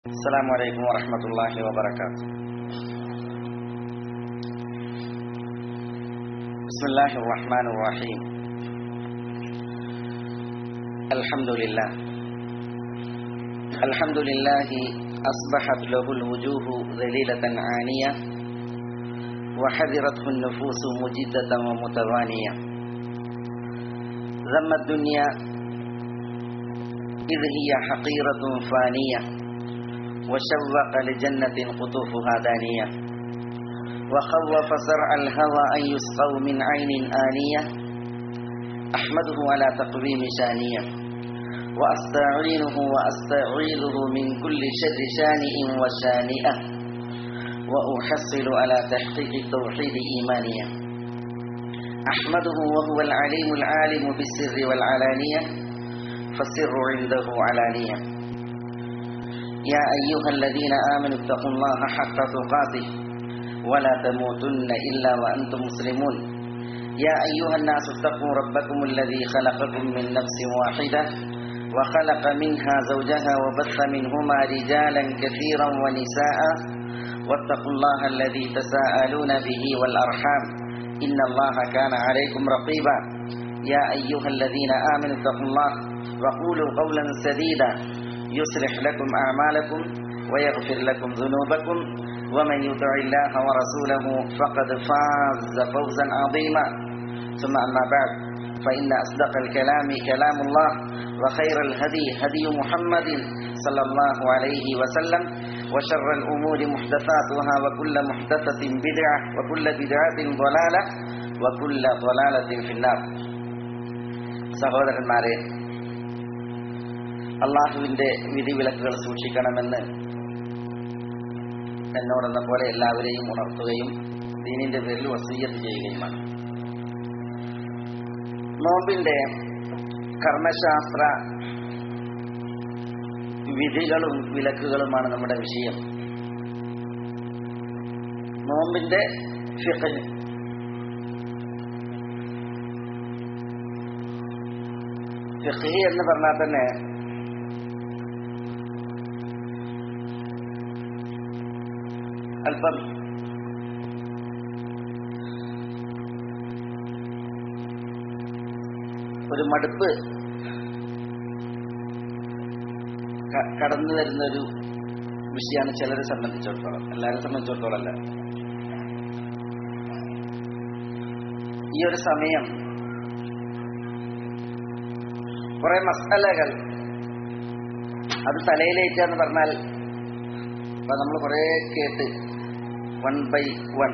السلام عليكم ورحمة الله وبركاته. بسم الله الرحمن الرحيم. الحمد لله أصبحت له الوجوه ذليلة عانية وحذرته النفوس مجدة ومتوانية. ذم الدنيا إذ هي حقيرة فانية وشوق لجنة قطوفها دانية. وخوف زرع الهوى أن يسقوا من عين آنية. أحمده على تقويم شانية وأستعينه وأستعيذه من كل شر شانئ وشانئة. وأحصل على تحقيق التوحيد إيمانية. أحمده وهو العليم العالم بالسر والعلانية فالسر عنده علانية. يا أيها الذين آمنوا اتقوا الله حق تقاته ولا تموتن إلا وأنتم مسلمون. يا أيها الناس اتقوا ربكم الذي خلقكم من نفس واحدة وخلق منها زوجها وبث منهما رجالا كثيرا ونساء واتقوا الله الذي تساءلون به والأرحام إن الله كان عليكم رقيبا. يا أيها الذين آمنوا اتقوا الله وقولوا قولا سديدا يصلح لكم أعمالكم ويغفر لكم ذنوبكم ومن يطع الله ورسوله فقد فاز فوزا عظيما. ثم أما بعد فإن أصدق الكلام كلام الله وخير الهدي هدي محمد صلى الله عليه وسلم وشر الأمور محدثاتها وكل محدثة بدعة وكل بدعة ضلالة وكل ضلالة في النار. സഹോദരന്മാരെ, അള്ളാഹുവിൻ്റെ വിധിവിലക്കുകൾ സൂക്ഷിക്കണമെന്ന് എന്നോടെന്ന പോലെ എല്ലാവരെയും ഉണർത്തുകയും ദീനിന്റെ പേരിൽ വസിയ്യത്ത് ചെയ്യുകയുമാണ്. നോമ്പിന്റെ കർമ്മശാസ്ത്ര വിധികളും വിലക്കുകളുമാണ് നമ്മുടെ വിഷയം. നോമ്പിന്റെ ഫിഖ്. ഫിഖ് എന്ന് പറഞ്ഞാൽ തന്നെ അല്പം ഒരു മടുപ്പ് കടന്നു വരുന്ന ഒരു വിഷയമാണ് ചിലരെ സംബന്ധിച്ചിടത്തോളം. എല്ലാവരെ സംബന്ധിച്ചിടത്തോളം അല്ല. ഈ ഒരു സമയം കുറെ മസാലകൾ അത് തലയിലേറ്റാന്ന് പറഞ്ഞാൽ അപ്പൊ നമ്മൾ കുറെ കേട്ട് 1 by 1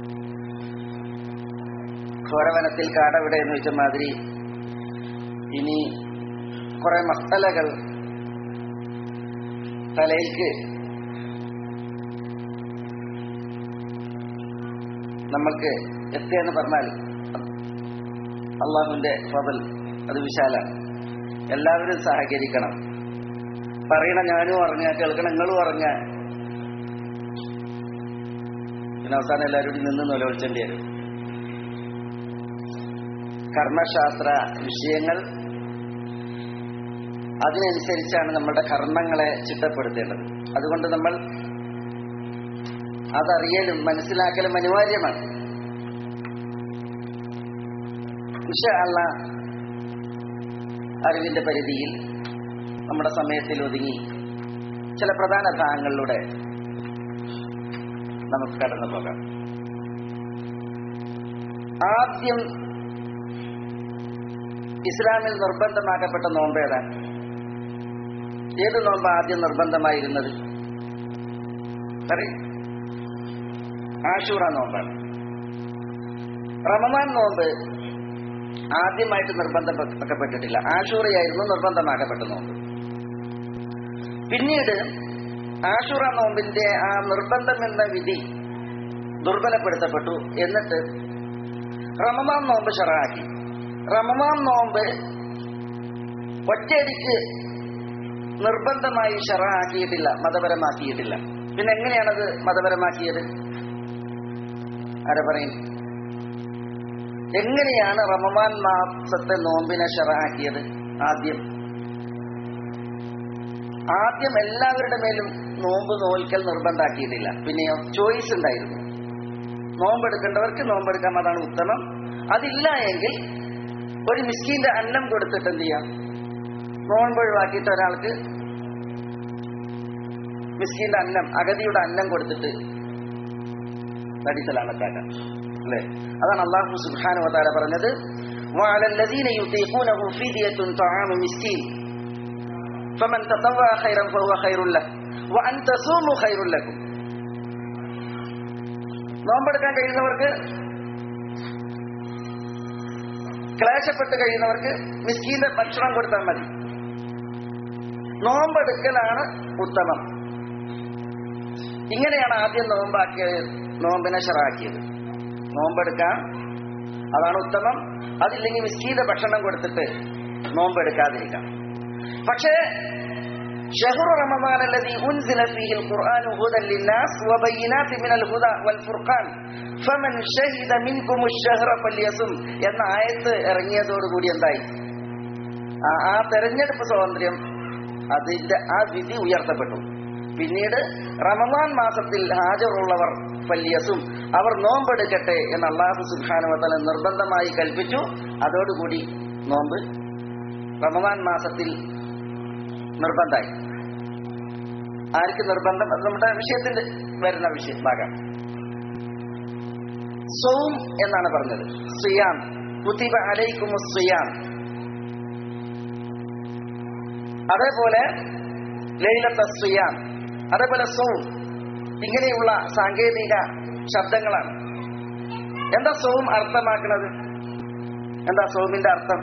ഘോരവനത്തിൽ കാടവിടെ എന്ന് വെച്ച മാതിരി ഇനി കുറെ മസാലകൾ തലയിലേക്ക് നമ്മൾക്ക് എത്തിയെന്ന് പറഞ്ഞാൽ അള്ളാഹുവിന്റെ ഫضൽ അത് വിശാലാണ്. എല്ലാവരും സഹകരിക്കണം. പറയണം ഞാനും ഉറങ്ങ, കേൾക്കണം നിങ്ങളും ഉറങ്ങ. പിന്നെ അവസാനം എല്ലാവരും നിന്ന് നിലവിളിച്ചേണ്ടി വരും. കർമ്മശാസ്ത്ര വിഷയങ്ങൾ അതിനനുസരിച്ചാണ് നമ്മളുടെ കർമ്മങ്ങളെ ചിട്ടപ്പെടുത്തേണ്ടത്. അതുകൊണ്ട് നമ്മൾ അതറിയലും മനസ്സിലാക്കലും അനിവാര്യമാണ്. ഇൻഷാ അല്ലാഹ് അറിവിന്റെ പരിധിയിൽ നമ്മുടെ സമയത്തിൽ ഒതുങ്ങി ചില പ്രധാന ഭാഗങ്ങളിലൂടെ നമുക്ക് കടന്നു പോകാം. ആദ്യം ഇസ്ലാമിൽ നിർബന്ധമാക്കപ്പെട്ട നോമ്പ് ഏതാണ്? ഏത് നോമ്പ് ആദ്യം നിർബന്ധമായിരുന്നത്? ആശൂറ നോമ്പാണ്. റമദാൻ നോമ്പ് ആദ്യമായിട്ട് നിർബന്ധമാക്കപ്പെട്ടിട്ടില്ല. ആശൂറയായിരുന്നു നിർബന്ധമാക്കപ്പെട്ട നോമ്പ്. പിന്നീട് ആശൂറ നോമ്പിന്റെ ആ നിർബന്ധം എന്ന വിധി ദുർബലപ്പെടുത്തപ്പെട്ടു. എന്നിട്ട് റമദാൻ നോമ്പ് ശറഅാക്കി. റമദാൻ നോമ്പ് ഒറ്റയടിക്ക് നിർബന്ധമായി ശറഅാക്കിയിട്ടില്ല, മതപരമാക്കിയിട്ടില്ല. പിന്നെ എങ്ങനെയാണത് മതപരമാക്കിയത്? ആരാ പറയും? എങ്ങനെയാണ് റമദാൻ മാസത്തെ നോമ്പിനെ ശറഅാക്കിയത്? ആദ്യം എല്ലാവരുടെ മേലും നോമ്പ് നോൽക്കൽ നിർബന്ധാക്കിയിട്ടില്ല. പിന്നെയോ ചോയ്സ് ഉണ്ടായിരുന്നു. നോമ്പെടുക്കേണ്ടവർക്ക് നോമ്പെടുക്കാം, അതാണ് ഉത്തമം. അതില്ല എങ്കിൽ ഒരു മിസ്കീന്റെ അന്നം കൊടുത്തിട്ട് എന്ത് ചെയ്യാം? നോമ്പ് ഒഴിവാക്കിയിട്ട് ഒരാൾക്ക് മിസ്കീന്റെ അന്നം, അഗതിയുടെ അന്നം കൊടുത്തിട്ട് തടിസലാമത്താക്കാം അല്ലേ? അതാണ് അല്ലാഹു സുബ്ഹാനഹു വ തആല പറഞ്ഞത്, വഅലൽ ലദീന യുതീഖൂനഹു ഫിദിയത്തുൻ തആമു മിസ്കീൻ ഫമൻ തതവ്വഅ ഖൈറൻ ഫഹുവ ഖൈറുൻ ലഹു വഅൻ തസൂമു ഖൈറുൻ ലക്കും. നോമ്പെടുക്കാൻ കഴിയുന്നവർക്ക്, ക്ലേശപ്പെട്ട് കഴിയുന്നവർക്ക് മിസ്കീന്റെ ഭക്ഷണം കൊടുത്താൽ മതി. നോമ്പെടുക്കലാണ് ഉത്തമം. ഇങ്ങനെയാണ് ആദ്യം നോമ്പിനെ ശറഅാക്കിയത്. നോമ്പെടുക്കാം, അതാണ് ഉത്തമം. അതില്ലെങ്കിൽ മിസ്കീന്റെ ഭക്ഷണം കൊടുത്തിട്ട് നോമ്പെടുക്കാതിരിക്കാം. പക്ഷേ ശഹ്റു റമദാൻ അല്ലദീ ഉൻസില ഫീഹിൽ ഖുർആനു ഹുദൻ ലിന്നാസ് വബയ്യിനാതി മിനൽ ഹുദാ വൽ ഫുർഖാൻ ഫമൻ ശഹിദ മിൻകുമുശ് ശഹ്റ ഫല്യസും എന്ന ആയത്ത് ഇറങ്ങിയതോടുകൂടി എന്തായി? ആ തെരഞ്ഞെടുപ്പ് സ്വാതന്ത്ര്യം, അതിന്റെ ആ വിധി ഉയർത്തപ്പെട്ടു. പിന്നീട് റമദാൻ മാസത്തിൽ ഹാജറുള്ളവർ ഫല്യസും, അവർ നോമ്പെടുക്കട്ടെ എന്ന് അല്ലാഹു സുബ്ഹാനഹു വ തആല നിർബന്ധമായി കൽപ്പിച്ചു. അതോടുകൂടി നോമ്പ് റമദാൻ മാസത്തിൽ നിർബന്ധമായി. ആർക്ക് നിർബന്ധം? അത് നമ്മുടെ വിഷയത്തിൽ വരുന്ന ഭാഗം. സൗം എന്നാണ് പറഞ്ഞത്. സിയാം, കുതിബ അലൈക്കുമുസ് സിയാം. അതേപോലെ ലൈലത്തുസ് സിയാം, അതേപോലെ സൗം. ഇങ്ങനെയുള്ള സാങ്കേതിക ശബ്ദങ്ങളാണ്. എന്താ സൗം അർത്ഥമാക്കുന്നത്? എന്താ സൗമിന്റെ അർത്ഥം?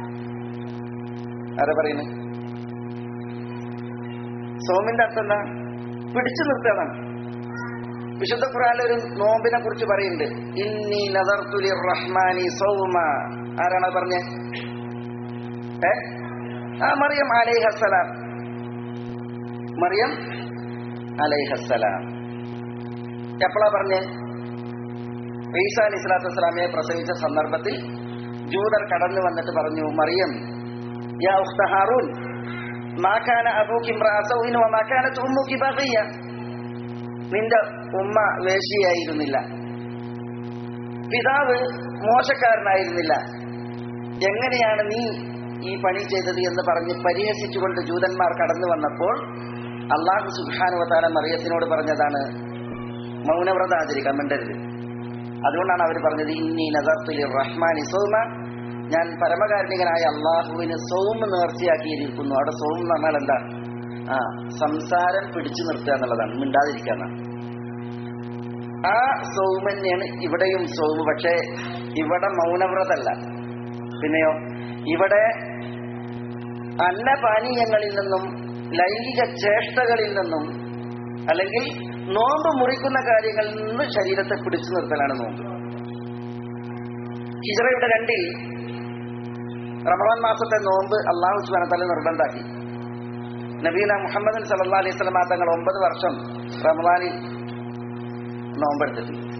ആരാ പറയുന്നത്? സൗമിന്റെ അർത്ഥം എന്താ? പിടിച്ചു നിർത്തണം. വിശുദ്ധ ഖുർആനിൽ ഒരു നോമ്പിനെ കുറിച്ച് പറയുന്നുണ്ട്, ഇന്നി നദർതു ലിർറഹ്മാനി സൗമ. ആരാണ് പറഞ്ഞേ? മറിയം അലൈഹസ്സലാം. മറിയം അലൈഹസ്സലാം എപ്പോഴാ പറഞ്ഞേ? ഈസാ അലൈഹി സ്വലാത്തു വസ്സലാമയെ പ്രസവിച്ച സന്ദർഭത്തിൽ ജൂതർ കടന്നു വന്നിട്ട് പറഞ്ഞു, മറിയം യാ ഉഖ്ത ഹാറൂൻ മാ കാന അബൂകി ഇംറഅ സൗഇൻ വമാ കാനത് ഉമ്മുകി ബഗിയ. നിന്റെ ഉമ്മ വേശ്യയായിരുന്നില്ല, പിതാവ് മോശക്കാരനായിരുന്നില്ല, എങ്ങനെയാണ് നീ ഈ പണി ചെയ്തത് എന്ന് പറഞ്ഞ് പരിഹസിച്ചുകൊണ്ട് ജൂതന്മാർ കടന്നു വന്നപ്പോൾ അല്ലാഹു സുബ്ഹാനഹു വ തആല മറിയത്തിനോട് പറഞ്ഞതാണ്, മൗനവ്രതം ആചരിക്കാൻ മിണ്ടരുത്. അതുകൊണ്ടാണ് അവർ പറഞ്ഞത്, ഇന്നി നദർതു ലിർറഹ്മാനി സൗമ, ഞാൻ പരമകാരുണികനായ അള്ളാഹുവിന് സൗം നേർച്ചയാക്കിയിരിക്കുന്നു. അവിടെ സൗം എന്ന് പറഞ്ഞാൽ എന്താ? സംസാരം പിടിച്ചു നിർത്തുക എന്നുള്ളതാണ്, മിണ്ടാതിരിക്കുക എന്നാണ്. ആ സൗം തന്നെയാണ് ഇവിടെയും സൗം. പക്ഷേ ഇവിടെ മൗനവ്രതല്ല. പിന്നെയോ ഇവിടെ അന്നപാനീയങ്ങളിൽ നിന്നും ലൈംഗിക ചേഷ്ടകളിൽ നിന്നും അല്ലെങ്കിൽ നോമ്പ് മുറിക്കുന്ന കാര്യങ്ങളിൽ നിന്ന് ശരീരത്തെ പിടിച്ചു നിർത്തലാണ് നോമ്പ്. ഹിജ്റയുടെ 2 റമദാൻ മാസത്തെ നോമ്പ് അല്ലാഹു സുബ്ഹാനഹു വ തആല നിർബന്ധാക്കി. നബീന മുഹമ്മദ് സല്ലല്ലാഹു അലൈഹി വസല്ലം തങ്ങൾ 9 വർഷം റമദാനിൽ നോമ്പെടുത്തിട്ടുണ്ട്.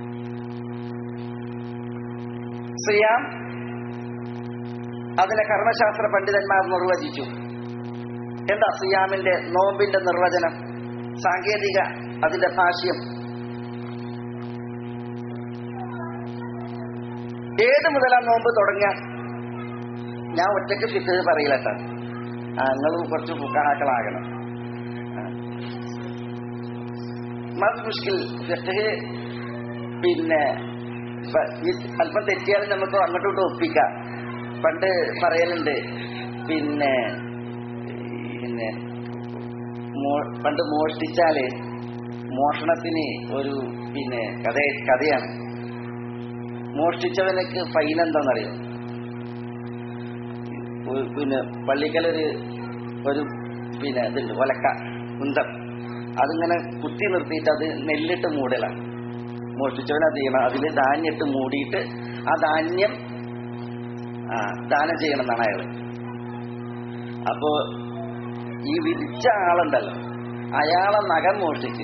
സിയാം അതിനെ കർമ്മശാസ്ത്ര പണ്ഡിതന്മാർ നിർവചിച്ചു. എന്താ സിയാമിന്റെ, നോമ്പിന്റെ നിർവചനം? സാങ്കേതിക അതിന്റെ ഭാഷ്യം. ഏത് മുതലാ നോമ്പ് തുടങ്ങുക? ഞാൻ ഒറ്റയ്ക്ക് ഫിഖ് പറയില്ലട്ടോ, നിങ്ങളും കുറച്ച് ഫുഖഹാക്കളാകണം. മുഷ്കിൽ ഫിഖ് പിന്നെ അല്പം തെറ്റിയാലും നമുക്ക് അങ്ങോട്ടോട്ട് ഒപ്പിക്കാം. പണ്ട് പറയലുണ്ട്, പിന്നെ പണ്ട് മോഷ്ടിച്ചാല് മോഷണത്തിന് ഒരു കഥയാണ്. മോഷ്ടിച്ചവനക്ക് ഫൈൻ എന്താണെന്നറിയോ? പള്ളിക്കലൊരു ഇതുണ്ട്, ഒലക്ക കുന്തം, അതിങ്ങനെ കുത്തി നിർത്തിയിട്ട് അത് നെല്ലിട്ട് മൂടലാണ്. മോഷ്ടിച്ചവൻ അത് ചെയ്യണം, അതിൽ ധാന്യം ഇട്ട് മൂടിയിട്ട് ആ ധാന്യം ദാനം ചെയ്യണം എന്നാണ് അയാള്. അപ്പോ ഈ വിധിച്ച ആളുണ്ടല്ലോ, അയാളെ നഖം മോഷ്ടിച്ച്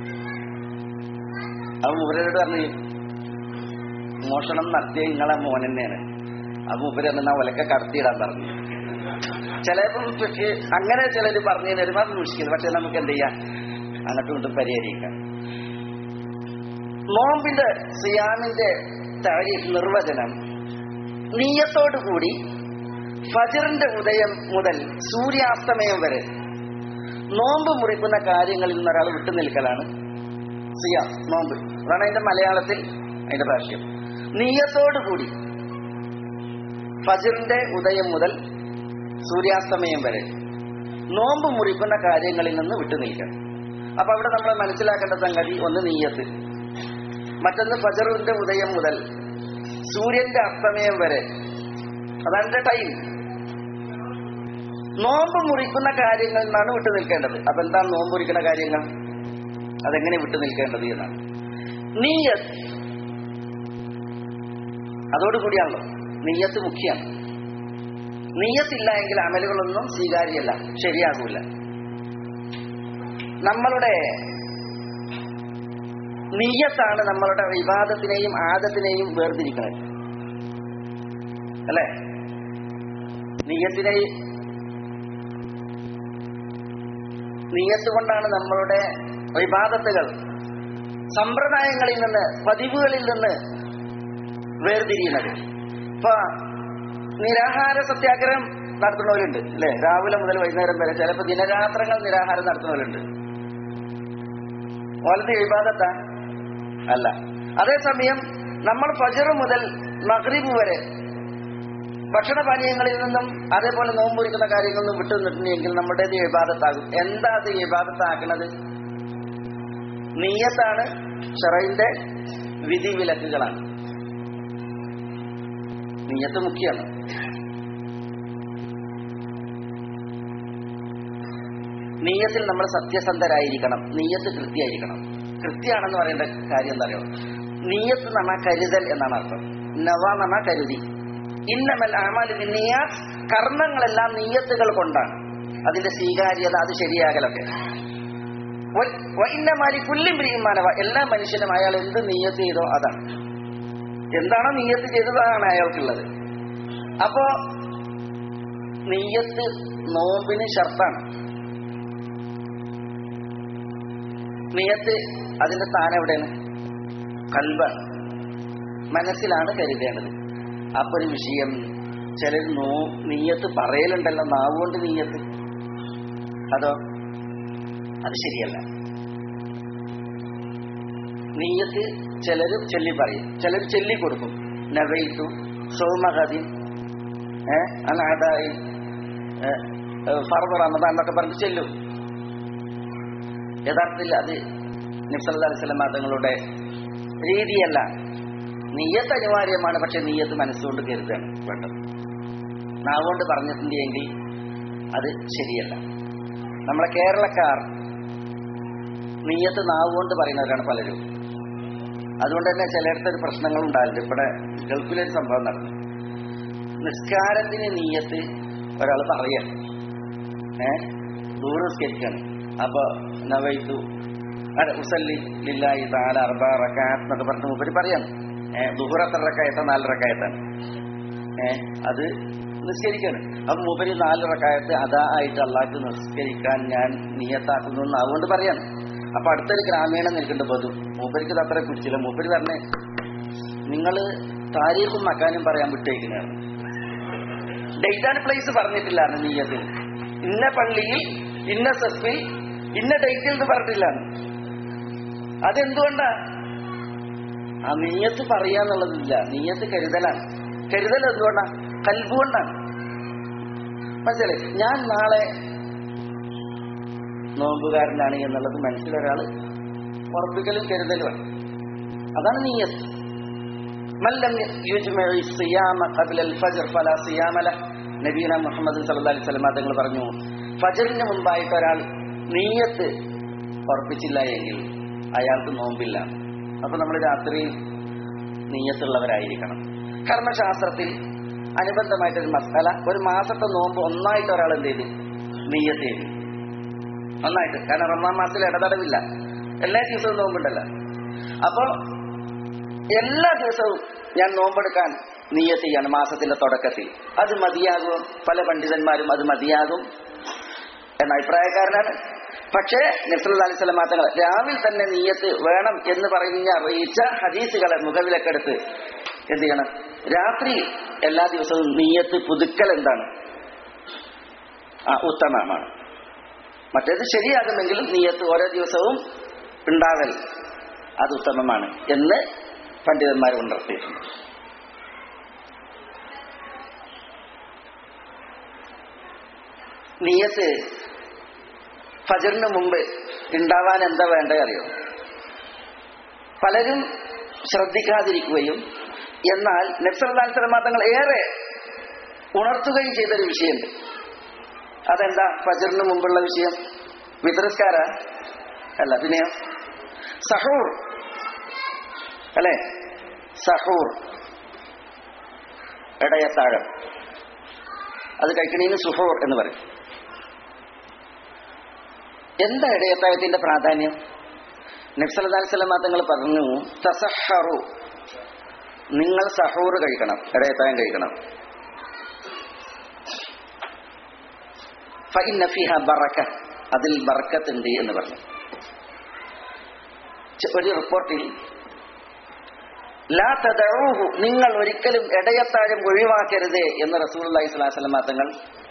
അപ്പൊ മൂപ്പരോട് പറഞ്ഞു, മോഷണം നടത്തിയ നിങ്ങളെ മോൻ തന്നെയാണ്. അപ്പൊ മൂപ്പര് എന്നാ ഒലക്ക കടത്തിയിടാൻ പറഞ്ഞു. ചിലപ്പോൾ അങ്ങനെ ചിലര് പറഞ്ഞു തരുമ്പോൾ അത് മുഷ്കിൽ. പക്ഷെ നമുക്ക് എന്ത് ചെയ്യാം, അങ്ങോട്ടും ഇങ്ങോട്ടും പരിഹരിക്കാം. നോമ്പിന്റെ സിയാമിന്റെ താരീഖ് നിർവചനം നിയ്യത്തോടു കൂടി ഫജ്റിന്റെ ഉദയം മുതൽ സൂര്യാസ്തമയം വരെ നോമ്പ് മുറിക്കുന്ന കാര്യങ്ങളിൽ നിന്ന് ഒരാൾ വിട്ടുനിൽക്കലാണ് സിയാം, നോമ്പ്. അതാണ് അതിന്റെ മലയാളത്തിൽ അതിന്റെ ഭാഷ്യം. നിയ്യത്തോടു കൂടി ഫജ്റിന്റെ ഉദയം മുതൽ സൂര്യാസ്തമയം വരെ നോമ്പ് മുറിക്കുന്ന കാര്യങ്ങളിൽ നിന്ന് വിട്ടുനിൽക്കുക. അപ്പൊ അവിടെ നമ്മൾ മനസ്സിലാക്കേണ്ട സംഗതി, ഒന്ന് നിയ്യത്ത്, മറ്റൊന്ന് ഫജ്റിന്റെ ഉദയം മുതൽ സൂര്യന്റെ അസ്തമയം വരെ, അതാണ് ടൈം. നോമ്പ് മുറിക്കുന്ന കാര്യങ്ങളിൽ നിന്നാണ് വിട്ടുനിൽക്കേണ്ടത്. അപ്പൊ എന്താണ് നോമ്പ് മുറിക്കുന്ന കാര്യങ്ങൾ, അതെങ്ങനെ വിട്ടുനിൽക്കേണ്ടത് എന്നാണ്. നിയ്യത്ത്, അതോടുകൂടിയാണല്ലോ. നിയ്യത്ത് മുഖ്യമാണ്. നിയ്യത്തില്ല എങ്കിൽ അമലുകളൊന്നും സ്വീകാര്യമല്ല, ശരിയാകൂല. നമ്മളുടെ നിയ്യത്താണ് നമ്മളുടെ ഇബാദത്തിനെയും ആദത്തിനെയും വേർതിരിക്കുന്നത്, അല്ലേ? നിയ്യത്ത് കൊണ്ടാണ് നമ്മളുടെ ഇബാദത്തുകൾ സമ്പ്രദായങ്ങളിൽ നിന്ന്, പതിവുകളിൽ നിന്ന് വേർതിരിയുന്നത്. ഇപ്പൊ നിരാഹാര സത്യാഗ്രഹം നടത്തുന്നവരുണ്ട്, അല്ലെ? രാവിലെ മുതൽ വൈകുന്നേരം വരെ, ചിലപ്പോൾ ദിനരാത്രങ്ങൾ നിരാഹാരം നടത്തുന്നവരുണ്ട്. വലത് ഇബാദത്താ? അല്ല. അതേസമയം നമ്മൾ ഫജ്ർ മുതൽ മഗ്രിബ് വരെ ഭക്ഷണപാനീയങ്ങളിൽ നിന്നും അതേപോലെ നോമ്പുരിക്കുന്ന കാര്യങ്ങളിൽ നിന്നും വിട്ടു നിന്നിട്ടുണ്ടെങ്കിൽ നമ്മുടേത് ഇബാദത്താകും. എന്താ അത് ഇബാദത്താക്കുന്നത്? നിയ്യത്താണ്, ശറഈന്റെ വിധിവിലക്കുകളാണ്. നിയ്യത്ത് മുഖ്യമാണ്. നിയ്യത്തിൽ നമ്മൾ സത്യസന്ധരായിരിക്കണം. നിയ്യത്ത് കൃത്യമായിരിക്കണം. കൃത്യമാണെന്ന് പറയേണ്ട കാര്യം എന്താ പറയുക? നിയ്യത്ത് എന്ന് പറഞ്ഞാൽ കരുതൽ എന്നാണ് അർത്ഥം. നവ എന്ന് പറഞ്ഞാൽ കരുതി. ഇന്നമൽ അഅ്മാലു ബിന്നിയ്യാത്ത്, കർമ്മങ്ങളെല്ലാം നിയ്യത്തുകൾ കൊണ്ടാണ് അതിന്റെ സ്വീകാര്യത, അത് ശരിയാകലൊക്കെ. വഇന്നമാ ലികുല്ലി ഇംറിഇൻ മാ നവ, എല്ലാ മനുഷ്യനും അയാൾ എന്ത് നിയ്യത്ത് ചെയ്തോ അതാണ്. എന്താണോ നിയ്യത്ത് ചെയ്തതാണ് അയാൾക്കുള്ളത്. അപ്പോ നിയ്യത്ത് നോമ്പിന് ഷർത്താണ്. നിയ്യത്ത് അതിന്റെ സ്ഥാനം എവിടെയാണ്? ഖൽബാണ്, മനസ്സിലാണ് കരുതേണ്ടത്. അപ്പൊ ഒരു വിഷയം, ചിലർ നിയ്യത്ത് പറയലുണ്ടല്ലോ, നാവുകൊണ്ട് നിയ്യത്ത്, അതോ അത് ശരിയല്ല. നിയ്യത്ത് ചിലർ ചൊല്ലി പറയും, ചിലർ ചൊല്ലി കൊടുക്കും. നവൈതു സൗമഗദിൻ അൻഅദാഇ ഫർദ് റമദാൻ എന്നൊക്കെ പറഞ്ഞ് ചെല്ലും. യഥാർത്ഥത്തിൽ അത് നബി സല്ലല്ലാഹു അലൈഹി വസല്ലം തങ്ങളുടെ രീതിയല്ല. നിയ്യത്ത് അനിവാര്യമാണ്, പക്ഷെ നിയ്യത്ത് മനസ്സുകൊണ്ട് കരുതാണ് വേണ്ടത്. നാവുകൊണ്ട് പറഞ്ഞിട്ടുണ്ടെങ്കിൽ അത് ശരിയല്ല. നമ്മളെ കേരളക്കാർ നിയ്യത്ത് നാവുകൊണ്ട് പറയുന്നവരാണ് പലരും. അതുകൊണ്ട് തന്നെ ചിലയിടത്തൊരു പ്രശ്നങ്ങൾ ഉണ്ടാവില്ല. ഇവിടെ ഗൾഫിലൊരു സംഭവം നടന്നു. നിസ്കാരത്തിന് നിയ്യത്ത് ഒരാൾ പറയാണ്, ദൂരം നിസ്കരിക്കാണ്. അപ്പൊ നവൈതു ഉസല്ലി ലില്ലാഹി തആല 4 റകഅത്ത് എന്നൊക്കെ പറഞ്ഞ് മൂപ്പര് പറയാണ്. ദുഹൂർ എത്ര റകഅത്ത്? 4 റകഅത്താണ്. അത് നിസ്കരിക്കാണ്. അപ്പൊ മൂപ്പര് 4 റകഅത്ത് അതാ ആയിട്ട് അള്ളാഹ്ക്ക് നിസ്കരിക്കാൻ ഞാൻ നിയ്യത്താക്കുന്നു എന്ന് അതുകൊണ്ട് പറയാണ്. അപ്പൊ അടുത്തൊരു ഗ്രാമീണം നിൽക്കേണ്ട ബദു മൂപ്പർക്ക് അത്ര പിടിച്ചില്ല. മൂപ്പര് പറഞ്ഞ്, നിങ്ങൾ താരീഖും മക്കാനും പറയാൻ വിട്ടേക്കുന്നതാണ്, ഡേറ്റ് ആൻഡ് പ്ലേസ് പറഞ്ഞിട്ടില്ലാണ് നിയ്യത്തിൽ. ഇന്ന പള്ളിയിൽ ഇന്ന സഫിൽ ഇന്ന ഡേറ്റിൽ എന്ന് പറഞ്ഞിട്ടില്ല. അതെന്തുകൊണ്ടാ? ആ നിയ്യത്ത് പറയാന്നുള്ളതില്ല, നിയ്യത്ത് കരുതലാണ്. കരുതൽ എന്തുകൊണ്ടാ? കൽബ് കൊണ്ടാണ്. മനസ്സിലായി? ഞാൻ നാളെ നോമ്പുകാരനാണ് എന്നുള്ളത് മനസ്സിലൊരാള് ഉറപ്പിക്കലും കരുതലുമാണ്. അതാണ് നിയ്യത്ത്. മല്ലം യുജ്മിഉ സിയാമ ഖബ്ല അൽ ഫജ്ർ ഫലാ സിയാമ ലഹ്. നബിയുനാ മുഹമ്മദ് സല്ലല്ലാഹു അലൈഹി വസല്ലം തങ്ങൾ പറഞ്ഞു, ഫജ്റിന് മുമ്പായിട്ട് ഒരാൾ നിയ്യത്ത് ഉറപ്പിച്ചില്ല എങ്കിൽ അയാൾക്ക് നോമ്പില്ല. അപ്പൊ നമ്മൾ രാത്രി നിയ്യത്തുള്ളവരായിരിക്കണം. കർമ്മശാസ്ത്രത്തിൽ അനുബന്ധമായിട്ടൊരു മസാല, ഒരു മാസത്തെ നോമ്പ് ഒന്നായിട്ട് ഒരാൾ എന്ത് ചെയ്ത് നിയ്യത്ത് ചെയ്തു, ഒന്നായിട്ട്. കാരണം റമദാൻ മാസത്തിൽ ഇടതടവില്ല, എല്ലാ ദിവസവും നോമ്പുണ്ടല്ലോ. അപ്പൊ എല്ലാ ദിവസവും ഞാൻ നോമ്പെടുക്കാൻ നിയ്യത്ത് ചെയ്യാണ് മാസത്തിന്റെ തുടക്കത്തിൽ. അത് മതിയാകും. പല പണ്ഡിതന്മാരും അത് മതിയാകും എന്ന അഭിപ്രായക്കാരനാണ്. പക്ഷേ നബി സല്ലല്ലാഹു അലൈഹി വസല്ലം തങ്ങൾ രാവിലെ തന്നെ നിയ്യത്ത് വേണം എന്ന് പറഞ്ഞ അറിയിച്ച ഹദീസുകളെ മുഖവിലക്കെടുത്ത് എന്ത് ചെയ്യണം? രാത്രി എല്ലാ ദിവസവും നിയ്യത്ത് പുതുക്കൽ എന്താണ്? ഉത്തമമാണ്. മറ്റേത് ശരിയാകുമെങ്കിലും നിയ്യത്ത് ഓരോ ദിവസവും ഉണ്ടാവൽ അത് ഉത്തമമാണ് എന്ന് പണ്ഡിതന്മാർ ഉണർത്തിയിട്ടുണ്ട്. നിയ്യത്ത് ഫജ്റിന് മുമ്പ് ഉണ്ടാവാൻ എന്താ വേണ്ടത് അറിയോ? പലരും ശ്രദ്ധിക്കാതിരിക്കുകയും എന്നാൽ നബി സല്ലല്ലാഹു അലൈഹി വസല്ലം തങ്ങൾ ഏറെ ഉണർത്തുകയും ചെയ്തൊരു വിഷയമുണ്ട്. അതെന്താ? ഫജ്റിന് മുമ്പുള്ള വിഷയം വിദ്രസ്കാര അല്ല, പിന്നെയോ സഹൂർ അല്ലെ? സഹൂർ, ഇടയത്താഴം, അത് കഴിക്കണീന് സുഹൂർ എന്ന് പറയും. എന്താ ഇടയത്താഴത്തിന്റെ പ്രാധാന്യം? നബി സല്ലല്ലാഹു അലൈഹി വസല്ലം തങ്ങൾ പറഞ്ഞു, തസഹറു, നിങ്ങൾ സഹൂർ കഴിക്കണം, ഇടയത്താഴം കഴിക്കണം. ഫഇന്ന ഫീഹാ ബറക, അതിൽ ബർക്കത്തുണ്ട് എന്ന് പറഞ്ഞു. ഒരു റിപ്പോർട്ടിൽ ലാ തദഊഹു, നിങ്ങൾ ഒരിക്കലും ഇടയത്താഴം ഒഴിവാക്കരുത് എന്ന് റസൂലുള്ളാഹി സ്വല്ലല്ലാഹു അലൈഹി വസല്ലം തങ്ങൾ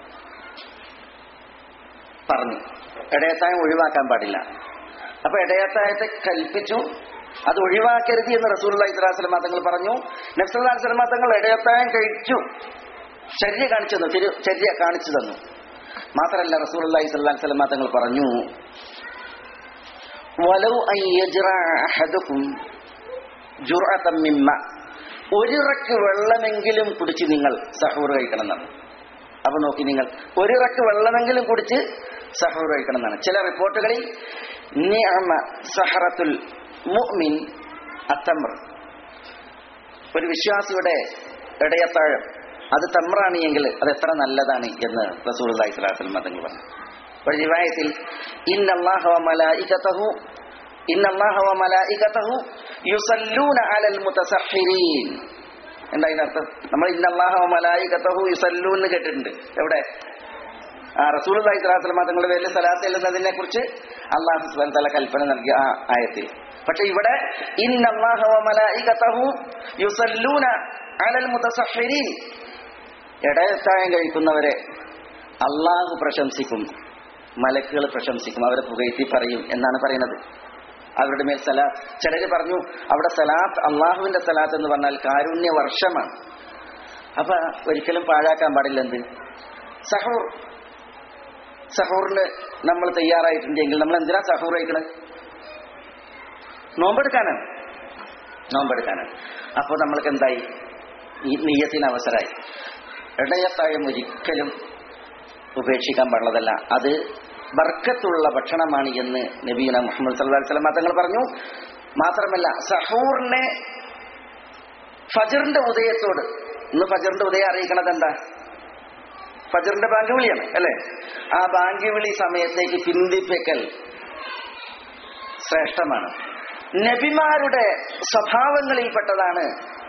പറഞ്ഞു. ഇടയത്താഴം ഒഴിവാക്കാൻ പാടില്ല. അപ്പൊ ഇടയത്താഴത്തെ കൽപ്പിച്ചു, അത് ഒഴിവാക്കരുത് എന്ന് റസൂലുള്ളാഹി സ്വല്ലല്ലാഹു അലൈഹി വസല്ലം തങ്ങൾ പറഞ്ഞു. നബി സല്ലല്ലാഹു അലൈഹി വസല്ലം തങ്ങൾ ഇടയത്താഴം കഴിച്ചു, ചര്യ കാണിച്ചു തന്നു, ചര്യ കാണിച്ചു തന്നു. മാത്രമല്ല റസൂലുള്ളാഹി സ്വല്ലല്ലാഹു അലൈഹി വസല്ലം തങ്ങൾ പറഞ്ഞു, വലൗ അൻ യജ്റഅ അഹദുകും ജുർഅതൻ മിമ്മ, ഒരിറക്ക് വെള്ളമെങ്കിലും കുടിച്ച് നിങ്ങൾ സഹൂർ കഴിക്കണം എന്നാണ്. അപ്പൊ നോക്കി, നിങ്ങൾ ഒരിറക്ക് വെള്ളമെങ്കിലും കുടിച്ച് സഹൂർ കഴിക്കണം എന്നാണ്. ചില റിപ്പോർട്ടുകളിൽ നിഅമ സഹറത്തുൽ മുഅ്മിൻ അത്തംർ, ഒരു വിശ്വാസിയുടെ ഇടയത്താഴം അത് തമ്രാണ് എങ്കിൽ അത് എത്ര നല്ലതാണ് എന്ന് റസൂലുള്ളാഹി സ്വല്ലല്ലാഹു അലൈഹി വസല്ലം തങ്ങൾ പറഞ്ഞു. ഒരു റിവായത്തിൽ ഇന്നല്ലാഹ വ മലായികതഹു യുസല്ലൂന അലൽ മുതസഹ്ഹിരീൻ, എന്താ ഇതിന്റെ അർത്ഥം? നമ്മൾ ഇന്നല്ലാഹ വ മലായികതഹു യുസല്ലൂൻ എന്ന് കേട്ടിട്ടുണ്ട്. എവിടെ? റസൂലുള്ളാഹി സ്വല്ലല്ലാഹു അലൈഹി വസല്ലം തങ്ങളുടെ പേരിൽ സലാത്ത് ചെല്ലുന്നതിനെ കുറിച്ച് അല്ലാഹു സുബ്ഹാനഹു വ തആല കൽപ്പന നൽകിയ ആ ആയത്തിൽ. പക്ഷെ ഇവിടെ ഇന്നല്ലാഹ വ മലായികതഹു യുസല്ലൂന അലൽ മുതസഹ്ഹിരീൻ, ഇടയത്താഴം കഴിക്കുന്നവരെ അള്ളാഹു പ്രശംസിക്കും, മലക്കുകൾ പ്രശംസിക്കും, അവരെ പുകഴ്ത്തി പറയും എന്നാണ് പറയുന്നത്. അവരുടെ മേൽ സലാത്ത്, ചിലര് പറഞ്ഞു അവിടെ സലാത്ത്, അള്ളാഹുവിന്റെ സലാത്ത് എന്ന് പറഞ്ഞാൽ കാരുണ്യ വർഷമാണ്. അപ്പൊ ഒരിക്കലും പാഴാക്കാൻ പാടില്ല. എന്ത്? സഹൂർ. സഹൂറിന് നമ്മൾ തയ്യാറായിട്ടുണ്ടെങ്കിൽ നമ്മൾ എന്തിനാ സഹൂർ കഴിക്കണത്? നോമ്പെടുക്കാനാണ്, നോമ്പെടുക്കാനാണ്. അപ്പോൾ നമ്മൾക്ക് എന്തായി? ഈ നിയ്യത്തിന് അവസരമായി. ഇടയത്താഴം ഒരിക്കലും ഉപേക്ഷിക്കാൻ പാടുള്ളതല്ല, അത് ബർക്കത്തുള്ള ഭക്ഷണമാണ് എന്ന് നബിയുനാ മുഹമ്മദ് സല്ലല്ലാഹു അലൈഹി വസല്ലം തങ്ങൾ പറഞ്ഞു. മാത്രമല്ല സഹൂറിനെ ഫജ്റിന്റെ ഉദയത്തോട്, ഇന്ന് ഫജ്റിന്റെ ഉദയം അറിയിക്കണത് എന്താ? ഫജ്റിന്റെ ബാങ്ക് വിളിയാണ് അല്ലെ? ആ ബാങ്ക് വിളി സമയത്തേക്ക് പിന്തിപ്പിക്കൽ ശ്രേഷ്ഠമാണ്. നബിമാരുടെ സ്വഭാവങ്ങളിൽപ്പെട്ടതാണ്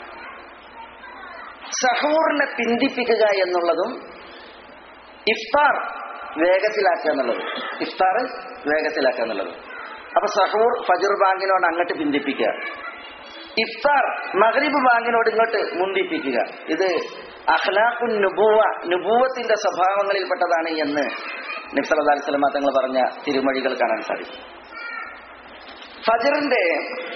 സഹൂറിനെ പിന്തിപ്പിക്കുക എന്നുള്ളതും ഇഫ്താർ വേഗത്തിലാക്കുക എന്നുള്ളതും. ഇഫ്താർ വേഗത്തിലാക്കുക എന്നുള്ളതും. അപ്പൊ സഹൂർ ഫജ്ർ ബാങ്കിനോട് അങ്ങോട്ട് പിന്തിപ്പിക്കുക, ഇഫ്താർ മഗ്രിബ് ബാങ്കിനോട് ഇങ്ങോട്ട് മുന്തിപ്പിക്കുക. ഇത് അഖ്ലാഖുൻ നുബുവ, നുബുവത്തിന്റെ സ്വഭാവങ്ങളിൽപ്പെട്ടതാണ് എന്ന് നബി സല്ലല്ലാഹു അലൈഹി വസല്ലം തങ്ങൾ പറഞ്ഞ തിരുമൊഴികൾ കാണാൻ സാധിക്കും. ഫജ്റിന്റെ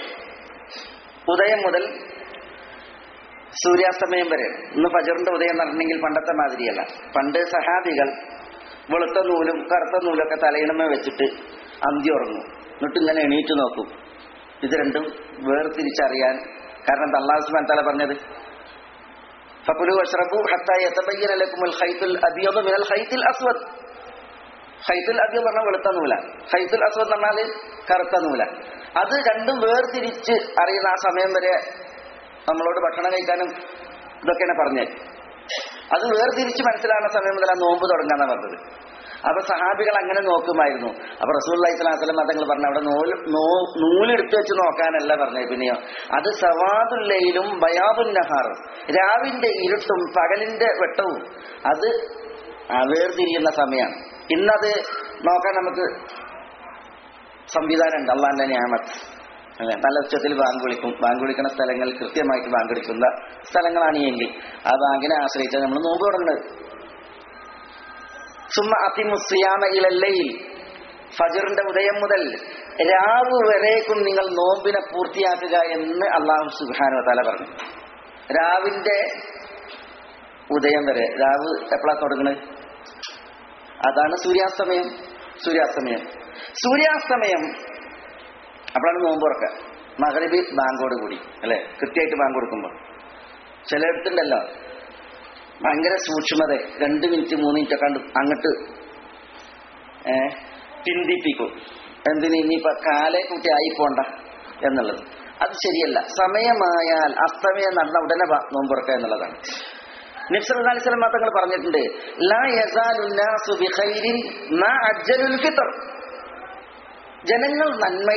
ഉദയം മുതൽ സൂര്യാസ്തമയം വരെ. ഇന്ന് ഫജ്റിന്റെ ഉദയം നടന്നെങ്കിൽ പണ്ടത്തെ മാതിരിയല്ല. പണ്ട് സഹാബികൾ വെളുത്ത നൂലും കറുത്ത നൂലൊക്കെ തലയിണമേ വെച്ചിട്ട് അന്തി ഉറങ്ങും, എന്നിട്ട് ഇങ്ങനെ എണീറ്റ് നോക്കും. ഇത് രണ്ടും വേർതിരിച്ചറിയാൻ കാരണം അല്ലാഹു സുബ്ഹാനഹു വ തആല പറഞ്ഞത് ഫകുലു വശ്റബു ഹത്താ യതബയ്യന ലക്കുമുൽ ഖൈത്തുൽ അബ്യദു മിനൽ ഖൈത്തിൽ അസ്വദ്. ഖൈത്തുൽ അബ്യദ് പറഞ്ഞാൽ വെളുത്ത നൂല, ഖൈത്തുൽ അസ്വദ് പറഞ്ഞാൽ കറുത്ത നൂല. അത് രണ്ടും വേർതിരിച്ച് അറിയുന്ന ആ സമയം വരെ നമ്മളോട് ഭക്ഷണം കഴിക്കാനും ഇതൊക്കെയാണ് പറഞ്ഞത്. അത് വേർതിരിച്ച് മനസ്സിലാകുന്ന സമയം മുതൽ ആ നോമ്പ് തുടങ്ങാന്നാണ് പറഞ്ഞത്. അപ്പൊ സഹാബികൾ അങ്ങനെ നോക്കുമായിരുന്നു. അപ്പൊ റസൂലുള്ളാഹി സ്വല്ലല്ലാഹു അലൈഹി വസല്ലം തങ്ങൾ പറഞ്ഞു അവിടെ നൂലെടുത്ത് വെച്ച് നോക്കാനല്ല പറഞ്ഞത്. പിന്നെയോ അത് സവാദുൽ ലൈലും ബയാദുൻ നഹാറും, രാവിന്റെ ഇരുട്ടും പകലിന്റെ വെട്ടവും അത് വേർതിരിയുന്ന സമയമാണ്. ഇന്നത് നോക്കാൻ നമുക്ക് സംവിധാനമുണ്ട്. അള്ളാന്റെ നിഅമത്ത് അല്ലെ. നല്ല ഉച്ചത്തിൽ ബാങ്ക് വിളിക്കും. ബാങ്ക് വിളിക്കുന്ന സ്ഥലങ്ങളിൽ കൃത്യമായിട്ട് ബാങ്ക് വിളിക്കുന്ന സ്ഥലങ്ങളാണ് എങ്കിൽ ആ ബാങ്കിനെ ആശ്രയിച്ചാൽ നമ്മൾ നോമ്പ് തുടങ്ങുന്നത്. സുമ്മ അതിമുസ്സിയാമ ഇലല്ലയിൽ, ഫജ്റിന്റെ ഉദയം മുതൽ രാവ് വരേക്കും നിങ്ങൾ നോമ്പിനെ പൂർത്തിയാക്കുക എന്ന് അല്ലാഹു സുബ്ഹാനഹു വ തആല പറഞ്ഞു. രാവിന്റെ ഉദയം വരെ. രാവ് എപ്പോഴാണ് തുടങ്ങുന്നത്? അതാണ് സൂര്യാസ്തമയം. സൂര്യാസ്തമയം അപ്പോഴാണ് നോമ്പ് തുറക്കുക. മഗ്രിബ് ബാങ്കോട് കൂടി അല്ലെ, കൃത്യമായിട്ട് ബാങ്ക് കൊടുക്കുമ്പോൾ. ചിലയിടത്തുണ്ടല്ലോ ഭയങ്കര സൂക്ഷ്മത, 2 മിനിറ്റ് 3 മിനിറ്റ് ഒക്കെ അങ്ങോട്ട് പിന്തിപ്പിക്കും. എന്തിന്? ഇനിയിപ്പോ കാലേ കൂട്ടി ആയിപ്പോണ്ട എന്നുള്ളത്. അത് ശരിയല്ല. സമയമായാൽ അസ്തമയം നടന്ന ഉടനെ നോമ്പ് തുറക്കുക എന്നുള്ളതാണ്. നബി സല്ലല്ലാഹു അലൈഹി വസല്ലം തങ്ങൾ പറഞ്ഞിട്ടുണ്ട്, ലാ യസാലുൻ നാസു ബിഖൈരിൻ മാ അജ്ജലുൽ ഫിത്ർ. ജനങ്ങൾ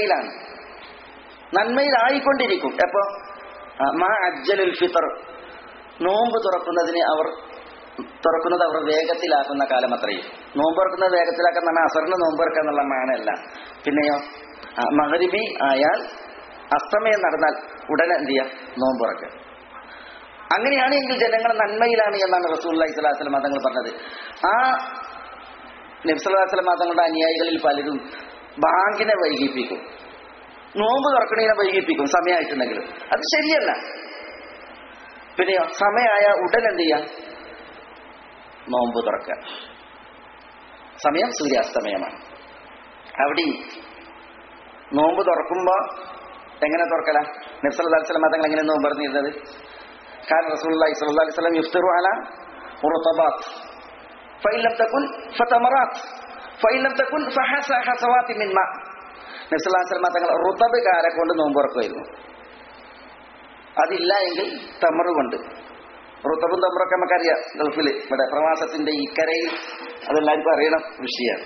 നന്മയിലായിക്കൊണ്ടിരിക്കും. എപ്പോ? മാ അജ്ജലുൽ ഫിത്ർ, നോമ്പ് തുറക്കുന്നതിന് തുറക്കുന്നത് അവർ വേഗത്തിലാക്കുന്ന കാലം അത്രയും. നോമ്പ് തുറക്കുന്നത് വേഗത്തിലാക്കുന്ന പറഞ്ഞാൽ അസറിന് നോമ്പ് തുറക്കുക എന്നുള്ള മാനല്ല. പിന്നെയോ മഗ്രിബി ആയാൽ അസ്തമയം നടന്നാൽ ഉടനെ എന്ത് ചെയ്യുക? നോമ്പ് തുറക്കുക. അങ്ങനെയാണെങ്കിൽ ജനങ്ങൾ നന്മയിലാണ് എന്നാണ് റസൂലുള്ളാഹി സ്വല്ലല്ലാഹു അലൈഹി വസല്ലം തങ്ങൾ പറഞ്ഞത്. ആ നബി സല്ലല്ലാഹു അലൈഹി വസല്ലം തങ്ങളുടെ അനുയായികളിൽ പലരും ബാങ്കിനെ വൈകിപ്പിക്കും, നോമ്പ് തുറക്കണീനെ വൈകിപ്പിക്കും സമയമായിട്ടുണ്ടെങ്കിലും. അത് ശരിയല്ല. പിന്നെയോ സമയമായ ഉടൻ എന്ത് ചെയ്യാം? നോമ്പ് തുറക്കുക. സമയം സൂര്യാസ്തമയമാണ്. അവിടെ നോമ്പ് തുറക്കുമ്പോ എങ്ങനെ തുറക്കല? നബി സല്ലല്ലാഹു അലൈഹി വസല്ലം തങ്ങൾ എങ്ങനെ നോമ്പ് പറഞ്ഞിരുന്നത്? കാന റസൂലുള്ളാഹി സ്വല്ലല്ലാഹു അലൈഹി വസല്ലം യുഫ്തിറു അലാ റുതബാത്ത് ഫഇൻ ലം തകുൻ ഫതമറാത്ത് ഫഇൻ ലം തകുൻ ഫഹസവാതി മിൻ മാ. നബി സല്ലല്ലാഹു അലൈഹി വസല്ലം തങ്ങൾ റുതബ് കാര കൊണ്ട് നോമ്പ് തുറക്കുമായിരുന്നു. അതില്ല എങ്കിൽ തമറ് കൊണ്ട്. റുതബും തമറൊക്കെ നമുക്കറിയാം. ഗൾഫിൽ ഇവിടെ പ്രവാസത്തിന്റെ ഈ കരയിൽ അതെല്ലാവർക്കും അറിയണ വിഷയമാണ്.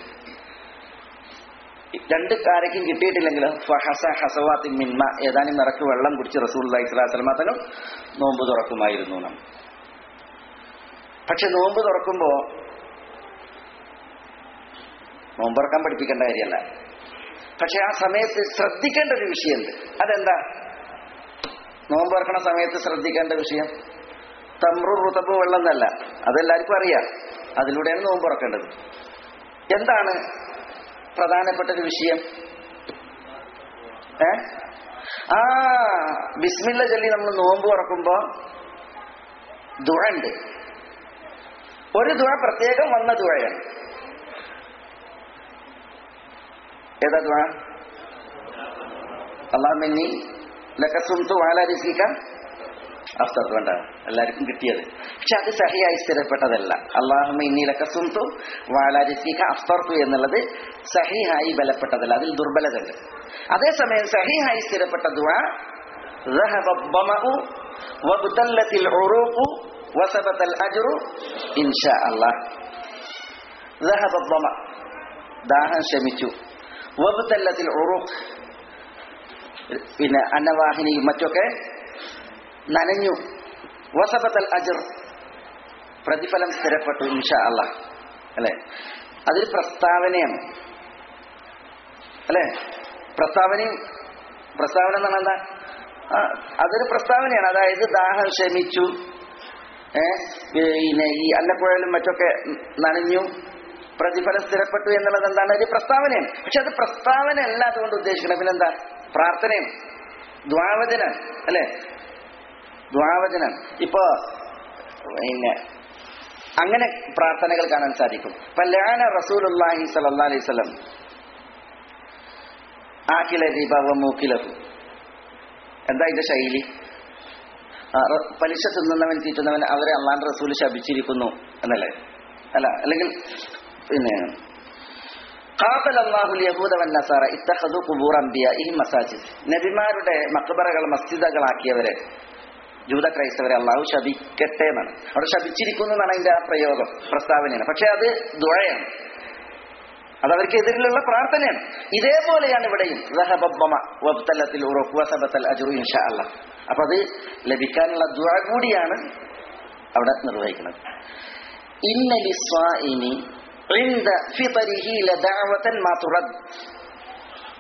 2 കാരയ്ക്കും കിട്ടിയിട്ടില്ലെങ്കിലും ഫഹസവാതി മിൻ മാ, ഏതാനും നിറക്ക് വെള്ളം കുടിച്ച് റസൂലുള്ളാഹി സ്വല്ലല്ലാഹു അലൈഹി വസല്ലം തങ്ങൾ നോമ്പ് തുറക്കുമായിരുന്നു. പക്ഷെ നോമ്പ് തുറക്കുമ്പോ നോമ്പ് തുറക്കാൻ പഠിപ്പിക്കേണ്ട കാര്യമല്ല. പക്ഷെ ആ സമയത്ത് ശ്രദ്ധിക്കേണ്ട ഒരു വിഷയമുണ്ട്. അതെന്താ? നോമ്പ് തുറക്കണ സമയത്ത് ശ്രദ്ധിക്കേണ്ട വിഷയം തമ്രു റുതബ് വെള്ളം എന്നല്ല, അതെല്ലാവർക്കും അറിയാം. അതിലൂടെയാണ് നോമ്പ് തുറക്കേണ്ടത്. എന്താണ് പ്രധാനപ്പെട്ട ഒരു വിഷയം? ബിസ്മില്ല ചൊല്ലി നമ്മൾ നോമ്പ് തുറക്കുമ്പോ ദുആ ഉണ്ട്. ഒരു ദുആ പ്രത്യേകം വന്ന ദുആയാണ്. ഏതാ ദുആ? അല്ലാഹുമ്മ ഇന്നി ലക സുംതു വഅലാ റിസ്ഖിക അഫ്തർതു. വേണ്ട, എല്ലാവർക്കും കിട്ടിയത്. പക്ഷെ അത് സഹിയായി സ്ഥിരപ്പെട്ടതല്ല. അല്ലാഹുമ്മ ഇന്നി ലക സുംതു വഅലാ റിസ്ഖിക അഫ്തർതു എന്നുള്ളത് സഹിഹായി ബലപ്പെട്ടതല്ല, അതിൽ ദുർബലതയുണ്ട്. അതേസമയം സഹിഹായി സ്ഥിരപ്പെട്ട ദുആ ذهب الظمأ وابتلت العروق وثبت الأجر إن شاء الله. ذهب الظمأ, ദാഹം ശമിച്ചു. وابتلت العروق, പിന്നെ അന്നവാഹിനിയും മറ്റൊക്കെ നനഞ്ഞു. വസബത്തൽ അജ്ർ, പ്രതിഫലം സ്ഥിരപ്പെട്ടു ഇൻഷാ അല്ലാഹ്. അല്ലെ, അതൊരു പ്രസ്താവനയാണ്. അല്ലെ, പ്രസ്താവന എന്ന് പറഞ്ഞാൽ എന്താ? അതൊരു പ്രസ്താവനയാണ്. അതായത് ദാഹം ശമിച്ചു, പിന്നെ ഈ അന്നപ്പുഴയിലും മറ്റൊക്കെ നനഞ്ഞു, പ്രതിഫലം സ്ഥിരപ്പെട്ടു എന്നുള്ളത് എന്താണ്? ഒരു പ്രസ്താവനയാണ്. പക്ഷെ അത് പ്രസ്താവന അല്ല അതുകൊണ്ട് ഉദ്ദേശിക്കണം. പിന്നെന്താ? പ്രാർത്ഥനയാണ്, ദ്വാവചനാണ്. അല്ലെ, ദ്വാവചനാണ്. ഇപ്പോ പിന്നെ അങ്ങനെ പ്രാർത്ഥനകൾ കാണാൻ സാധിക്കും. ഫലഅന റസൂലുള്ളാഹി സ്വല്ലല്ലാഹു അലൈഹി വസല്ലം ആകില റിബ വ മൂകിലഹു. എന്താ ഇതിന്റെ ശൈലി? പലിശ തിന്നുന്നവൻ തീറ്റുന്നവൻ അവരെ അള്ളാഹുവിന്റെ റസൂൽ ശപിച്ചിരിക്കുന്നു എന്നല്ലേ? അല്ല, അല്ലെങ്കിൽ പിന്നെ ഖാതലല്ലാഹുൽ യഹൂദ വന്നസാറ ഇത്തഖദു ഖുബൂർ അംബിയാഇഹിം മസാജിദ്. നബിമാരുടെ മഖ്ബറകൾ മസ്ജിദുകളാക്കിയവരെ ജൂത ക്രൈസ്തവരെ അള്ളാഹു ശപിക്കട്ടെ എന്നാണ്. അവിടെ ശപിച്ചിരിക്കുന്നു എന്നാണ് അതിന്റെ ആ പ്രയോഗം, പ്രസ്താവനയാണ്. പക്ഷെ അത് ദുആയാണ്, അതവർക്ക് എതിരിലുള്ള പ്രാർത്ഥനയാണ്. ഇതേപോലെയാണ് ഇവിടെയും അപ്പൊ അത് ലഭിക്കാനുള്ള ദുആ കൂടിയാണ് അവിടെ നിർവഹിക്കുന്നത്.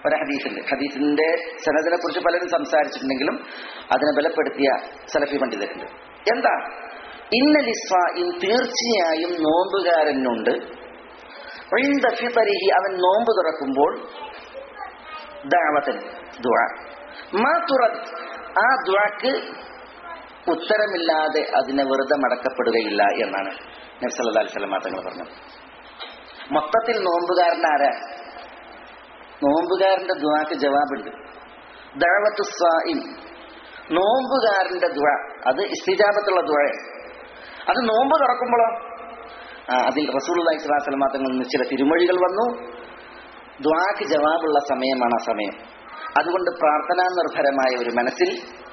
ഒരു ഹദീസുണ്ട്. ഹദീസിന്റെ സനദിനെ കുറിച്ച് പലരും സംസാരിച്ചിട്ടുണ്ടെങ്കിലും അതിനെ ബലപ്പെടുത്തിയ സലഫി പണ്ഡിതരുണ്ട്. എന്താ? ഇന്നലിസ്വാഇൻ, തീർച്ചയായും നോമ്പുകാരനുണ്ട്, ഇൻദ ഫിത്രിഹി, അവൻ നോമ്പ് തുറക്കുമ്പോൾ, ദഅവതൻ, ദുആ, മാ തുറദ്, ആ ദുആക്ക് ഉത്തരമില്ലാതെ അതിനെ വെറുതെ മടക്കപ്പെടുകയില്ല എന്നാണ് നബി സല്ലല്ലാഹു അലൈഹി വസല്ലം തങ്ങൾ പറഞ്ഞത്. മൊത്തത്തിൽ നോമ്പുകാരൻ ആരാ? നോമ്പുകാരന്റെ ദുആക്ക് ജവാബുണ്ട്. ദഅവത്തു സ്വാഇം, നോമ്പുകാരന്റെ ദുആ, അത് ഇസ്തിജാബത്തുള്ള ദുആയാണ്. അത് നോമ്പ് തുറക്കുമ്പോഴോ അതിൽ റസൂലുള്ളാഹി സ്വല്ലല്ലാഹു അലൈഹി വസല്ലം തങ്ങളിൽ നിന്ന് ചില തിരുമൊഴികൾ വന്നു. ദുആക്ക് ജവാബുള്ള സമയമാണ് ആ സമയം. അതുകൊണ്ട് പ്രാർത്ഥനാ നിർഭരമായ ഒരു മനസ്സിൽ,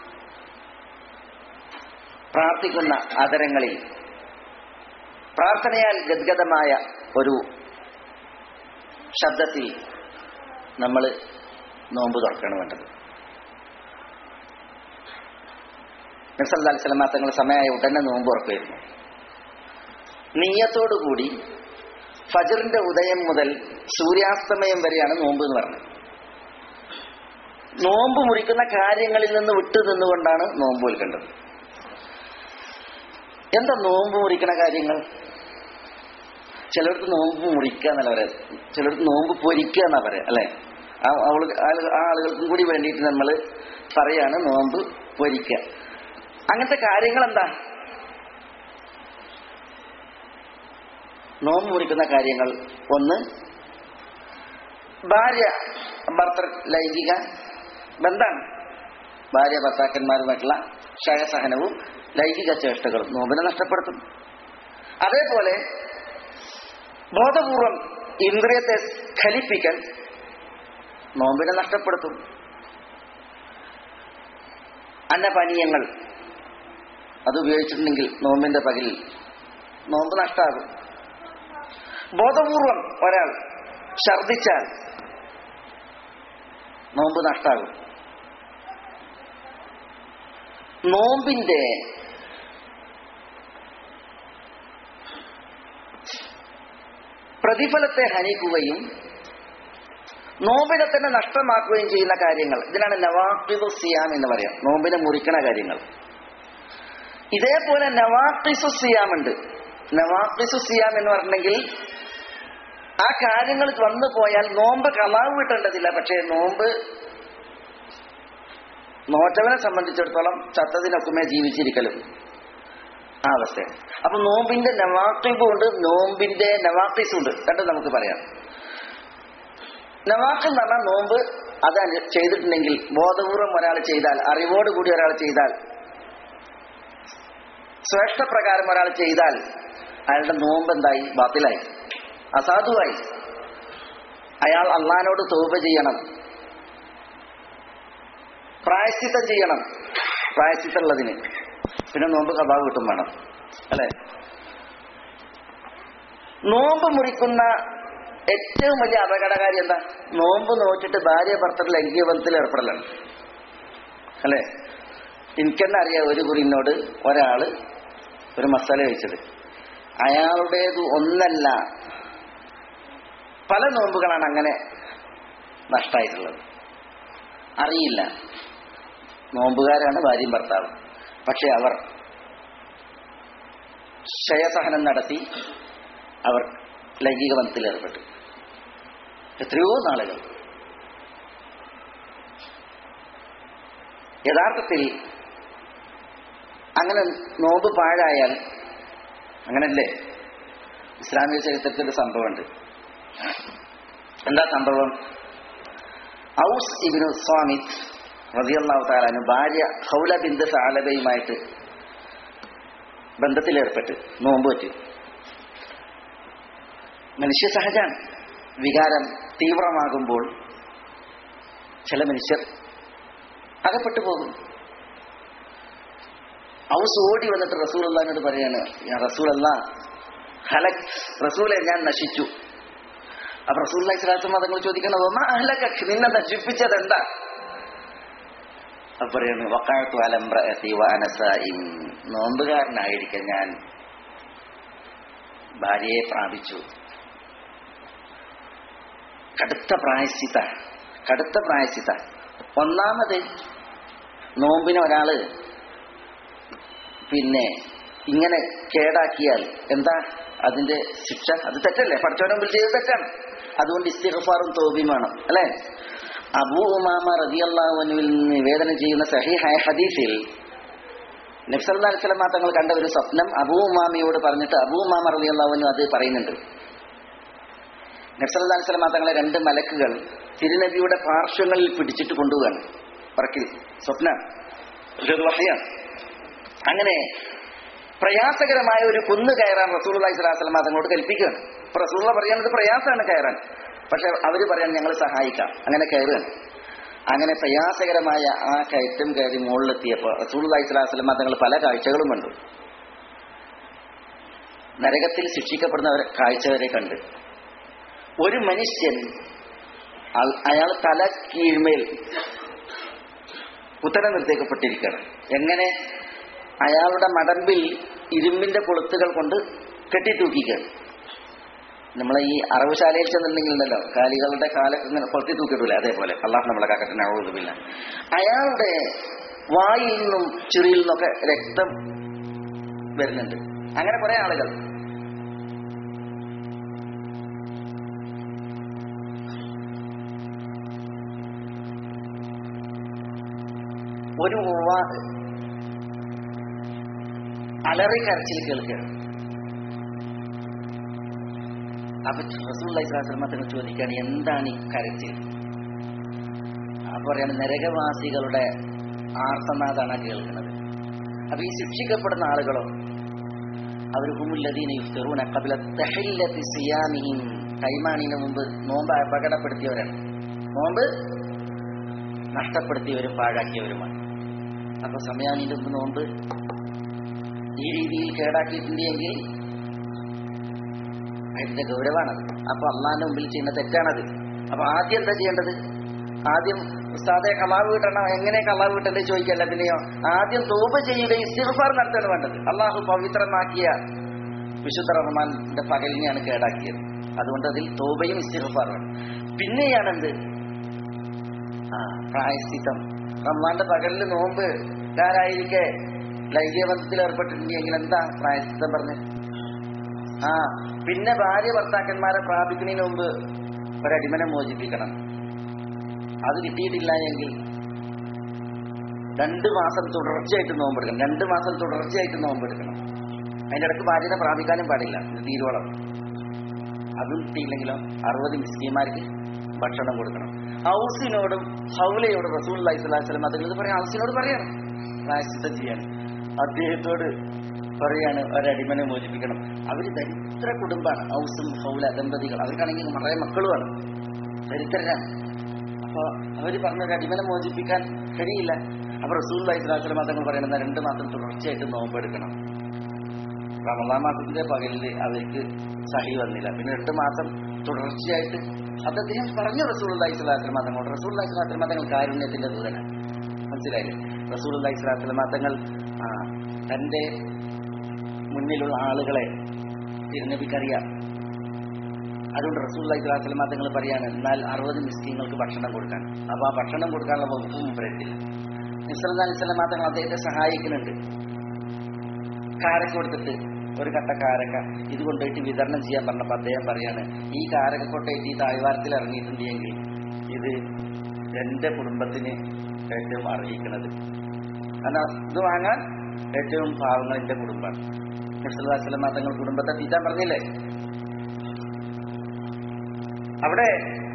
പ്രാർത്ഥിക്കുന്ന ആദരങ്ങളിൽ, പ്രാർത്ഥനയാൽ ഗദ്ഗതമായ ഒരു ശബ്ദത്തിൽ നമ്മൾ നോമ്പ് തുറക്കണം വേണ്ടത്. നബി സല്ലല്ലാഹു അലൈഹി വസല്ലം തങ്ങൾ സമയമായ ഉടനെ നോമ്പ് തുറക്കുമായിരുന്നു. നിയ്യത്തോടുകൂടി ഫജ്റിന്റെ ഉദയം മുതൽ സൂര്യാസ്തമയം വരെയാണ് നോമ്പ് എന്ന് പറഞ്ഞത്. നോമ്പ് മുറിക്കുന്ന കാര്യങ്ങളിൽ നിന്ന് വിട്ടു നിന്നുകൊണ്ടാണ് നോമ്പ് വിൽക്കേണ്ടത്. എന്താ നോമ്പ് മുറിക്കുന്ന കാര്യങ്ങൾ? ചിലർക്ക് നോമ്പ് മുറിക്കുക എന്നല്ല പറയാം, ചിലർക്ക് നോമ്പ് പൊരിക്കുക എന്നാ പറയാം, അല്ലെ? ആ ആളുകൾക്കും കൂടി വേണ്ടിയിട്ട് നമ്മൾ പറയാണ് നോമ്പ് പൊരിക്കുക. അങ്ങനത്തെ കാര്യങ്ങൾ എന്താ? നോമ്പ് മുറിക്കുന്ന കാര്യങ്ങൾ, ഒന്ന്, ഭാര്യ ഭർത്തൃ ലൈംഗിക ബന്ധാണ്. ഭാര്യ ഭർത്താക്കന്മാരുമായിട്ടുള്ള ക്ഷയസഹനവും ലൈംഗിക ചേഷ്ടകളും നോമ്പിനെ നഷ്ടപ്പെടുത്തും. അതേപോലെ ബോധപൂർവം ഇന്ദ്രിയത്തെ സ്ഖലിപ്പിക്കൽ നോമ്പിനെ നഷ്ടപ്പെടുത്തും. അന്നപാനീയങ്ങൾ അത് ഉപയോഗിച്ചിട്ടുണ്ടെങ്കിൽ നോമ്പിന്റെ പകലിൽ നോമ്പ് നഷ്ടമാകും. ബോധപൂർവം ഒരാൾ ഛർദിച്ചാൽ നോമ്പ് നഷ്ടമാകും. നോമ്പിന്റെ പ്രതിഫലത്തെ ഹനിക്കുകയും നോമ്പിനെ തന്നെ നഷ്ടമാക്കുകയും ചെയ്യുന്ന കാര്യങ്ങൾ, ഇതിനാണ് നവാഖിദു സിയാം എന്ന് പറയാം, നോമ്പിനെ മുറിക്കണ കാര്യങ്ങൾ. ഇതേപോലെ നവാഖിസു സിയാം ഉണ്ട്. നവാഖിസു സിയാം എന്ന് പറഞ്ഞെങ്കിൽ ആ കാര്യങ്ങൾ വന്നു പോയാൽ നോമ്പ് കളാവ് കിട്ടേണ്ടതില്ല, പക്ഷേ നോമ്പ് നോറ്റവനെ സംബന്ധിച്ചിടത്തോളം ചത്തതിനൊക്കുമേ ജീവിച്ചിരിക്കലും ആ അവസ്ഥയാണ്. അപ്പൊ നോമ്പിന്റെ നവാഖിബും ഉണ്ട്, നോമ്പിന്റെ നവാഖിസും ഉണ്ട്, രണ്ടും നമുക്ക് പറയാം. നവാഖിബ് എന്ന് പറഞ്ഞാൽ നോമ്പ് അത് ചെയ്തിട്ടുണ്ടെങ്കിൽ, ബോധപൂർവം ഒരാൾ ചെയ്താൽ, അറിവോടുകൂടി ഒരാൾ ചെയ്താൽ, ശ്രേഷ്ഠപ്രകാരം ഒരാൾ ചെയ്താൽ അയാളുടെ നോമ്പ് എന്തായി? ബാത്തിലായി, അസാധുവായി. അയാൾ അള്ളാഹിനോട് തൗബ ചെയ്യണം, പ്രായശ്ചിത്തം ചെയ്യണം. പ്രായശ്ചിത്തം ഉള്ളതിന് പിന്നെ നോമ്പ് ഖദാ കിട്ടും വേണം, അല്ലെ? നോമ്പ് മുറിക്കുന്ന ഏറ്റവും വലിയ അപകടകാരി എന്താ? നോമ്പ് നോറ്റിട്ട് ഭാര്യ ഭർത്തൃ ലൈംഗിക ബന്ധത്തിൽ ഏർപ്പെടലാണ്, അല്ലെ? എനിക്കെന്നെ അറിയാം, ഒരു കുറിനോട് ഒരാള് ഒരു മസാല കഴിച്ചത്, അയാളുടേത് ഒന്നല്ല പല നോമ്പുകളാണ് അങ്ങനെ നഷ്ടമായിട്ടുള്ളത്. അറിയില്ല, നോമ്പുകാരാണ് ഭാര്യയും ഭർത്താവും, പക്ഷെ അവർ ക്ഷയസഹനം നടത്തി അവർ ലൈംഗിക ബന്ധത്തിൽ ഏർപ്പെട്ടു. എത്രയോ നാളുകൾ. യഥാർത്ഥത്തിൽ അങ്ങനെ നോമ്പ് പാഴായാൽ, അങ്ങനല്ലേ? ഇസ്ലാമിക ചരിത്രത്തിൽ ഒരു സംഭവമുണ്ട്. എന്താ സംഭവം? ഔസ് ഇബ്നു സ്വാമിത് റളിയല്ലാഹു തആല അൻഹു ഭാര്യ ഖൗല ബിൻത് സഅലബയുമായിട്ട് ബന്ധത്തിലേർപ്പെട്ട് നോമ്പ് പറ്റി. മനുഷ്യ സഹജാണ്, വികാരം തീവ്രമാകുമ്പോൾ ചില മനുഷ്യർ അകപ്പെട്ടു പോകും. ഔസ് ഓടി വന്നിട്ട് റസൂലുള്ളാഹിനോട് പറയാണ്, യാ റസൂലല്ലാഹ് ഹലക്, റസൂലെ ഞാൻ നശിച്ചു. അപ്പൊ റസൂലുള്ളാഹി സ്വല്ലല്ലാഹു അലൈഹി വസല്ലം തങ്ങൾ ചോദിക്കണം, വമാ അഹ്ലകക്, നിന്നെ നശിപ്പിച്ചത് എന്താ? അപ്പൊ പറയാണ്, വഖഅതു അല ഇംറഅതി വഅന സായിം, നോമ്പുകാരനായിരിക്കെ ഞാൻ ഭാര്യയെ പ്രാപിച്ചു. കടുത്ത പ്രായശ്ചിത്ത, കടുത്ത പ്രായശ്ചിത്ത. ഒന്നാമത്, നോമ്പിനെ ഒരാള് ഇങ്ങനെ കേടാക്കിയാൽ എന്താ അതിന്റെ ശിക്ഷ? അത് തെറ്റല്ലേ? പടച്ചവന്റെ മുമ്പിൽ ചെയ്തത് തെറ്റാണ്. അതുകൊണ്ട് ഇസ്തിഗ്ഫാറും തൗബയും വേണം, അല്ലേ? അബൂ ഉമാമ റളിയല്ലാഹു അൻഹുവിൽ നിന്ന് നിവേദനം ചെയ്യുന്ന സഹീഹായ ഹദീസിൽ നബി സല്ലല്ലാഹു അലൈഹി വസല്ലം തങ്ങൾ കണ്ട ഒരു സ്വപ്നം അബൂ ഉമാമയോട് പറഞ്ഞിട്ട് അബൂ ഉമാമ റളിയല്ലാഹു അൻഹു അത് പറയുന്നുണ്ട്. നബി സല്ലല്ലാഹു അലൈഹി വസല്ലം തങ്ങളെ 2 മലക്കുകൾ തിരുനബിയുടെ പാർശ്വങ്ങളിൽ പിടിച്ചിട്ട് കൊണ്ടുപോവാണ്. പറക്കിൽ സ്വപ്നം വഹയാണ്. അങ്ങനെ പ്രയാസകരമായ ഒരു കുന്ന് കയറാൻ റസൂലുള്ളാഹി സ്വല്ലല്ലാഹു അലൈഹി വസല്ലം തങ്ങളോട് കൽപ്പിക്കുകയാണ്. അപ്പോൾ റസൂലുള്ളാഹി പറയുന്നത് പ്രയാസമാണ് കയറാൻ, പക്ഷെ അവർ പറയാൻ ഞങ്ങൾ സഹായിക്കാം. അങ്ങനെ കയറുകയാണ്. അങ്ങനെ പ്രയാസകരമായ ആ കയറ്റം കയറി മുകളിലെത്തിയപ്പോൾ റസൂലുള്ളാഹി സ്വല്ലല്ലാഹു അലൈഹി വസല്ലം തങ്ങൾ പല കാഴ്ചകളും കണ്ടു. നരകത്തിൽ ശിക്ഷിക്കപ്പെടുന്ന കാഴ്ച വരെ കണ്ട്. ഒരു മനുഷ്യൻ അയാൾ തല കീഴ്മേൽ നിർത്തിക്കപ്പെട്ടിരിക്കുകയാണ്. എങ്ങനെ? അയാളുടെ മടമ്പിൽ ഇരുമ്പിന്റെ കൊളുത്തുകൾ കൊണ്ട് കെട്ടിത്തൂക്കിക്കുകയാണ്. നമ്മളെ ഈ അറവുശാലയിൽ ചെന്നിട്ടുണ്ടെങ്കിൽ ഉണ്ടല്ലോ, കാലികളുടെ കാലൊക്കെ ഇങ്ങനെ കൊളുത്തി തൂക്കിയിട്ടില്ല, അതേപോലെ. അള്ളാഹു നമ്മളെ കാക്കട്ടെ, നഊദുബില്ല. അയാളുടെ വായിൽ നിന്നും ചെറിയിൽ നിന്നൊക്കെ രക്തം വരുന്നുണ്ട്. അങ്ങനെ കുറെ ആളുകൾ. ഒരു അലറി കരച്ചിൽ കേൾക്കുകയാണ്. അപ്പൊ റസൂലുള്ളാഹി സ്വല്ലല്ലാഹു അലൈഹി വസല്ലം ചോദിക്കുകയാണ്, എന്താണ് ഈ കരച്ചിൽ? അപ്പൊ പറയാണ്, നരകവാസികളുടെ ആർത്തനാദാണ് കേൾക്കുന്നത്. അപ്പൊ ഈ ശിക്ഷിക്കപ്പെടുന്ന ആളുകളോ അവർ ഹുമുല്ലദീന യുഫ്തിറൂന ഖബ്ല തഹില്ലത്തി സിയാമിഹിം, കൈമാണിന് മുമ്പ് നോമ്പ് അപകടപ്പെടുത്തിയവരാണ്, നോമ്പ് നഷ്ടപ്പെടുത്തിയവരും പാഴാക്കിയവരുമാണ്. അപ്പൊ സമയാനിന്റെ മുമ്പ് നോമ്പ് ഈ രീതിയിൽ കേടാക്കിയിട്ടുണ്ടെങ്കിൽ അതിന്റെ ഗൗരവമാണത്. അപ്പൊ അള്ളാഹിന്റെ മുമ്പിൽ ചെയ്യുന്ന തെറ്റാണത്. അപ്പൊ ആദ്യം എന്താ ചെയ്യേണ്ടത്? ആദ്യം ഉസ്താദെ കളാവ് വീട്ടണം, എങ്ങനെ കളാവ് വീട്ടണ്ടേ ചോദിക്കല്ല. പിന്നെയോ ആദ്യം തൗബ ചെയ്യുകയും ഇസ്തിഗ്ഫാർ നടത്താണ് വേണ്ടത്. അള്ളാഹു പവിത്രമാക്കിയ വിശുദ്ധ റഹ്മാന്റെ പകലിനെയാണ് കേടാക്കിയത്. അതുകൊണ്ട് അതിൽ തൗബയും ഇസ്തിഗ്ഫാറും. പിന്നെയാണെന്ത്? പ്രായശ്ചിത്തം. റമദാന്റെ പകലിൽ നോമ്പ് ാരായിരിക്കെ ലൈംഗിക ബന്ധത്തിൽ ഏർപ്പെട്ടിട്ടുണ്ടെങ്കിൽ എന്താ പ്രായശ്ചിത്തം പറഞ്ഞ്? പിന്നെ ഭാര്യ ഭർത്താക്കന്മാരെ പ്രാപിക്കുന്നതിന് മുമ്പ് ഒരടിമനെ മോചിപ്പിക്കണം. അത് കിട്ടിയിട്ടില്ല എങ്കിൽ 2 മാസം തുടർച്ചയായിട്ട് നോമ്പെടുക്കണം. 2 മാസം തുടർച്ചയായിട്ട് നോമ്പെടുക്കണം. അതിൻ്റെ ഇടയ്ക്ക് ഭാര്യനെ പ്രാപിക്കാനും പാടില്ല, ഇത് തീരുവോളം. അതും കിട്ടിയില്ലെങ്കിലോ 60 മിസ്കീന്മാർക്ക് ഭക്ഷണം കൊടുക്കണം. ഔസിനോടും ഹൗലയോടും റസൂലുള്ളാഹി സ്വല്ലല്ലാഹു അലൈഹി വസല്ലം അത് പറയാം. ഔസിനോട് പറയാണ് പ്രായശ്ചിത്തം ചെയ്യാൻ. അദ്ദേഹത്തോട് പറയാണ് ഒരടിമനെ മോചിപ്പിക്കണം. അവര് ദരിദ്ര കുടുംബമാണ്, ഔസും ഹൗല ദമ്പതികൾ. അവർക്കാണെങ്കിൽ നിറയെ മക്കളുമാണ്, ദരിദ്രരാണ്. അപ്പൊ അവര് പറഞ്ഞ ഒരു അടിമനെ മോചിപ്പിക്കാൻ കഴിയില്ല. അപ്പൊ റസൂലുള്ളാഹി സ്വല്ലല്ലാഹു അലൈഹി വസല്ലം തങ്ങൾ പറയുന്നത് 2 മാസം തുടർച്ചയായിട്ട് നോമ്പെടുക്കണം. റമദാൻ മാസത്തിന്റെ പകലിൽ അവർക്ക് സഹി വന്നില്ല, പിന്നെ 2 മാസം തുടർച്ചയായിട്ട് അത് അദ്ദേഹം പറഞ്ഞു റസൂലുള്ളാഹി സ്വല്ലല്ലാഹു അലൈഹി വസല്ലം തങ്ങൾ. റസൂലുള്ളാഹി സ്വല്ലല്ലാഹു അലൈഹി വസല്ലം തങ്ങൾ കാരുണ്യത്തിന്റെ ദൂതനാണ്, മനസ്സിലായില്ലേ? റസൂലുള്ളാഹി സ്വല്ലല്ലാഹു അലൈഹി വസല്ലം തങ്ങൾ തന്റെ മുന്നിലുള്ള ആളുകളെ തിരുനബിക്കറിയാം. അതുകൊണ്ട് റസൂലുള്ളാഹി സ്വല്ലല്ലാഹു അലൈഹി വസല്ലം തങ്ങൾ പറയാണ്, എന്നാൽ 60 മിസ്കീങ്ങൾക്ക് ഭക്ഷണം കൊടുക്കാൻ. അപ്പൊ ആ ഭക്ഷണം കൊടുക്കാനുള്ള വകുപ്പും പറയത്തില്ല. നബി സല്ലല്ലാഹു അലൈഹി വസല്ലം തങ്ങൾ അദ്ദേഹത്തെ സഹായിക്കുന്നുണ്ട്. കാരക്ക കൊടുത്തിട്ട് ഒരു കട്ട കാരക്ക ഇത് കൊണ്ടുപോയിട്ട് വിതരണം ചെയ്യാൻ പറഞ്ഞപ്പോൾ അദ്ദേഹം പറയാണ്, ഈ കാരക്ക കൊട്ടയിട്ട് ഈ താഴ്വാരത്തിൽ ഇറങ്ങിയിട്ടുണ്ടെങ്കിൽ ഇത് എന്റെ കുടുംബത്തിന് ഏറ്റവും അർഹിക്കുന്നത്, എന്നാൽ ഇത് വാങ്ങാൻ ഏറ്റവും പാവങ്ങൾ എന്റെ കുടുംബമാണ്. നബി സല്ലല്ലാഹു അലൈഹി വസല്ലം തങ്ങൾ കുടുംബത്തെ തീറ്റാൻ പറഞ്ഞില്ലേ? അവിടെ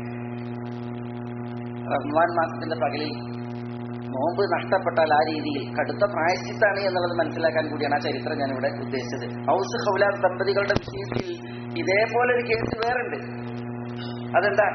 റമദാൻ മാസത്തിന്റെ പകലിൽ നോമ്പ് നഷ്ടപ്പെട്ടാൽ ആ രീതിയിൽ കടുത്ത പ്രായശ്ചിത്താണ് എന്നുള്ളത് മനസ്സിലാക്കാൻ കൂടിയാണ് ആ ചരിത്രം ഞാനിവിടെ ഉദ്ദേശിച്ചത്. ഔസ് ഹൗല ദമ്പതികളുടെ വിഷയത്തിൽ ഇതേപോലെ ഒരു കേസ് വേറുണ്ട്. അതെന്താ?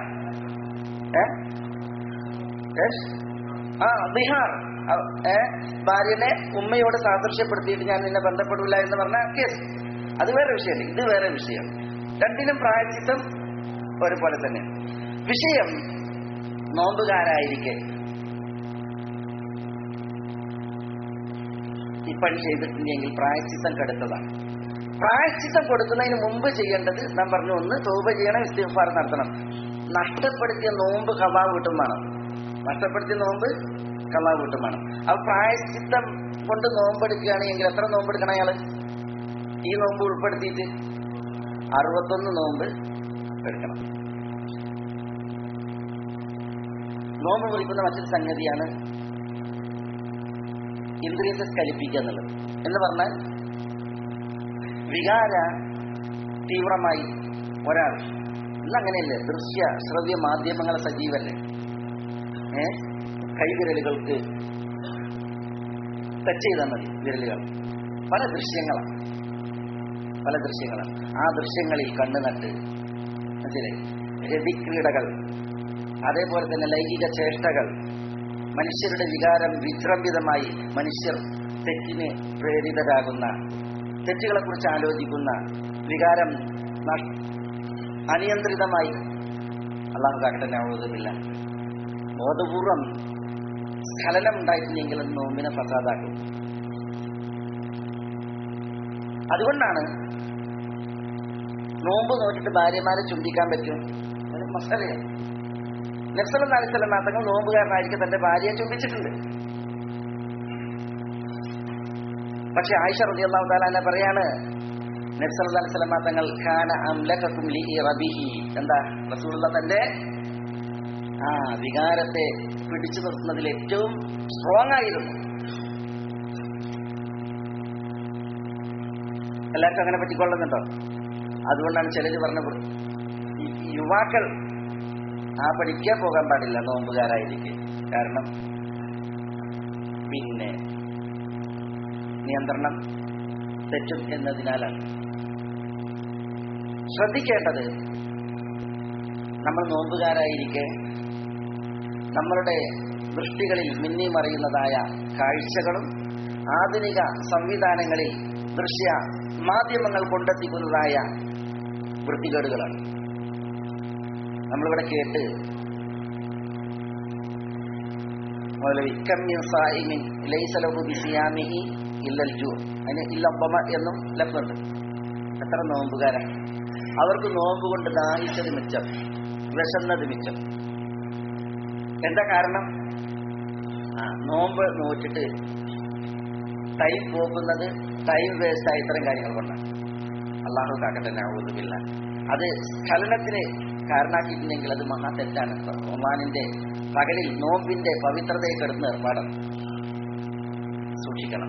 ബിഹാർ ഭാര്യനെ ഉമ്മയോട് സാദൃശ്യപ്പെടുത്തിയിട്ട് ഞാൻ നിന്നെ ബന്ധപ്പെടില്ല എന്ന് പറഞ്ഞ കേസ്, അത് വേറെ വിഷയമാണ്. ഇത് വേറെ വിഷയം. രണ്ടിനും പ്രായശ്ചിത്തം ഒരുപോലെ തന്നെ. വിഷയം നോമ്പുകാരായിരിക്കെ ഈ പണി ചെയ്തിട്ടുണ്ടെങ്കിൽ പ്രായശ്ചിത്തം കടുത്തതാണ്. പ്രായശ്ചിത്തം കൊടുക്കുന്നതിന് മുമ്പ് ചെയ്യേണ്ടത് നാം പറഞ്ഞു, ഒന്ന് തൗബ ചെയ്യണം, ഇസ്തിഗ്ഫാർ നടത്തണം. നഷ്ടപ്പെടുത്തിയ നോമ്പ് ഖളാ വീട്ടും വേണം. നഷ്ടപ്പെടുത്തിയ നോമ്പ് ഖളാ വീട്ടും വേണം. അപ്പൊ പ്രായശ്ചിത്തം കൊണ്ട് നോമ്പെടുക്കുകയാണെങ്കിൽ എത്ര നോമ്പെടുക്കണം അയാള്? ഈ നോമ്പ് ഉൾപ്പെടുത്തിയിട്ട് 61 നോമ്പ് എടുക്കണം. നോമ്പ് മുറിക്കുന്ന മറ്റൊരു സംഗതിയാണ് ഇന്ദ്രിയത്തെ സ്കലിപ്പിക്കുക എന്നുള്ളത്. എന്ന് പറഞ്ഞാൽ വികാര തീവ്രമായി ഒരാൾ ഇന്നങ്ങനെയല്ലേ, ദൃശ്യ ശ്രവ്യ മാധ്യമങ്ങളെ സജീവല്ലേ, കൈവിരലുകൾക്ക് ടച്ച് ചെയ്താൽ മതി വിരലുകൾ. പല ദൃശ്യങ്ങളാണ്. ആ ദൃശ്യങ്ങളിൽ കണ്ണു നട്ട് മനസ്സിലായി, രതിക്രീഡകൾ, അതേപോലെ തന്നെ ലൈംഗിക ചേഷ്ടകൾ, മനുഷ്യരുടെ വികാരം വിജൃംഭിതമായി മനുഷ്യർ തെറ്റിന് പ്രേരിതരാകുന്ന, തെറ്റുകളെക്കുറിച്ച് ആലോചിക്കുന്ന, വികാരം അനിയന്ത്രിതമായി അള്ളാഹു കാക്കട്ടെ നഊദുബില്ല ബോധപൂർവം സ്ഖലനം ഉണ്ടായിട്ടില്ലെങ്കിൽ അത് നോമ്പിനെ ഫസാദാക്കും. അതുകൊണ്ടാണ് നോമ്പ് നോക്കിയിട്ട് ഭാര്യമാരെ ചുംബിക്കാൻ പറ്റും ഒരു മസലയാണ്. നബി സല്ലല്ലാഹു അലൈഹി വസല്ലം തങ്ങൾ നോമ്പുകാരനായിരിക്കും തന്റെ ഭാര്യയെ ചുംബിച്ചിട്ടുണ്ട്. പക്ഷെ ആയിഷ റളിയല്ലാഹു തആല അൻഹ പറയാണ്, നബി സല്ലല്ലാഹു അലൈഹി വസല്ലം തങ്ങൾ കാന അംലകകും ലിറബിഹി, എന്താ റസൂലുള്ളാഹി തന്റെ വികാരത്തെ പിടിച്ചു നിർത്തുന്നതിൽ ഏറ്റവും സ്ട്രോങ് ആയിരുന്നു. എല്ലാവർക്കും അങ്ങനെ പറ്റിക്കൊള്ളുന്നുണ്ടോ? അതുകൊണ്ടാണ് ചിലര് പറഞ്ഞത് യുവാക്കൾ പഠിക്കാൻ പോകാൻ പാടില്ല നോമ്പുകാരായിരിക്കും. കാരണം പിന്നെ നിയന്ത്രണം തെറ്റും എന്നതിനാലാണ്. ശ്രദ്ധിക്കേണ്ടത്, നമ്മൾ നോമ്പുകാരായിരിക്കെ നമ്മളുടെ ദൃഷ്ടികളിൽ മിന്നി മറിയുന്നതായ കാഴ്ചകളും ആധുനിക സംവിധാനങ്ങളിൽ ദൃശ്യ മാധ്യമങ്ങൾ കൊണ്ടെത്തിക്കുന്നതായ വൃത്തികേടുകളാണ്. നമ്മളിവിടെ കേട്ട് എന്നും ലഫ്ലുണ്ട്. എത്ര നോമ്പുകാരാണ്, അവർക്ക് നോമ്പ് കൊണ്ട് ദാഹിച്ചത് മിച്ചം, വിശന്നത് മിച്ചം. എന്താ കാരണം? നോമ്പ് നോറ്റിട്ട് ടൈം പോകുന്നത്, ടൈം വേസ്റ്റ് ആയ ഇത്തരം കാര്യങ്ങൾ കൊണ്ടാണ്. അള്ളാഹു കാക്കട്ടെ നഊദുബില്ല. അത് സ്ഖലനത്തിന് കാരണാക്കിയിട്ടുണ്ടെങ്കിൽ അത് മഹാ തെറ്റാണ്. റമളാനിന്റെ പകലിൽ നോമ്പിന്റെ പവിത്രതയെ കെടുന്ന ഏർപ്പാടാണ്. സൂക്ഷിക്കണം.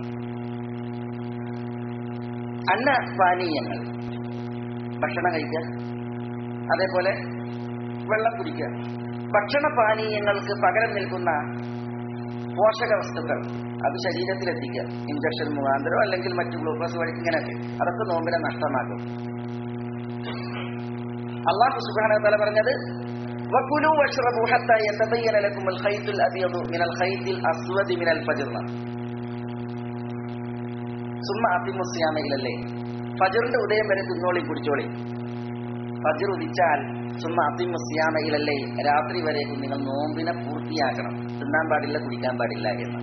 അന്നപാനീയങ്ങൾ, ഭക്ഷണം കഴിക്കുക, അതേപോലെ വെള്ളം കുടിക്കുക. ഭക്ഷണപാനീയങ്ങൾക്ക് പകരം നിൽക്കുന്ന പോഷക വസ്തുക്കൾ അത് ശരീരത്തിലെത്തിക്കുക, ഇഞ്ചക്ഷൻ മുഖാന്തരോ അല്ലെങ്കിൽ മറ്റു ഗ്ലൂക്കോസ് വഴി, ഇങ്ങനെയൊക്കെ അതൊക്കെ നോമ്പിനെ നഷ്ടമാക്കും. അല്ലാഹു സുബ്ഹാനഹു വ തആല പറഞ്ഞത് വകുലു വശ്റബു ഹത്താ യതബയ്യന ലക്കുമുൽ ഖൈത്തുൽ അബ്യദു മിനൽ ഖൈത്തിൽ അസ്വദി മിനൽ ഫജ്ർ സുമ്മ അത്തിമു സിയാമ ഇലൽ ലൈൽ. ഫജ്റിന്റെ ഉദയം വരെ തിന്നോളി കുടിച്ചോളി. ഫജ്ർ ഉദിച്ചാൽ സുമ്മ അത്തിമു സിയാമ ഇലൽ ലൈൽ, രാത്രി വരേക്കും നിങ്ങൾ നോമ്പിനെ പൂർത്തിയാക്കണം. തിന്നാൻ പാടില്ല, കുടിക്കാൻ പാടില്ല എന്ന്.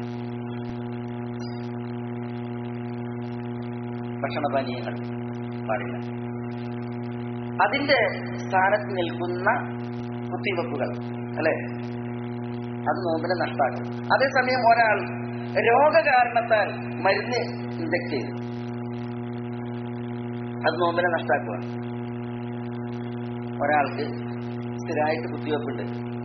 ഭക്ഷണപാനീയങ്ങൾ പാടില്ല. അതിന്റെ സ്ഥാനത്ത് നിൽക്കുന്ന കുത്തിവെപ്പുകൾ, അല്ലെ, അത് നോമ്പിനെ നഷ്ടാക്കും. അതേസമയം ഒരാൾ രോഗകാരണത്താൽ മരുന്ന് ഇൻജക്ട് ചെയ്തു, അത് നോമ്പിനെ നഷ്ടാക്കുക. ഒരാൾക്ക് സ്ഥിരമായിട്ട് കുത്തിവെപ്പുണ്ട്,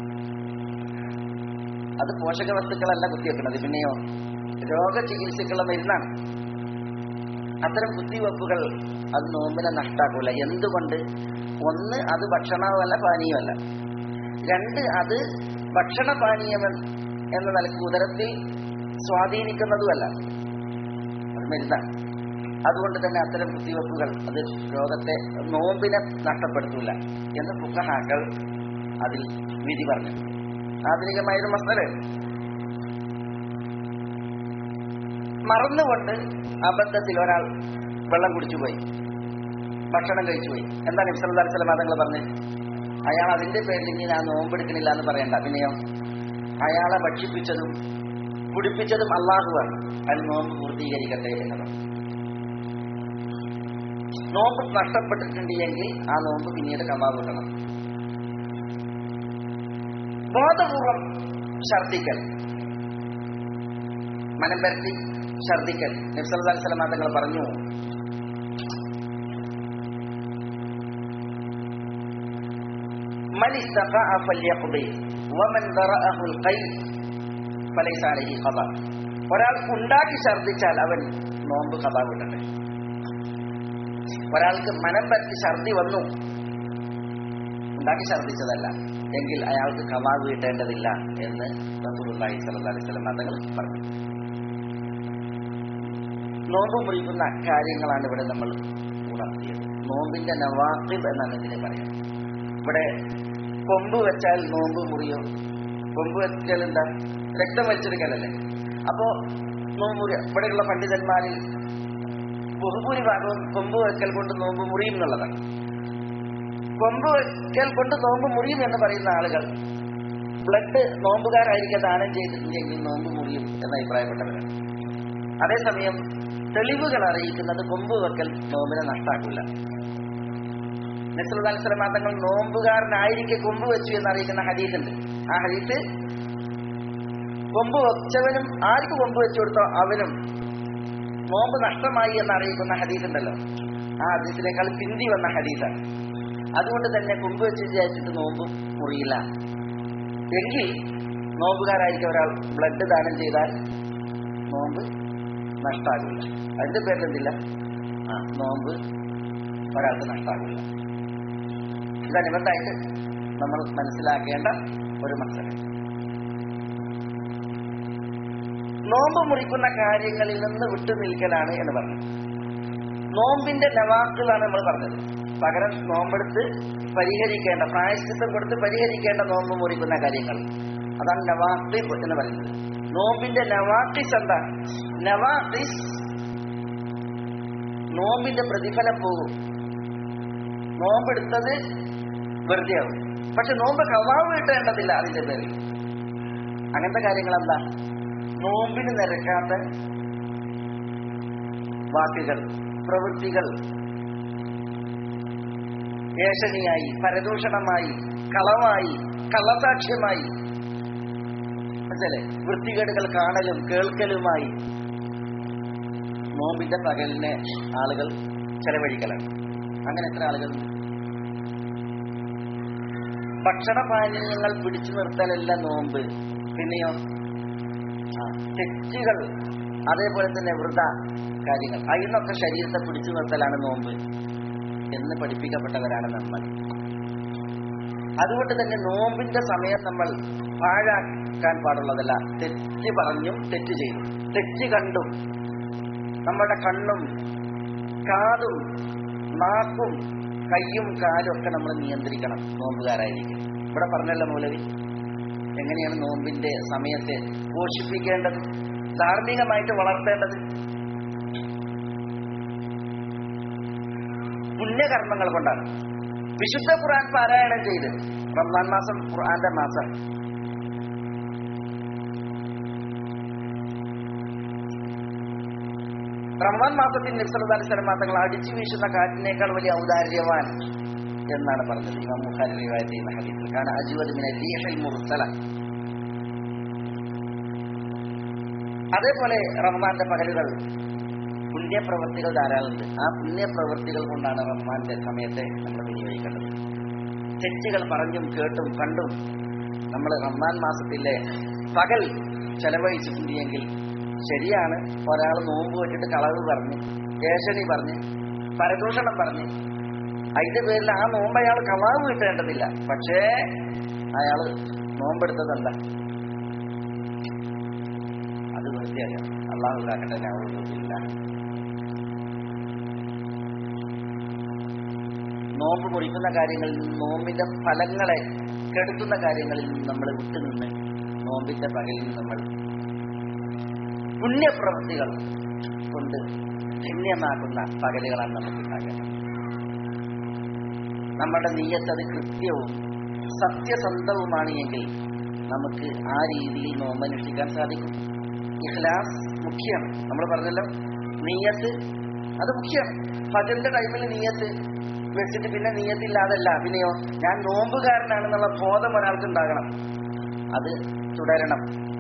അത് പോഷക വസ്തുക്കളല്ല കുത്തിവെക്കുന്നത്, പിന്നെയോ രോഗചികിത്സക്കുള്ള മരുന്നാണ്. അത്തരം കുത്തിവെപ്പുകൾ അത് നോമ്പിനെ നഷ്ടാക്കൂല. എന്തുകൊണ്ട്? ഒന്ന്, അത് ഭക്ഷണമല്ല പാനീയമല്ല. രണ്ട്, അത് ഭക്ഷണപാനീയം എന്ന നിലക്ക് ഉദരത്തിൽ സ്വാധീനിക്കുന്നതുമല്ല, അത് മരുന്നാണ്. അതുകൊണ്ട് തന്നെ അത്തരം കുത്തിവെപ്പുകൾ അത് രോഗത്തെ, നോമ്പിനെ നഷ്ടപ്പെടുത്തൂല എന്ന് ഫുഖഹാക്കൾ അതിൽ വിധി പറഞ്ഞു. ആധുനികമായൊരു മസ്അല. മറന്നുകൊണ്ട് അബദ്ധത്തിൽ ഒരാൾ വെള്ളം കുടിച്ചുപോയി, ഭക്ഷണം കഴിച്ചുപോയി. എന്താ നബി സല്ലല്ലാഹു അലൈഹി വസല്ലം തങ്ങൾ പറഞ്ഞത്? അയാൾ അതിന്റെ പേരിൽ ഇനി ഞാൻ നോമ്പെടുക്കണില്ല എന്ന് പറയണ്ട. പിന്നെയോ അയാളെ ഭക്ഷിപ്പിച്ചതും കുടിപ്പിച്ചതും അല്ലാഹുവാണ്. അത് നോമ്പ് പൂർത്തീകരിക്കട്ടെ എന്നത്. നോമ്പ് നഷ്ടപ്പെട്ടിട്ടുണ്ട് എങ്കിൽ ആ നോമ്പ് പിന്നീട് ഖളാ വീട്ടണം. ബോധപൂർവം ഛർദിക്കൽ, മനം പരത്തി ഛർദിക്കൽ. നബി സല്ലല്ലാഹു അലൈഹി വസല്ലം തങ്ങൾ പറഞ്ഞു, മൻ ഇസ്തഖഅ ഫൽയഖ്ദി വമൻ ദറഅഹുൽ ഖൈ ഫലൈസ അലൈഹി ഖദാ. ഒരാൾക്ക് ഉണ്ടാക്കി ഛർദിച്ചാൽ അവൻ നോമ്പ് ഖദാ വിടട്ടെ. ഒരാൾക്ക് മനം പരത്തി ഛർദി വന്നു, ഉണ്ടാക്കി ഛർദിച്ചതല്ല എങ്കിൽ അയാൾക്ക് ഖദാ വീട്ടേണ്ടതില്ല എന്ന് റസൂലുള്ളാഹി സ്വല്ലല്ലാഹു അലൈഹി വസല്ലം തങ്ങൾ പറഞ്ഞു. നോമ്പ് മുറിക്കുന്ന കാര്യങ്ങളാണ് ഇവിടെ നമ്മൾ ഉണർത്തിയത്. നോമ്പിന്റെ നവാഖിബ് എന്നാണ് ഇതിനെ പറയാം. ഇവിടെ കൊമ്പ് വെച്ചാൽ നോമ്പ് മുറിയോ? കൊമ്പ് വെച്ചാൽ എന്താ? രക്തം വലിച്ചെടുക്കലല്ലേ. അപ്പോ നോമ്പ് മുറിയ, ഇവിടെയുള്ള പണ്ഡിതന്മാരിൽ ബഹുഭൂരിഭാഗവും കൊമ്പ് വെക്കൽ കൊണ്ട് നോമ്പ് മുറിയും എന്നുള്ളതാണ്. കൊമ്പ് വെക്കൽ കൊണ്ട് നോമ്പ് മുറിയും എന്ന് പറയുന്ന ആളുകൾ ബ്ലഡ് നോമ്പുകാരായിരിക്കെ ദാനം ചെയ്തിട്ടില്ലെങ്കിൽ നോമ്പ് മുറിയും എന്ന് അഭിപ്രായപ്പെട്ടവരാണ്. അതേസമയം തെളിവുകൾ അറിയിക്കുന്നത് കൊമ്പ് വെക്കൽ നോമ്പിനെ നഷ്ടാക്കില്ല. നബി സല്ലല്ലാഹു അലൈഹി വസല്ലം തങ്ങൾ നോമ്പുകാരനായിരിക്കെ കൊമ്പ് വെച്ചു എന്നറിയിക്കുന്ന ഹദീസുണ്ട്. ആ ഹദീസ് കൊമ്പ് വെച്ചവനും ആർക്ക് കൊമ്പ് വെച്ചു കൊടുത്തോ അവനും നോമ്പ് നഷ്ടമായി എന്നറിയിക്കുന്ന ഹദീസുണ്ടല്ലോ. ആ ഹദീസിനേക്കാൾ പിന്തി വന്ന ഹദീസാണ്. അതുകൊണ്ട് തന്നെ കൊമ്പ് വെച്ച് വിചാരിച്ചിട്ട് നോമ്പ് മുറിയില്ല. എങ്കിൽ നോമ്പുകാരായിരിക്കും ഒരാൾ ബ്ലഡ് ദാനം ചെയ്താൽ നോമ്പ് നഷ്ടാകില്ല. അതിന്റെ പേരിലെന്തില്ല, നോമ്പ് ഒരാൾക്ക് നഷ്ടാകില്ല. ഇതനുബന്ധമായിട്ട് നമ്മൾ മനസ്സിലാക്കേണ്ട ഒരു മസല. നോമ്പ് മുറിക്കുന്ന കാര്യങ്ങളിൽ നിന്ന് വിട്ടുനിൽക്കലാണ് എന്ന് പറഞ്ഞു. നോമ്പിന്റെ നവാഖിലാണ് നമ്മൾ പറഞ്ഞത്. പകരം നോമ്പെടുത്ത് പരിഹരിക്കേണ്ട, പ്രായശ്ചിത്തം കൊടുത്ത് പരിഹരിക്കേണ്ട നോമ്പ് മുറിക്കുന്ന കാര്യങ്ങൾ, അതാണ് നവാഖിബ് എന്ന് പറയുന്നത്. നോമ്പിന്റെ നവാഖിസ് എന്താ? നവാഖിസ് നോമ്പിന്റെ പ്രതിഫലം പോകും. നോമ്പെടുത്തത് വെറുതെ ആവും. പക്ഷെ നോമ്പ് ഖളാ വീട്ടേണ്ടതില്ല അതിന്റെ പേരിൽ. അങ്ങനത്തെ കാര്യങ്ങൾ എന്താ? നോമ്പിന് നിരക്കാത്ത വാക്കുകൾ, പ്രവൃത്തികൾ, ഏഷണിയായി, പരദൂഷണമായി, കളവായി, കള്ളസാക്ഷ്യമായി, മനസ്സിലെ വൃത്തികേടുകൾ കാണലും കേൾക്കലുമായി നോമ്പിന്റെ പകലിനെ ആളുകൾ ചെലവഴിക്കലാണ്. അങ്ങനെ എത്ര ആളുകളുണ്ട്? ഭക്ഷണപാനീയങ്ങൾ പിടിച്ചു നിർത്തലല്ല നോമ്പ്. പിന്നെയോ തെറ്റുകൾ, അതേപോലെ തന്നെ വൃഥ കാര്യങ്ങൾ, അതിനൊക്കെ ശരീരത്തെ പിടിച്ചു നിർത്തലാണ് നോമ്പ് എന്ന് പഠിപ്പിക്കപ്പെട്ടവരാണ് നമ്മൾ. അതുകൊണ്ട് തന്നെ നോമ്പിന്റെ സമയം നമ്മൾ പാഴാക്കാൻ പാടുള്ളതല്ല. തെറ്റ് പറഞ്ഞും തെറ്റ് ചെയ്തു, തെറ്റ് കണ്ടും, നമ്മുടെ കണ്ണും കാതും നാക്കും കയ്യും കാലും ഒക്കെ നമ്മൾ നിയന്ത്രിക്കണം നോമ്പുകാരായിരിക്കും. ഇവിടെ പറഞ്ഞല്ലോ മൗലവി എങ്ങനെയാണ് നോമ്പിന്റെ സമയത്തെ പോഷിപ്പിക്കേണ്ടത്, ധാർമ്മികമായിട്ട് വളർത്തേണ്ടത്. പുണ്യകർമ്മങ്ങൾ കൊണ്ടാണ്. വിശുദ്ധ ഖുർആൻ പാരായണം ചെയ്ത്, റമദാൻ മാസം ഖുർആന്റെ മാസം, റമദാൻ മാസത്തിൽ നബി സല്ലല്ലാഹു അലൈഹി വസല്ലം തങ്ങൾ അടിച്ചു വീശുന്ന കാറ്റിനേക്കാൾ വലിയ ഔദാര്യവാൻ എന്നാണ് പറഞ്ഞത്. ഇമാം ബുഖാരി റിവായത്ത് ചെയ്യുന്ന ഹദീസിൽ കാന അജ്വദ് മിന റീഹിൽ മുർസല. അതേപോലെ റമദാന്റെ പകലുകൾ പുണ്യപ്രവൃത്തികൾ ധാരാളമുണ്ട്. ആ പുണ്യപ്രവൃത്തികൾ കൊണ്ടാണ് റമദാന്റെ സമയത്തെ നമ്മൾ വിനിയോഗിക്കേണ്ടത്. തെറ്റുകൾ പറഞ്ഞും കേട്ടും കണ്ടും നമ്മൾ റമദാൻ മാസത്തിലെ പകൽ ചെലവഴിച്ചിട്ടുണ്ടെങ്കിൽ ശരിയാണ്. ഒരാൾ നോമ്പ് വെച്ചിട്ട് കളവ് പറഞ്ഞ്, ഏഷണി പറഞ്ഞ്, പരദൂഷണം പറഞ്ഞ്, അതിന്റെ പേരിൽ ആ നോമ്പ് അയാൾ കളവ് കിട്ടേണ്ടതില്ല. പക്ഷേ അയാൾ നോമ്പെടുത്തതല്ല, അത് വൃത്തിയല്ല. അള്ളാഹു കാക്കട്ടെ. നൗദുബില്ല. നോമ്പ് മുറിക്കുന്ന കാര്യങ്ങളിൽ നിന്ന്, നോമ്പിന്റെ ഫലങ്ങളെ കെടുത്തുന്ന കാര്യങ്ങളിൽ നിന്ന് നമ്മൾ വിട്ടുനിന്ന് നോമ്പിന്റെ പകലിൽ നമ്മൾ പുണ്യപ്രവൃത്തികൾ കൊണ്ട് ധന്യമാക്കുന്ന പകലുകളാണ് നമുക്ക് ഉണ്ടാകേണ്ടത്. നമ്മുടെ നിയ്യത്ത് അത് കൃത്യവും സത്യസന്ധവുമാണ് എങ്കിൽ നമുക്ക് ആ രീതിയിൽ നോമ്പനുഷ്ഠിക്കാൻ സാധിക്കും. ഇഖ്ലാസ് മുഖ്യമാണ്. നമ്മൾ പറഞ്ഞല്ലോ, നിയ്യത്ത് അത് മുഖ്യമാണ്. ഫജ്റിന്റെ ടൈമിൽ നിയ്യത്ത് വെച്ചിട്ട് പിന്നെ നിയ്യത്തില്ലാതല്ല, പിന്നെയോ ഞാൻ നോമ്പുകാരനാണെന്നുള്ള ബോധം ഒരാൾക്ക് ഉണ്ടാകണം. അത് തുടരണം.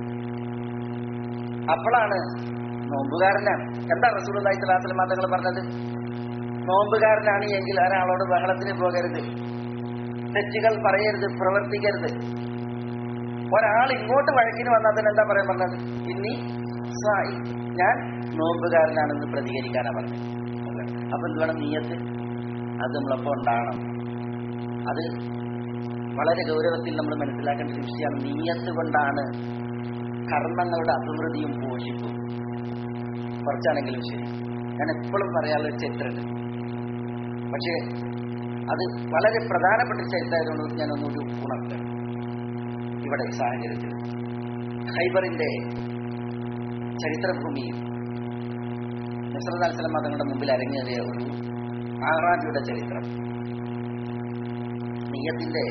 അപ്പോഴാണ് നോമ്പുകാരനാണ്. എന്താ റസൂലുള്ളാഹി സ്വല്ലല്ലാഹു അലൈഹി വസല്ലം തങ്ങൾ പറഞ്ഞത്? നോമ്പുകാരനാണ് എങ്കിൽ ഒരാളോട് ബഹളത്തിന് പോകരുത്, തെറ്റുകൾ പറയരുത്, പ്രവർത്തിക്കരുത്. ഒരാൾ ഇങ്ങോട്ട് വഴക്കിന് വന്നാൽ തന്നെ എന്താ പറയാൻ പറഞ്ഞത്? ഇനി സായി, ഞാൻ നോമ്പുകാരനാണെന്ന് പ്രതികരിക്കാനാണ് പറഞ്ഞത്. അപ്പൊ എന്ത് വേണം? നീയത്ത് അത് നമ്മളപ്പോൾ ഉണ്ടാകണം. അത് വളരെ ഗൗരവത്തിൽ നമ്മൾ മനസ്സിലാക്കേണ്ട ഒരു വിഷയമാണ്. നീയത്ത് കൊണ്ടാണ് കർമ്മങ്ങളുടെ അഭിവൃദ്ധിയും പോഷിപ്പും. കുറച്ചാണെങ്കിലും ശരി, ഞാൻ എപ്പോഴും പറയാനുള്ളൊരു ചരിത്രമുണ്ട്. പക്ഷേ അത് വളരെ പ്രധാനപ്പെട്ട ചരിത്രമായതുകൊണ്ട് ഞാൻ ഒന്നുകൂടി ഉണർത്തണം. ഇവിടെ സാഹചര്യത്തിൽ ഖൈബറിന്റെ ചരിത്രഭൂമിയിൽ നബി സല്ലല്ലാഹു അലൈഹി വസല്ലം തങ്ങളുടെ മുമ്പിൽ അരങ്ങേറിയ ഒരു ആറാബിയുടെ ചരിത്രം, നിയ്യത്തിന്റെ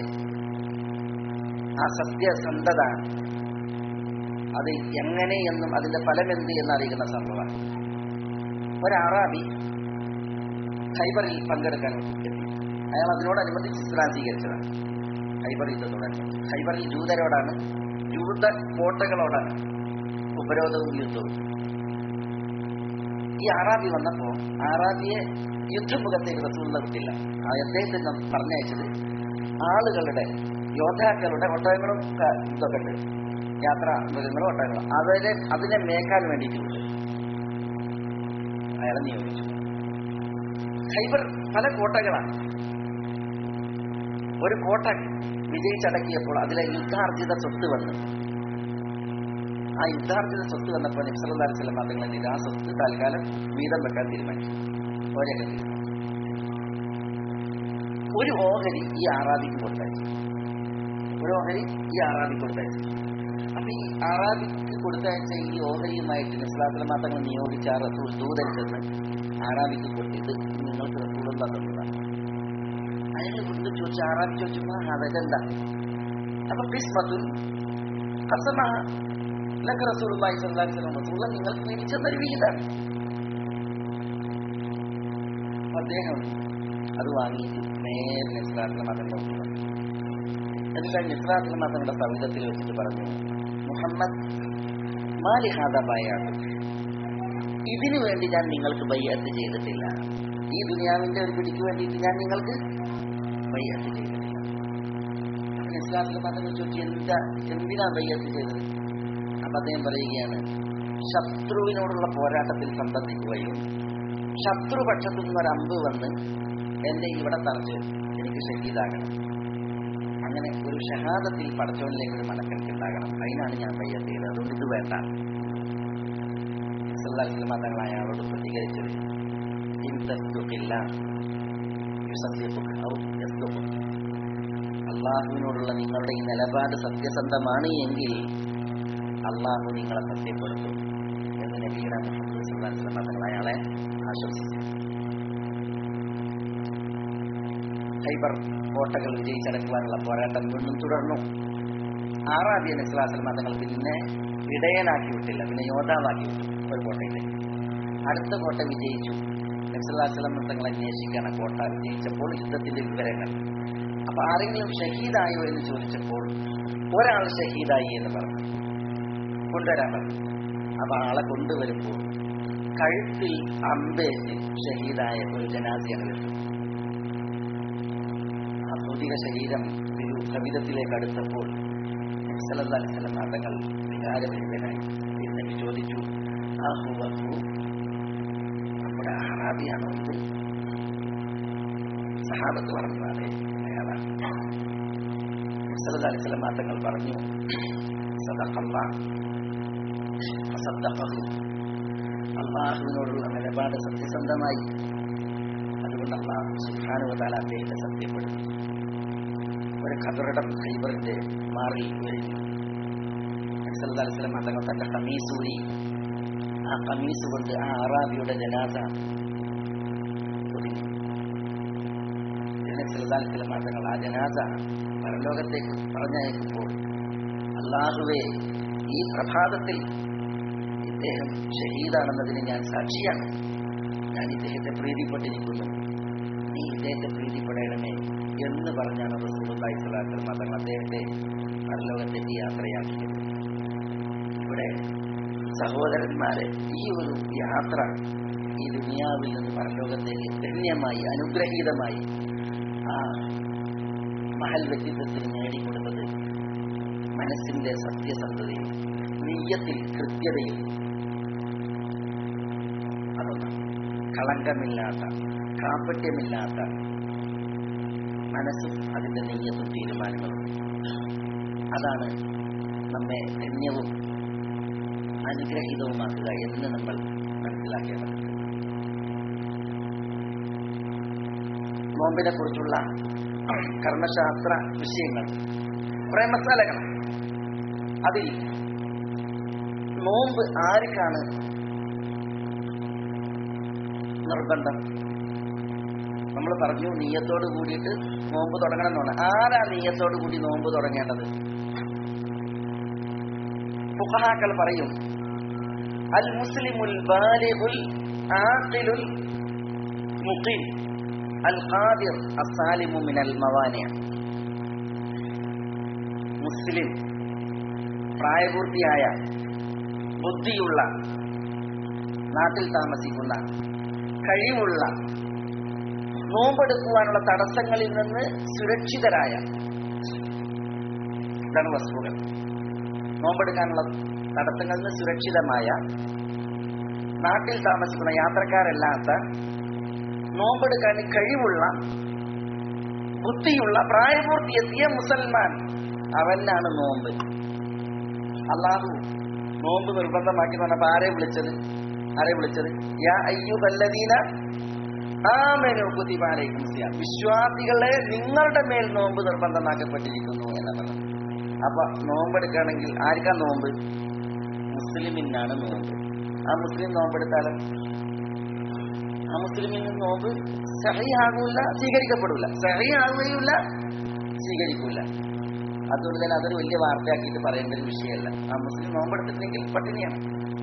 ആ സത്യസന്ധത, അത് എങ്ങനെയെന്നും അതിന്റെ ഫലമെന്ത് എന്നറിയുന്ന സംഭവം. ഒരാറാബി ഖൈബറിൽ പങ്കെടുക്കാൻ എത്തി. അയാൾ അതിനോടനുബന്ധിച്ച് ഇസ്ലാം സ്വീകരിച്ചതാണ്. ഖൈബർ യുദ്ധത്തോടനുബന്ധിച്ച്. ഖൈബറിൽ ജൂതരോടാണ്, ജൂത കോട്ടകളോടാണ് ഉപരോധവും യുദ്ധവും. ഈ ആറാബി വന്നപ്പോ ആറാബിയെ യുദ്ധമുഖത്തേക്ക് റസൂലുള്ളാഹി വിട്ടില്ല. അദ്ദേഹത്തെ പറഞ്ഞയച്ചത് ആളുകളുടെ, യോദ്ധാക്കളുടെ ഒട്ടകങ്ങളും ഇതൊക്കെ ഉണ്ട്, യാത്രാ മൃഗങ്ങളും ഒട്ടകങ്ങളും, അതിനെ മേക്കാൻ വേണ്ടിയിട്ടുണ്ട് അയാളെ നിയോഗിച്ചു. ഖൈബർ പല കോട്ടകളാണ്. ഒരു കോട്ട വിജയിച്ചടക്കിയപ്പോൾ അതിലെ യുദ്ധാർജിത സ്വത്ത് വന്നു. ആ യുദ്ധാർജിത സ്വത്ത് വന്നപ്പോൾ നബി സല്ലല്ലാഹു അലൈഹി വസല്ലം തങ്ങൾ ആ സ്വത്ത് തൽക്കാലം വീതം വെക്കാൻ തീരുമാനിച്ചു. ഒരു ഓഹരി ഈ ആറാബിക്ക് കൊടുത്തയച്ചു. അപ്പൊ ഈ ആറാബിക്ക് കൊടുത്തയച്ച ഈ ഓഹരിയുമായിട്ട് നബി സല്ലല്ലാഹു അലൈഹി വസല്ലം തങ്ങൾ നിയോഗിച്ച റസൂൽ ദൂതൻ ചെന്ന് ആറാബിക്ക് കൊടുത്തത് നിങ്ങൾക്ക് റസൂലും തന്നതാണ്. അയാൾ വീണ്ടും ചോദിച്ചു. ആറാബി ചോദിച്ചപ്പോ അതെന്താ? അപ്പൊ ഖിസ്മത്തുൻ ഖസമഹ ലക റസൂലുള്ളാഹി സ്വല്ലല്ലാഹു അലൈഹി വസല്ലം, റസൂൽ നിങ്ങൾക്ക് വീതിച്ചെന്നൊരു വിഹിതമാണ്. അദ്ദേഹം അത് വാങ്ങിയിട്ട് നേരെ നിസ്ലാത്തുൽ മതങ്ങളുടെ മുമ്പിൽ വന്നു. എന്നിട്ട് നിസ്ലാത്തുൽ മതങ്ങളുടെ സവിധത്തിൽ വെച്ചിട്ട് പറഞ്ഞു, മുഹമ്മദ് മാലി ഹാദാ ബൈഅത്ത്, ഇതിനു വേണ്ടി ഞാൻ നിങ്ങൾക്ക് ബൈഅത്ത് ചെയ്തിട്ടില്ല. ഈ ദുനിയാവിന്റെ ഒരു പിടിക്ക് വേണ്ടിയിട്ട് ഞാൻ നിങ്ങൾക്ക് ബൈഅത്ത് ചെയ്തിട്ടില്ല. അപ്പൊ ഇസ്ലാമിലെ മതങ്ങൾ ചോദിച്ചു, എന്തിനാ ബൈഅത്ത് ചെയ്തത്? അപ്പൊ അദ്ദേഹം പറയുകയാണ്, ശത്രുവിനോടുള്ള പോരാട്ടത്തിൽ സംബന്ധിക്കുകയും ശത്രുപക്ഷത്തു നിന്നൊരു അമ്പ് വന്ന് എന്റെ ഇവിടെ തറച്ച് എനിക്ക് ഷഹീദാകണം, അങ്ങനെ ഒരു ഷഹാദത്തിൽ പടച്ചവനിലേക്ക് ഒരു മനക്കൽക്കുണ്ടാകണം, അതിനാണ് ഞാൻ ബൈഅത്ത് ചെയ്തത്. അതുകൊണ്ട് ഇത് വേണ്ട. തങ്ങൾ അയാളോട് പ്രതികരിച്ചത്, അള്ളാഹുവിനോടുള്ള നിങ്ങളുടെ ഈ നിലപാട് സത്യസന്ധമാണ് എങ്കിൽ അള്ളാഹു നിങ്ങളെ സത്യപ്പെടുത്തും എന്ന് നബിയുടെ മുഹമ്മദ് സല്ലല്ലാഹു അലൈഹി വസല്ലം തങ്ങൾ അയാളെ ആശ്വസിച്ചു. ഖൈബർ കോട്ടകൾ വിജയിച്ചടക്കുവാനുള്ള പോരാട്ടം വീണ്ടും തുടർന്നു. ആറാബി നബി സല്ലല്ലാഹു അലൈഹി വസല്ലം തങ്ങൾ പിന്നെ ഇടയനാക്കി വിട്ടില്ല, പിന്നെ യോദ്ധാവാക്കി വിട്ടു. ഒരു കോട്ടയിലേക്ക് അടുത്ത കോട്ട വിജയിച്ചു. നബി സല്ലല്ലാഹു അലൈഹി വസല്ലം തങ്ങൾ അന്വേഷിക്കുകയാണ് കോട്ട വിജയിച്ചപ്പോൾ യുദ്ധത്തിന്റെ വിവരങ്ങൾ. അപ്പൊ ആരെങ്കിലും ഷഹീദായോ എന്ന് ചോദിച്ചപ്പോൾ ഒരാൾ ഷഹീദായി എന്ന് പറഞ്ഞു, കൊണ്ടുവരാൻ പറഞ്ഞു. അപ്പൊ ആളെ കൊണ്ടുവരുമ്പോൾ കഴുത്തിൽ അമ്പേറ്റ് ഷഹീദായ ഒരു ജനാസയാണ് വരുന്നത്. ആ ഭൗതിക ശരീരം ഒരു കവിതത്തിലേക്ക് അടുത്തപ്പോൾ നബി സല്ലല്ലാഹു അലൈഹി വസല്ലം തങ്ങൾ വികാരഭരിതനായി എന്നിട്ട് ചോദിച്ചു, നമ്മുടെ അറാബിയാണോ ഇത്? സഹാബത്ത് പറഞ്ഞു, അതെ അയാളാണ്. നബി സല്ലല്ലാഹു അലൈഹി വസല്ലം തങ്ങൾ പറഞ്ഞു, സദഖല്ലാഹ് ഫസദ്ദഖഹു, അല്ലാഹുവിനോടുള്ള നിലപാട് സത്യസന്ധമായി, അതുകൊണ്ട് അല്ലാഹു സുബ്ഹാനഹു വ തആല അദ്ദേഹത്തെ സത്യപ്പെടുത്തി. ഒരു ഖബറിടം ഖൈബറിന്റെ മാറിൽ കഴിഞ്ഞു. നബി സല്ലല്ലാഹു അലൈഹി വസല്ലം തങ്ങൾ തന്റെ ഖമീസൂരി, ആ ഖമീസ് കൊണ്ട് ആ അറാബിയുടെ ജനാസ പൊതിഞ്ഞു. നബി സല്ലല്ലാഹു അലൈഹി വസല്ലം തങ്ങൾ ആ ജനാസ പരലോകത്തേക്ക് പറഞ്ഞയക്കുമ്പോൾ, അല്ലാഹുവേ, ഈ പ്രഭാതത്തിൽ ഇദ്ദേഹം ഷഹീദാണെന്നതിന് ഞാൻ സാക്ഷിയാണ്, ഞാൻ ഇദ്ദേഹത്തെ പ്രീതിപ്പെട്ടിരിക്കുന്നു, നീ ഇദ്ദേഹത്തെ പ്രീതിപ്പെടണമേ എന്ന് പറഞ്ഞാണ് റസൂലുള്ളാഹി സ്വല്ലല്ലാഹു അലൈഹി വസല്ലം തങ്ങൾ അദ്ദേഹത്തെ പരലോകത്തേക്ക് യാത്രയാക്കിയത്. ഇവിടെ സഹോദരന്മാരെ, ഈ ഒരു യാത്ര ഈ ദുനിയാവിൽ നിന്ന് പരലോകത്തേക്ക് ധന്യമായി അനുഗ്രഹീതമായി ആ മഹൽ വ്യക്തിത്വത്തിന് നേടിക്കൊടുത്തത് മനസ്സിന്റെ സത്യസന്ധതയും നിയ്യത്തിൽ കൃത്യതയും, അതൊന്നാണ്. കളങ്കമില്ലാത്ത, കാപട്യമില്ലാത്ത മനസ്സും അതിന്റെ നിയ്യത്തും തീരുമാനങ്ങളും, അതാണ് നമ്മെ ധന്യവും അനുഗ്രഹീതവുമാക്കുക എന്ന് നമ്മൾ മനസ്സിലാക്കേണ്ടത്. നോമ്പിനെ കുറിച്ചുള്ള കർമ്മശാസ്ത്ര വിഷയങ്ങൾ, കുറെ മസാലകൾ. അതിൽ നോമ്പ് ആർക്കാണ് നിർബന്ധം? നമ്മൾ പറഞ്ഞു നീയത്തോട് കൂടിയിട്ട് നോമ്പ് തുടങ്ങണം എന്നാണ്. ആരാ നീയത്തോട് കൂടി നോമ്പ് തുടങ്ങേണ്ടത്? ഫുഖഹാക്കൾ പറയും, അൽ മുസ്ലിമുൽ ബാലിഗുൽ ആഖിലുൽ മുഖീം അൽ ഖാദിർ അസ്സാലിമു മിനൽ മവാനിഅ. മുസ്ലിം, പ്രായപൂർത്തിയായ, ബുദ്ധിയുള്ള, നാട്ടിൽ താമസിക്കുന്ന, കഴിവുള്ള, നോമ്പെടുക്കുവാനുള്ള തടസ്സങ്ങളിൽ നിന്ന് സുരക്ഷിതരായ, ഇതാണ് വസ്തുക്കൾ. നോമ്പെടുക്കാനുള്ള തടസ്സങ്ങളിൽ നിന്ന് സുരക്ഷിതമായ, നാട്ടിൽ താമസിക്കുന്ന, യാത്രക്കാരല്ലാത്ത, നോമ്പെടുക്കാൻ കഴിവുള്ള, ബുദ്ധിയുള്ള, പ്രായപൂർത്തിയെത്തിയ മുസൽമാൻ, അവനാണ് നോമ്പ്. അല്ലാഹു നോമ്പ് നിർബന്ധമാക്കി പറഞ്ഞപ്പോ ആരെ വിളിച്ചത്? യാ അയ്യുഹല്ലദീന ആമനൂ കുതിബ അലൈക്കും സിയാം, വിശ്വാസികളെ നിങ്ങളുടെ മേൽ നോമ്പ് നിർബന്ധമാക്കപ്പെട്ടിരിക്കുന്നു എന്നാണ്. അപ്പൊ നോമ്പെടുക്കുകയാണെങ്കിൽ ആർക്കാ നോമ്പ്? മുസ്ലിമിനാണ് നോമ്പ്. ആ മുസ്ലിം നോമ്പെടുത്താലോ ആ മുസ്ലിമിൽ നിന്ന് നോമ്പ് സഹീഹാകൂല, സ്വീകരിക്കപ്പെടില്ല. സഹീഹാകുകയില്ല, സ്വീകരിക്കൂല. അതുകൊണ്ട് തന്നെ അതൊരു വലിയ വാർത്തയാക്കിയിട്ട് പറയേണ്ട ഒരു വിഷയമല്ല. ആ മുസ്ലിം നോമ്പെടുത്തിട്ടുണ്ടെങ്കിൽ പട്ടിണിയാണ്.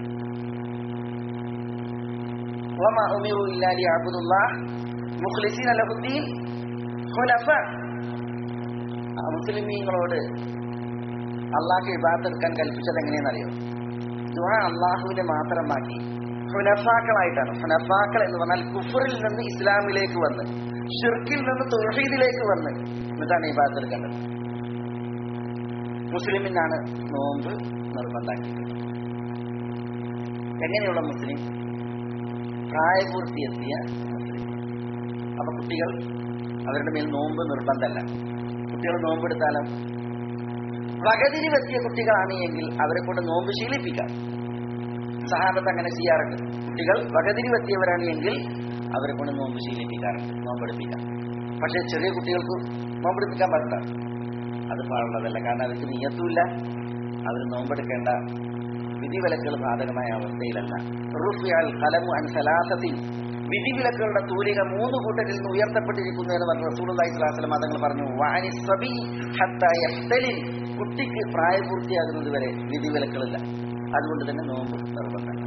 വമാ ഉമിറു ഇല്ലാ ലിയഅബ്ദുല്ലാഹ് മുഖ്ലിസീന ലഹുദ്ദീൻ ഹുനഫ. ആ മുസ്ലിമീങ്ങളോട് അള്ളാഹ് ഇബാദത്ത് എടുക്കാൻ കൽപ്പിച്ചത് എങ്ങനെയെന്നറിയോ? ദുആ അള്ളാഹുവിനെ മാത്രമാക്കി ഹുനഫാക്കളായിട്ടാണ്. ഹുനഫാക്കൾ എന്ന് പറഞ്ഞാൽ കുഫറിൽ നിന്ന് ഇസ്ലാമിലേക്ക് വന്ന്, ഷിർക്കിൽ നിന്ന് തൗഹീദിലേക്ക് വന്ന്, എന്നിട്ടാണ് ഇബാദത്ത് എടുക്കേണ്ടത്. മുസ്ലിമിനാണ് നോമ്പ് നിർബന്ധമാക്കിയത്. എങ്ങനെയുള്ള മുസ്ലിം? പ്രായപൂർത്തിയെത്തിയ മുസ്ലിം. അപ്പൊ കുട്ടികൾ, അവരുടെ മേൽ നോമ്പ് നിർബന്ധമല്ല. കുട്ടികൾ നോമ്പെടുത്താലും വകതിരിവെത്തിയ കുട്ടികളാണ് എങ്കിൽ അവരെ കൊണ്ട് നോമ്പ് ശീലിപ്പിക്കാം. സഹാബത്ത് അങ്ങനെ ചെയ്യാറുണ്ട്. കുട്ടികൾ വകതിരിവെത്തിയവരാണ് എങ്കിൽ അവരെ കൊണ്ട് നോമ്പ് ശീലിപ്പിക്കാറുണ്ട്, നോമ്പെടുപ്പിക്കാം. പക്ഷെ ചെറിയ കുട്ടികൾക്ക് നോമ്പെടുപ്പിക്കാൻ പാടില്ല. അത് പാടുള്ളതല്ല. കാരണം അവർക്ക് നിയത്തുമില്ല, അവർ നോമ്പെടുക്കേണ്ട വിധിവിലക്കുകൾ ബാധകമായ അവസ്ഥയിലല്ല. റുഫിഅൽ ഖലമു അൻ സലാസത്തിൻ, വിധിവിലക്കുകളുടെ തൂലിക 3 കൂട്ടരിൽ നിന്ന് ഉയർത്തപ്പെട്ടിരിക്കുന്നു എന്ന് പറഞ്ഞ റസൂലുള്ളാഹി സ്വല്ലല്ലാഹു അലൈഹി വസല്ലം തങ്ങൾ പറഞ്ഞു. വഅനി സബി ഹത്താ യഹ്തലിം, കുട്ടിക്ക് പ്രായപൂർത്തിയാകുന്നത് വരെ വിധിവിലക്കുകളില്ല. അതുകൊണ്ട് തന്നെ നോമ്പ് നിർബന്ധമാണ്.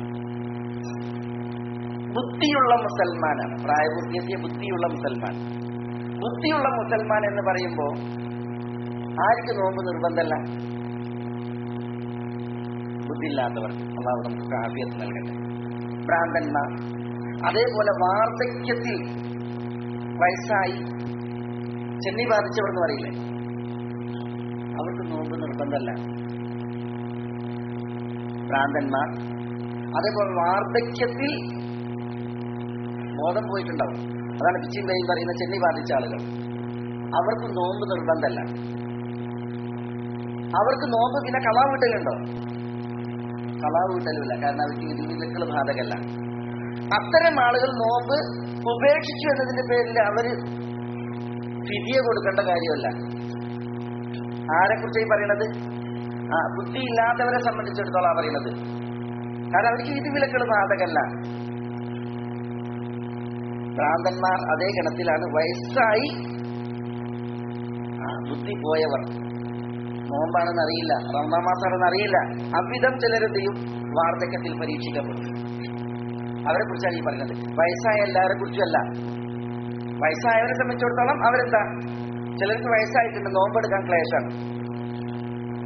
ബുദ്ധിയുള്ള മുസൽമാനാണ് പ്രായപൂർത്തിയെത്തിയ ബുദ്ധിയുള്ള മുസൽമാൻ. ബുദ്ധിയുള്ള മുസൽമാൻ എന്ന് പറയുമ്പോൾ ആർക്ക് നോമ്പ് നിർബന്ധമല്ല? ബുദ്ധിയില്ലാത്തവർ. അല്ലാഹു നമുക്ക് ആഫിയത്ത് നൽകട്ടെ. ഭ്രാന്തന്മാർ, അതേപോലെ വാർദ്ധക്യത്തിൽ വയസ്സായി ചെന്നി ബാധിച്ചവർ എന്ന് പറയില്ലേ, അവർക്ക് നോമ്പ് നിർബന്ധമല്ല. ഭ്രാന്തന്മാർ, അതേപോലെ വാർദ്ധക്യത്തിൽ ബോധം പോയിട്ടുണ്ടാവും, അതാണ് പിച്ചിയും കൈയും പറയുന്ന ചെന്നി ബാധിച്ച ആളുകൾ, അവർക്ക് നോമ്പ് നിർബന്ധമല്ല. അവർക്ക് നോമ്പ് പിന്നെ കളാ വീട്ടലുണ്ടോ? കളാ വീട്ടലുമില്ല. കാരണം അവർക്ക് വിധിവിലക്കുകൾ ബാധകമല്ല. അത്തരം ആളുകൾ നോമ്പ് ഉപേക്ഷിച്ചു എന്നതിന്റെ പേരിൽ അവര് ഫിദിയ കൊടുക്കേണ്ട കാര്യമല്ല. ആരെക്കുറിച്ചായി പറയണത്? ബുദ്ധിയില്ലാത്തവരെ സംബന്ധിച്ചിടത്തോളം പറയുന്നത്. കാരണം അവർക്ക് വിധിവിലക്കുകൾ ബാധകമല്ല. ഭ്രാന്തന്മാർ അതേ ഗണത്തിലാണ്. വയസ്സായി ബുദ്ധി പോയവർ, നോമ്പാണെന്ന് അറിയില്ല, റമദാൻ മാസമാണെന്ന് അറിയില്ല, അവിധം ചിലരെന്ത് ചെയ്യും? വാർദ്ധക്യത്തിൽ പരീക്ഷിക്കപ്പെടും. അവരെ കുറിച്ചാണ് ഈ പറയുന്നത്. വയസ്സായ എല്ലാവരെ കുറിച്ചല്ല. വയസ്സായവരെ സംബന്ധിച്ചിടത്തോളം അവരെന്താ, ചിലർക്ക് വയസ്സായിട്ടുണ്ട്, നോമ്പെടുക്കാൻ ക്ലേശാണ്.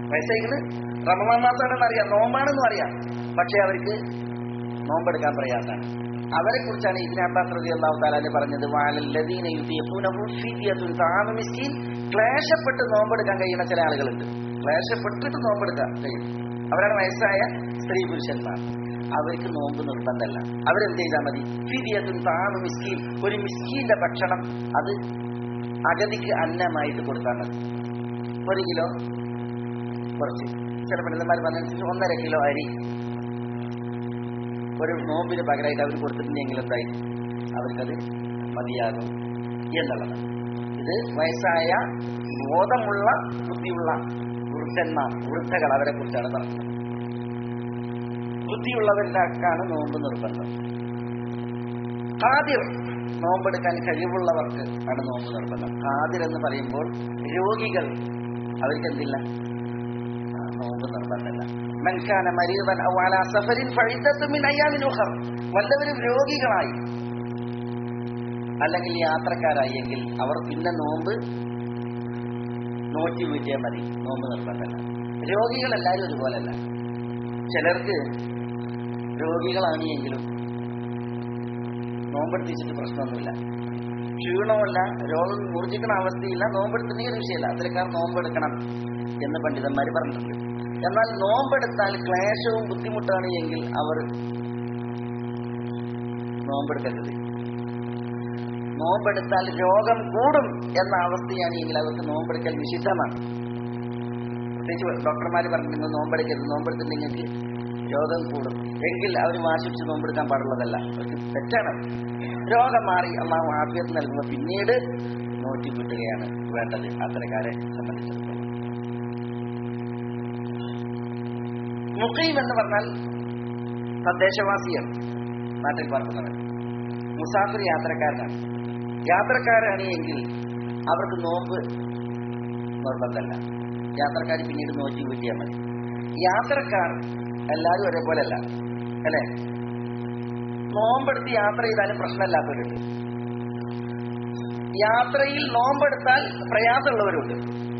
വയസ്സായിക്കണ്, റമളാൻ മാസമാണെന്ന് അറിയാം, നോമ്പാണെന്നും അറിയാം, പക്ഷെ അവർക്ക് നോമ്പെടുക്കാൻ പ്രയാസമാണ്. അവരെ കുറിച്ചാണ് ഇബ്നു അബ്ബാസ് റളിയല്ലാഹു തആല പറഞ്ഞത്, വഅലല്ലദീന യുതീഖൂനഹു ഫിദ്യത്തുൻ തആമു മിസ്കീൻ. ക്ലേശപ്പെട്ട് നോമ്പെടുക്കാൻ കഴിയുന്ന ചില ആളുകളുണ്ട്, ക്ലേശപ്പെട്ടിട്ട് നോമ്പെടുക്കാൻ കഴിയും. അവരാണ് വയസ്സായ സ്ത്രീ പുരുഷന്മാർ. അവർക്ക് നോമ്പ് നിർബന്ധമല്ല, അവരെന്ത് ചെയ്താൽ മതി? ഫിദ്യത്തുൻ തആമു മിസ്കീൻ, ഒരു മിസ്കീന്റെ ഭക്ഷണം അത് അഗതിക്ക് അന്നമായിട്ട് കൊടുത്താൽ മതി. 1 കിലോ കുറച്ച്, ചില പണ്ഡിതന്മാർ പറഞ്ഞനുസരിച്ച് 1.5 കിലോ അരി ഒരു നോമ്പിന് പകരമായിട്ട് അവർ കൊടുത്തിട്ടുണ്ടെങ്കിൽ എന്തായി, അവർക്കത് മതിയാകും എന്നുള്ളത്. ഇത് വയസ്സായ ബോധമുള്ള ബുദ്ധിയുള്ള വൃദ്ധകൾ, അവരെ കുറിച്ചാണ് പറഞ്ഞത്. ബുദ്ധിയുള്ളവരിലാക്കാണ് നോമ്പ് നിർബന്ധം. ഖാദിർ, നോമ്പെടുക്കാൻ കഴിവുള്ളവർക്ക് ആണ് നോമ്പ് നിർബന്ധം. ഖാദിർ എന്ന് പറയുമ്പോൾ രോഗികൾ, അവർക്ക് എന്തില്ല, നോമ്പ് നിർബന്ധമല്ല. മൻ കാന മരീദൻ ഔ അലാ സഫരിൻ ഫഇദ്ദത്തുൻ മിൻ അയ്യാമിൻ ഉഖർ. വല്ലവരും രോഗികളായി അല്ലെങ്കിൽ യാത്രക്കാരായി എങ്കിൽ അവർ പിന്നെ നോമ്പ് നോറ്റി വീട്ടിയാൽ മതി, നോമ്പ് നിർബന്ധമല്ല. രോഗികളെല്ലാവരും ഒരുപോലല്ല. ചിലർക്ക് രോഗികളാണ് എങ്കിലും നോമ്പെടുത്തിച്ചിട്ട് പ്രശ്നമൊന്നുമില്ല, ക്ഷീണമല്ല, രോഗം മൂർജിക്കുന്ന അവസ്ഥയില്ല, നോമ്പെടുത്തില്ലെങ്കിൽ ഒരു വിഷയമില്ല, അത്തരക്കാർ നോമ്പെടുക്കണം എന്ന് പണ്ഡിതന്മാർ പറഞ്ഞിട്ടുണ്ട്. എന്നാൽ നോമ്പെടുത്താൽ ക്ലേശവും ബുദ്ധിമുട്ടാണ് എങ്കിൽ അവർ നോമ്പെടുക്കരുത്. നോമ്പെടുത്താൽ രോഗം കൂടും എന്ന അവസ്ഥയാണ് എങ്കിൽ അവർക്ക് നോമ്പെടുക്കൽ നിഷിദ്ധമാണ്. പ്രത്യേകിച്ച് ഡോക്ടർമാർ പറഞ്ഞിട്ടുണ്ട് നോമ്പെടുക്കരുത്, നോമ്പെടുത്തിട്ടുണ്ടെങ്കിൽ രോഗം കൂടും എങ്കിൽ അവർ വാശിച്ച് നോമ്പെടുക്കാൻ പാടുള്ളതല്ല, അവർക്ക് തെറ്റാണ്. രോഗം മാറി അള്ളാഹു ആഫിയത്ത് നൽകുമ്പോൾ പിന്നീട് നോറ്റി കിട്ടുകയാണ് വേണ്ടത് അത്തരക്കാരെ സംബന്ധിച്ചിടത്തോളം. മുഖീം എന്ന് പറഞ്ഞാൽ തദ്ദേശവാസിയാണ്, നാട്ടിൽ പാർക്കുന്നവൻ. മുസാഫിർ യാത്രക്കാരനാണ്. യാത്രക്കാരാണ് എങ്കിൽ അവർക്ക് നോമ്പ് നിർബന്ധമല്ല, യാത്രക്കാർ പിന്നീട് നോറ്റി വീട്ടിയാൽ മതി. യാത്രക്കാർ എല്ലാവരും ഒരേപോലെയല്ല അല്ലേ? നോമ്പെടുത്ത് യാത്ര ചെയ്താലും പ്രശ്നമില്ലാത്തവരുണ്ട്, യാത്രയിൽ നോമ്പെടുത്താൽ പ്രയാസമുള്ളവരുണ്ട്.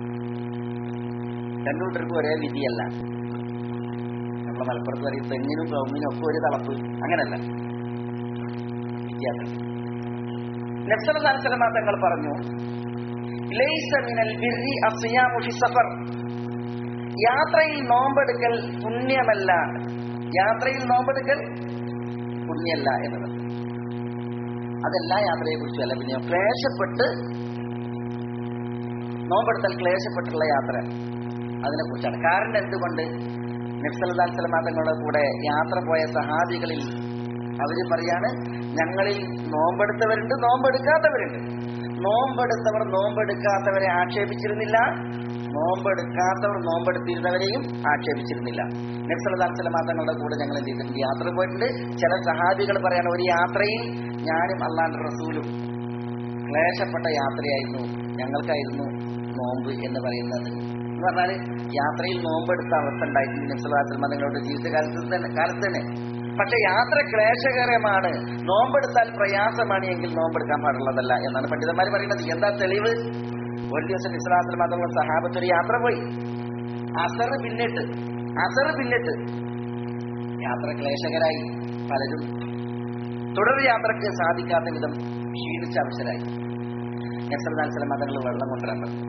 രണ്ടു കൂട്ടർക്കും ഒരേ വിധിയല്ല. നമ്മളെ മലപ്പുറത്ത് പറയും തെങ്ങിനും കവുങ്ങിനും ഒക്കെ ഒരു തളപ്പ്, അങ്ങനല്ല, വ്യത്യാസം. നബി സല്ലല്ലാഹു അലൈഹി വസല്ലം തങ്ങൾ പറഞ്ഞു, ലൈസ മിനൽ ബിർരി അസ്യാമു ഫി സഫർ. യാത്രയിൽ നോമ്പെടുക്കൽ പുണ്യമല്ല, യാത്രയിൽ നോമ്പെടുക്കൽ പുണ്യമല്ല എന്നത്. അതെല്ലാ യാത്രയെ കുറിച്ചുമല്ല, പിന്നെ ക്ലേശപ്പെട്ട് നോമ്പെടുത്താൽ ക്ലേശപ്പെട്ടുള്ള യാത്ര അതിനെ കുറിച്ചാണ്. കാരണം എന്തുകൊണ്ട്? നബി സല്ലല്ലാഹു അലൈഹി വസല്ലം തങ്ങളുടെ കൂടെ യാത്ര പോയ സഹാബികളിൽ അവര് പറയാണ്, ഞങ്ങളിൽ നോമ്പെടുത്തവരുണ്ട്, നോമ്പെടുക്കാത്തവരുണ്ട്. നോമ്പെടുത്തവർ നോമ്പെടുക്കാത്തവരെ ആക്ഷേപിച്ചിരുന്നില്ല, നോമ്പെടുക്കാത്തവർ നോമ്പെടുത്തിരുന്നവരെയും ആക്ഷേപിച്ചിരുന്നില്ല. നബി സല്ലല്ലാഹു അലൈഹി വസല്ലം തങ്ങളുടെ കൂടെ ഞങ്ങൾ എന്ത് ചെയ്തിട്ടുണ്ട്? യാത്ര പോയിട്ടുണ്ട്. ചില സഹാബികൾ പറയാണ്, ഒരു യാത്രയിൽ ഞാനും അള്ളാഹുവിന്റെ റസൂലും ക്ലേശപ്പെട്ട യാത്രയായിരുന്നു, ഞങ്ങൾക്കായിരുന്നു നോമ്പ് എന്ന് പറയുന്നത്. എന്ന് പറഞ്ഞാൽ യാത്രയിൽ നോമ്പെടുത്ത അവസ്ഥ ഉണ്ടായിട്ടുണ്ട് നബി സല്ലല്ലാഹു അലൈഹി വസല്ലം തങ്ങളുടെ ജീവിതകാലത്ത് തന്നെ. പക്ഷെ യാത്ര ക്ലേശകരമാണ്, നോമ്പെടുത്താൽ പ്രയാസമാണ് എങ്കിൽ നോമ്പെടുക്കാൻ പാടുള്ളതല്ല എന്നാണ് പണ്ഡിതന്മാർ പറയുന്നത്. എന്താ തെളിവ്? ഒരു ദിവസം നബി സല്ലല്ലാഹു അലൈഹി വസല്ലം തങ്ങളുടെ സഹാബത്ത് ഒരു യാത്ര പോയി, അസർ പിന്നിട്ട് യാത്ര ക്ലേശകരായി, പലരും തുടർ യാത്രക്ക് സാധിക്കാത്ത വിധം ക്ഷീണിച്ച അവസരമായി. നബി സല്ലല്ലാഹു അലൈഹി വസല്ലം തങ്ങൾ വെള്ളം കൊണ്ടുവരാൻ പറഞ്ഞു,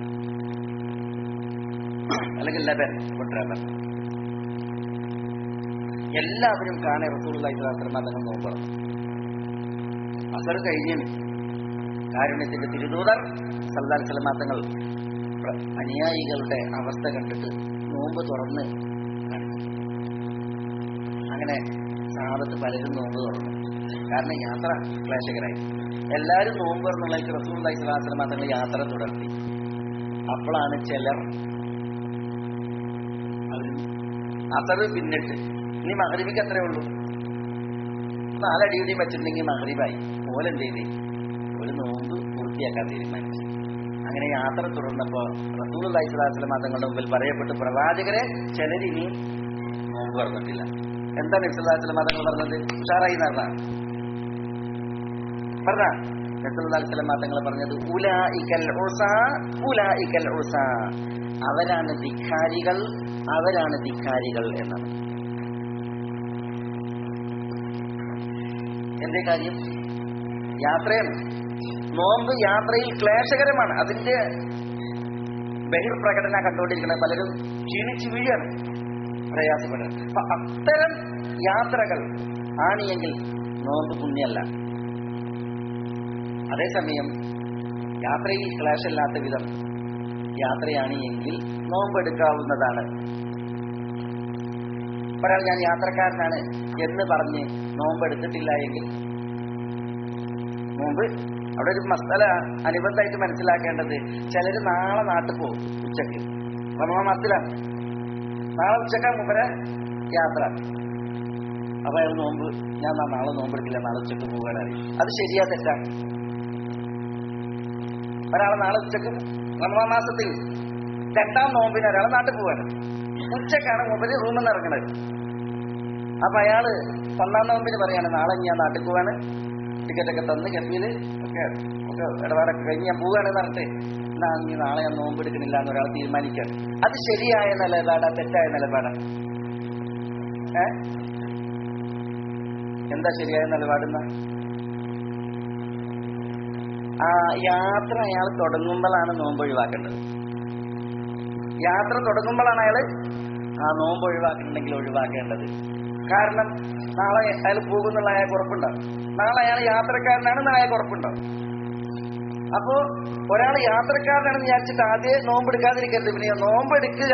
അല്ലെങ്കിൽ ലബൻ കൊണ്ടുവരാൻ പറഞ്ഞു. എല്ലാവരും കാണെ റസൂലുള്ളാഹി സ്വല്ലല്ലാഹു അലൈഹി വസല്ലം തങ്ങൾ നോമ്പ് തുറന്നു. അസർ കഴിഞ്ഞു. കാരുണ്യത്തിന്റെ തിരുദൂതർ സല്ലല്ലാഹു അലൈഹി വസല്ലം തങ്ങൾ അനുയായികളുടെ അവസ്ഥ കണ്ടിട്ട് നോമ്പ് തുറന്ന് കാണിച്ചു. അങ്ങനെ സഹാബത്ത് പലരും നോമ്പ് തുറന്നു. കാരണം യാത്ര ക്ലേശകരായി. എല്ലാവരും നോമ്പ് തുറന്നുള്ളതിലേക്ക് റസൂലുള്ളാഹി സ്വല്ലല്ലാഹു അലൈഹി വസല്ലം തങ്ങൾ യാത്ര തുടർത്തി. അപ്പോഴാണ് ചിലർ അസർ പിന്നിട്ട് ഇനി മഗ്‌രിബിക്ക് അത്രേ ഉള്ളൂ, 4 അടിയുടെയും വെച്ചിട്ടുണ്ടെങ്കിൽ മഗ്‌രിബായി. ഓലെന്ത് ചെയ്ത് ഒരു നോമ്പ് പൂർത്തിയാക്കാൻ തീരുമാനിച്ചു. അങ്ങനെ യാത്ര തുടർന്നപ്പോൾ റസൂലുള്ളാഹി സ്വല്ലല്ലാഹു അലൈഹി വസല്ലം തങ്ങളുടെ മുമ്പിൽ പറയപ്പെട്ടു, പ്രവാചകരെ ചിലരിനി നോമ്പ് തുറന്നിട്ടില്ല. എന്താ നബി സല്ലല്ലാഹു അലൈഹി വസല്ലം തങ്ങൾ പറഞ്ഞത്? ഉഷാറായി പറഞ്ഞ നബി സല്ലല്ലാഹു അലൈഹി വസല്ലം തങ്ങൾ പറഞ്ഞത്, ഉലൈകൽ ഉസാ അവരാണ് ധിക്കാരികൾ, അവരാണ് ധിക്കാരികൾ എന്നാണ്. എന്തേ കാര്യം? യാത്രയാണ്. നോമ്പ് യാത്രയിൽ ക്ലേശകരമാണ്. അതിന്റെ ബഹിർപ്രകടന കണ്ടുകൊണ്ടിരിക്കുന്നത് പലരും ക്ഷീണിച്ചു വീഴാണ്, പ്രയാസപ്പെടുക. അപ്പൊ അത്തരം യാത്രകൾ ആണിയെങ്കിൽ നോമ്പ് പുണ്യല്ല. അതേസമയം യാത്രയിൽ ക്ലേശമില്ലാത്ത വിധം യാത്രയാണ് എങ്കിൽ നോമ്പെടുക്കാവുന്നതാണ്. ഒരാൾ ഞാൻ യാത്രക്കാരനാണ് എന്ന് പറഞ്ഞ് നോമ്പെടുത്തിട്ടില്ല എങ്കിൽ നോമ്പ് അവിടെ ഒരു മസാല അനുബന്ധമായിട്ട് മനസ്സിലാക്കേണ്ടത്, ചിലര് നാളെ നാട്ടിൽ പോകും ഉച്ചക്ക്, റമദാൻ മാസത്തിലാണ്, നാളെ ഉച്ചക്കാണ് മുമ്പേ യാത്ര. അപ്പൊ അയാൾ നോമ്പ് ഞാൻ നാളെ നോമ്പെടുക്കില്ല, നാളെ ഉച്ചക്ക് പോകാനായി. അത് ശരിയാ തെറ്റാ? ഒരാളെ നാളെ ഉച്ചക്ക് റമദാൻ മാസത്തിൽ 2ാം നോമ്പിന് ഒരാൾ നാട്ടിൽ പോവാണ്, ഉച്ചക്കാണ് മൂപ്പര് റൂമിൽ നിന്ന് ഇറങ്ങണത്. അപ്പൊ അയാള് 1ാം നോമ്പിന് പറയാണ് നാളെ ഞാൻ നാട്ടിൽ പോവാണ്, ടിക്കറ്റൊക്കെ തന്ന് ഗപ്പിയില് ഒക്കെ ഇടപാടൊക്കെ കഴിഞ്ഞ് ഞാൻ പോവുകയാണെന്ന് പറഞ്ഞിട്ട് എന്നാ നീ നാളെ ഞാൻ നോമ്പെടുക്കണില്ല എന്ന് ഒരാൾ തീരുമാനിക്കുകയാണ്. അത് ശരിയായ നിലപാടാ തെറ്റായ നിലപാടാ? എന്താ ശരിയായ നിലപാടെന്ന? ആ യാത്ര അയാൾ തുടങ്ങുമ്പോഴാണ് നോമ്പ് ഒഴിവാക്കേണ്ടത്. യാത്ര തുടങ്ങുമ്പോഴാണ് അയാൾ ആ നോമ്പ് ഒഴിവാക്കുന്നുണ്ടെങ്കിൽ ഒഴിവാക്കേണ്ടത്. കാരണം നാളെ അയാൾ പോകുന്നുള്ള അയാൾക്ക് ഉറപ്പുണ്ടാവും. നാളെ അയാൾ യാത്രക്കാരനാണെന്ന് അയാൾക്ക് ഉറപ്പുണ്ടാവും. അപ്പോ ഒരാൾ യാത്രക്കാരനാണെന്ന് വിചാരിച്ചിട്ട് ആദ്യം നോമ്പെടുക്കാതിരിക്കരുത്. പിന്നെ നോമ്പെടുക്കുക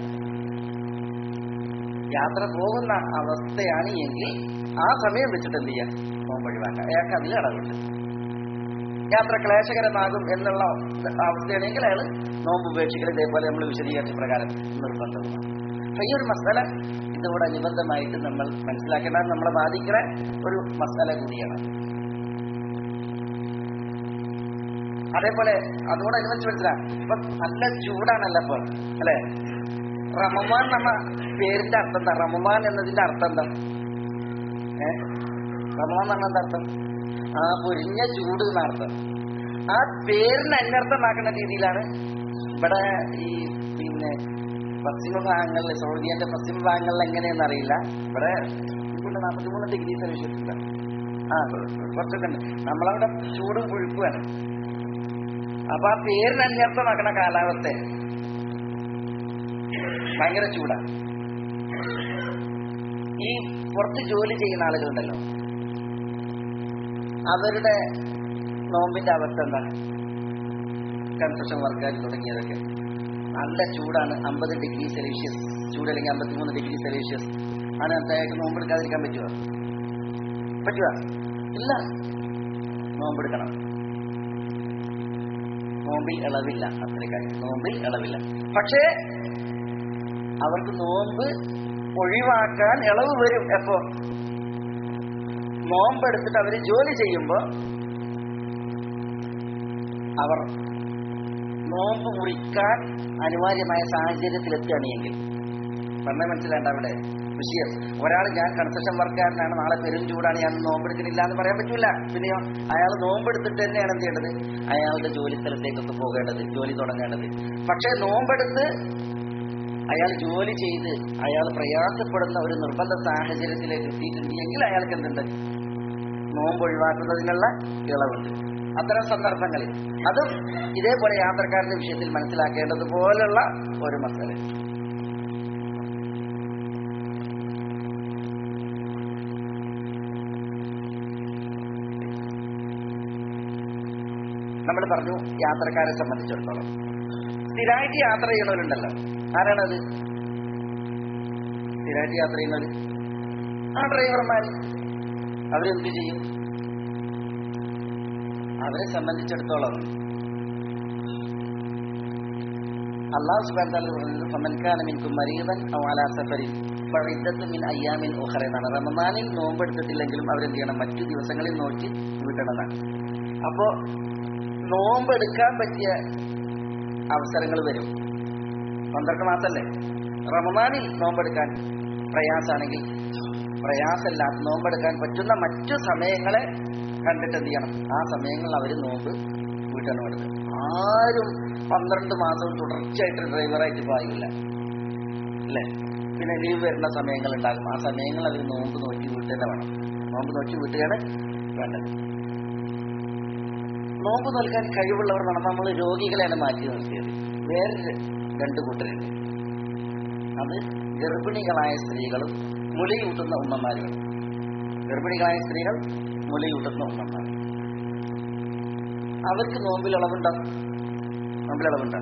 യാത്ര പോകുന്ന അവസ്ഥയാണ് എങ്കിൽ ആ സമയം വെച്ചിട്ട് എന്ത് ചെയ്യാം? നോമ്പ് ഒഴിവാക്കാം. അയാൾക്ക് അതിൽ ഇളവുണ്ട്. യാത്ര ക്ലേശകരമാകും എന്നുള്ള അവസ്ഥയാണെങ്കിൽ അയാൾ നോമ്പ് ഉപേക്ഷിക്കൽ ഇതേപോലെ നമ്മൾ വിശദീകരിച്ച പ്രകാരം നിർബന്ധമാണ്. ഈ ഒരു മസാല ഇതോട് അനുബന്ധമായിട്ട് നമ്മൾ മനസ്സിലാക്കേണ്ടത് നമ്മളെ ബാധിക്കുന്ന ഒരു മസാല കൂടിയാണ്. അതേപോലെ അതോടനുബന്ധിച്ച് മനസ്സിലാക്കാം. ഇപ്പൊ നല്ല ചൂടാണല്ലോ ഇപ്പോൾ, അല്ലെ? റമദാൻ എന്ന പേരിന്റെ അർത്ഥം എന്താ? റമദാൻ എന്നതിന്റെ അർത്ഥം എന്താ? റമദാൻ എന്ന് പറഞ്ഞ അർത്ഥം ആ പൊരിഞ്ഞ ചൂട് എന്നർത്ഥം. ആ പേരിന് അന്വർത്ഥമാക്കുന്ന രീതിയിലാണ് ഇവിടെ ഈ പിന്നെ പശ്ചിമ ഭാഗങ്ങളിൽ, സൗദിയുടെ പശ്ചിമ ഭാഗങ്ങളിൽ എങ്ങനെയെന്ന് അറിയില്ല. ഇവിടെ 43 ഡിഗ്രി സെൽഷ്യസ് ഉണ്ട്. കുറച്ചൊക്കെ ഉണ്ട്. നമ്മളവിടെ ചൂടും പുഴുക്കുവാണ്. അപ്പൊ ആ പേരിന് അന്വർത്ഥമാക്കുന്ന കാലാവസ്ഥ ഭയങ്കര ചൂടാണ്. ഈ പുറത്ത് ജോലി ചെയ്യുന്ന ആളുകളുണ്ടല്ലോ, അവരുടെ നോമ്പിന്റെ അവസ്ഥ എന്താ? കൺസ്ട്രക്ഷൻ വർക്കാർ തുടങ്ങിയതൊക്കെ നല്ല ചൂടാണ്. 50 ഡിഗ്രി സെൽഷ്യസ് ചൂട്, അല്ലെങ്കിൽ 53 ഡിഗ്രി സെൽഷ്യസ്. അതിനകത്തേക്ക് നോമ്പെടുക്കാതിരിക്കാൻ പറ്റുമോ? ഇല്ല. നോമ്പെടുക്കണം. നോമ്പിൽ ഇളവില്ല. അത്രക്കാര്യം നോമ്പിൽ ഇളവില്ല. പക്ഷേ അവർക്ക് നോമ്പ് ഒഴിവാക്കാൻ ഇളവ് വരും. എപ്പോ? നോമ്പെടുത്തിട്ട് അവർ ജോലി ചെയ്യുമ്പോ അവർ നോമ്പ് മുറിക്കാൻ അനിവാര്യമായ സാഹചര്യത്തിലെത്തുകയാണെങ്കിൽ. പറഞ്ഞാൽ മനസ്സിലാണ്ട അവിടെ വിഷയം. ഒരാൾ ഞാൻ കൺസ്ട്രക്ഷൻ വർക്കാരനാണ്, നാളെ പെരും ചൂടാണ്, ഞാൻ നോമ്പെടുക്കുന്നില്ല എന്ന് പറയാൻ പറ്റൂല. പിന്നെയോ അയാൾ നോമ്പെടുത്തിട്ട് തന്നെയാണ് എന്ത് ചെയ്യേണ്ടത്? അയാളുടെ ജോലി സ്ഥലത്തേക്കൊക്കെ പോകേണ്ടത്, ജോലി തുടങ്ങേണ്ടത്. പക്ഷെ നോമ്പെടുത്ത് അയാൾ ജോലി ചെയ്ത് അയാൾ പ്രയാസപ്പെടുന്ന ഒരു നിർബന്ധ സാഹചര്യത്തിലേക്ക് എത്തിയിട്ടുണ്ടെങ്കിൽ അയാൾക്ക് എന്തുണ്ട്? നോമ്പ് ഒഴിവാക്കുന്നതിനുള്ള ഇളവുണ്ട്. അത്തരം സന്ദർഭങ്ങളിൽ അതും ഇതേപോലെ യാത്രക്കാരുടെ വിഷയത്തിൽ മനസ്സിലാക്കേണ്ടതുപോലുള്ള ഒരു മസല. നമ്മൾ പറഞ്ഞു യാത്രക്കാരെ സംബന്ധിച്ചിടത്തോളം സ്ഥിരമായിട്ട് യാത്ര ചെയ്യണവരുണ്ടല്ലോ. ആരാണത്? സ്ഥിരമായിട്ട് യാത്ര ചെയ്യുന്നവർ ആ ഡ്രൈവർമാർ. അവരെന്ത് ചെയ്യും? അവരെ സംബന്ധിച്ചിടത്തോളം അല്ലാഹു സുബ്ഹാനഹു വ തആല പറഞ്ഞത് ഫമൻ കാന മിൻകും മരീദൻ ഔ അലാ സഫരിൻ ഫഇദ്ദത്തുൻ മിൻ അയ്യാമിൻ ഉഖറ എന്നാണ്. റമദാനിൽ നോമ്പെടുത്തിട്ടില്ലെങ്കിലും അവരെന്ത് ചെയ്യണം? മറ്റു ദിവസങ്ങളിൽ നോക്കി വീട്ടണമെന്നാണ്. അപ്പോ നോമ്പെടുക്കാൻ പറ്റിയ അവസരങ്ങൾ വരും. 12 മാസമല്ലേ? റമദാനിൽ നോമ്പെടുക്കാൻ പ്രയാസാണെങ്കിൽ പ്രയാസമില്ലാത്ത നോമ്പെടുക്കാൻ പറ്റുന്ന മറ്റു സമയങ്ങളെ കണ്ടിട്ട് എന്ത് ചെയ്യണം? ആ സമയങ്ങളിൽ അവർ നോമ്പ് വീട്ടാണ് വേണ്ടത്. ആരും 12 മാസവും തുടർച്ചയായിട്ട് ഡ്രൈവറായിട്ട് പായില്ല അല്ലേ. പിന്നെ ലീവ് വരുന്ന സമയങ്ങൾ ഉണ്ടാകും. ആ സമയങ്ങൾ അവർ നോമ്പ് നോക്കി വീട്ടുതന്നെ വേണം. നോമ്പ് നോക്കി വീട്ടുകയാണ് വേണ്ടത്. നോമ്പ് നോൽക്കാൻ കഴിവുള്ളവർ നമ്മൾ രോഗികളെയാണ് മാറ്റി നിർത്തിയത്. വേറെ 2 കൂട്ടരുണ്ട്. അത് ഗർഭിണികളായ സ്ത്രീകളും മുലയൂട്ടുന്ന ഉമ്മമാരുമാണ്. ഗർഭിണികളായ സ്ത്രീകൾ, മുലയൂട്ടുന്ന ഉമ്മമാർ, അവർക്ക് നോമ്പിലളവുണ്ടോ? നോമ്പിലളവുണ്ട്.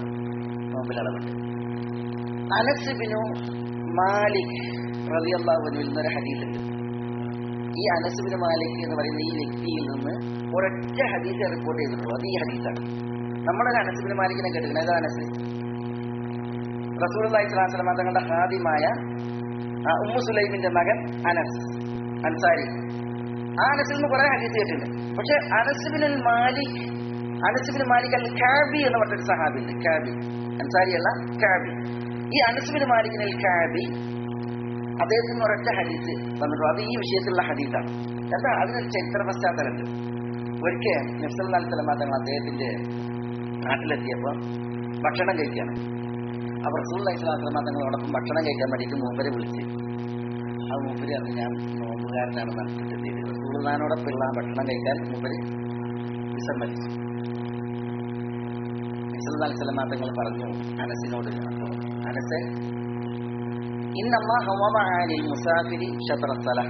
അനസ് ബിനു മാലിക് റളിയല്ലാഹു അൻഹു എന്നൊരു ഹദീസുണ്ട്. ഈ അനസ് ബിനു മാലിക് എന്ന് പറയുന്ന ഈ വ്യക്തിയിൽ നിന്ന് ഒരൊറ്റ ഹദീസ് റിപ്പോർട്ട് ചെയ്തിട്ടുള്ളൂ. അത് ഈ ഹദീസാണ്. നമ്മുടെ അനസ് ബിനു മാലിക്കിനെ കേട്ടിട്ടുണ്ട്. ഏതാ അനസ്? റസൂലുള്ളാഹി സ്വല്ലല്ലാഹു അലൈഹി വസല്ലം തങ്ങളുടെ ഖാദിമായ ഉമ്മു സുലൈമിന്റെ മകൻ അനസ് അൻസാരി. ആ അനസിൽ നിന്ന് കുറെ ഹദീസ് കേട്ടിട്ടുണ്ട്. പക്ഷെ Anas bin Malik al Kaabi എന്ന് പറഞ്ഞൊരു സഹാബി ഉണ്ട്. കാബി, അൻസാരി അല്ല, കാബി. ഈ Anas bin Malik al Kaabi അദ്ദേഹത്തിന് ഒരൊറ്റ ഹദീസ് വന്നിട്ടുള്ളൂ. അത് ഈ വിഷയത്തിലുള്ള ഹദീസാണ്. എന്താ അതിനൊരു ചരിത്ര പശ്ചാത്തലമുണ്ട്. ഒരിക്കൽ നബി സല്ലല്ലാഹു അലൈഹി വസല്ലം തങ്ങൾ അദ്ദേഹത്തിന്റെ നാട്ടിലെത്തിയപ്പോൾ ഭക്ഷണം കഴിക്കുകയാണ്. അപ്പോൾ റസൂലുള്ളാഹി സ്വല്ലല്ലാഹു അലൈഹി വസല്ലം തങ്ങളോടൊപ്പം ഭക്ഷണം കഴിക്കാൻ വേണ്ടിയിട്ട് മൂപ്പരെ വിളിച്ച്. അത് മൂപ്പര് അത് ഞാൻ നോമ്പുകാരനാണ് നടത്തിയിട്ട് ചെയ്തത്. റസൂലുള്ളാഹിനോടൊപ്പമുള്ള ഭക്ഷണം കഴിക്കാൻ മൂപ്പര് വിസമ്മതിച്ചു. സല്ലല്ലാഹു അലൈഹി വസല്ലം തങ്ങൾ പറഞ്ഞു അനസിനോട്, അപ്പോൾ അനസേ, ഇന്നല്ലാഹ വദഅ ലിൽ മുസാഫിരി ശത്റ സലഹ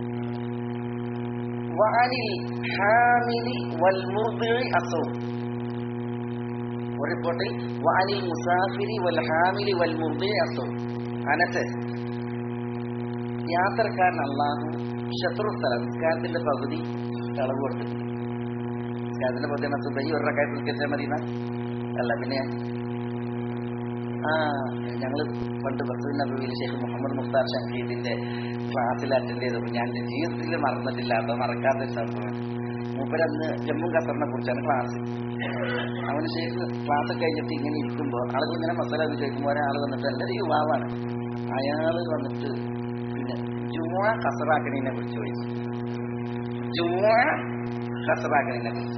വഅനിൽ ഹാമിലി വൽ മുർദിഇ അസൗം. ഒരു റിപ്പോർട്ടിൽ വഅനിൽ മുസാഫിരി വൽ ഹാമിലി വൽ മുർദിഇ അസൗം. അനസേ, യാത്രക്കാരൻ അല്ലാഹു ശത്രു സ്ഥലം നിസ്കാരത്തിന്റെ പകുതി ഇളവ് കൊടുത്തിട്ടുണ്ട്. നിസ്കാരത്തിന്റെ പകുതി സുബഹി ഒരു റക്അത്ത് നിസ്കരിച്ചാൽ മതിയെന്ന അല്ല. പിന്നെ ഞങ്ങൾ പണ്ട് ബസ്സുൽ നബവിയിൽ ഷെയ്ഖ് മുഹമ്മദ് മുഖ്താർ ഷംഖീദിന്റെ ക്ലാസ്സിൽ അറ്റൻഡ് ചെയ്തപ്പോൾ ഞാൻ എൻ്റെ ജീവിതത്തിൽ മറന്നിട്ടില്ല, അതോ മറക്കാത്ത സംഭവം. മൂപ്പരന്ന് ജമ്മു ഖത്തറിനെ കുറിച്ചാണ് ക്ലാസ്. അവന് ഷെയ്ഖ് ക്ലാസ് കഴിഞ്ഞിട്ട് ഇങ്ങനെ ഇരിക്കുമ്പോൾ ആളുകൾ ഇങ്ങനെ മസാല ചോദിക്കുമ്പോൾ ഒരാൾ വന്നിട്ട് എൻ്റെ ഒരു യുവാവാണ്. അയാൾ വന്നിട്ട് പിന്നെ ജുമുഅ ഖസറാക്കണതിനെ കുറിച്ച് ചോദിച്ചു. ജുമുഅ ഖസറാക്കണതിനെ കുറിച്ച്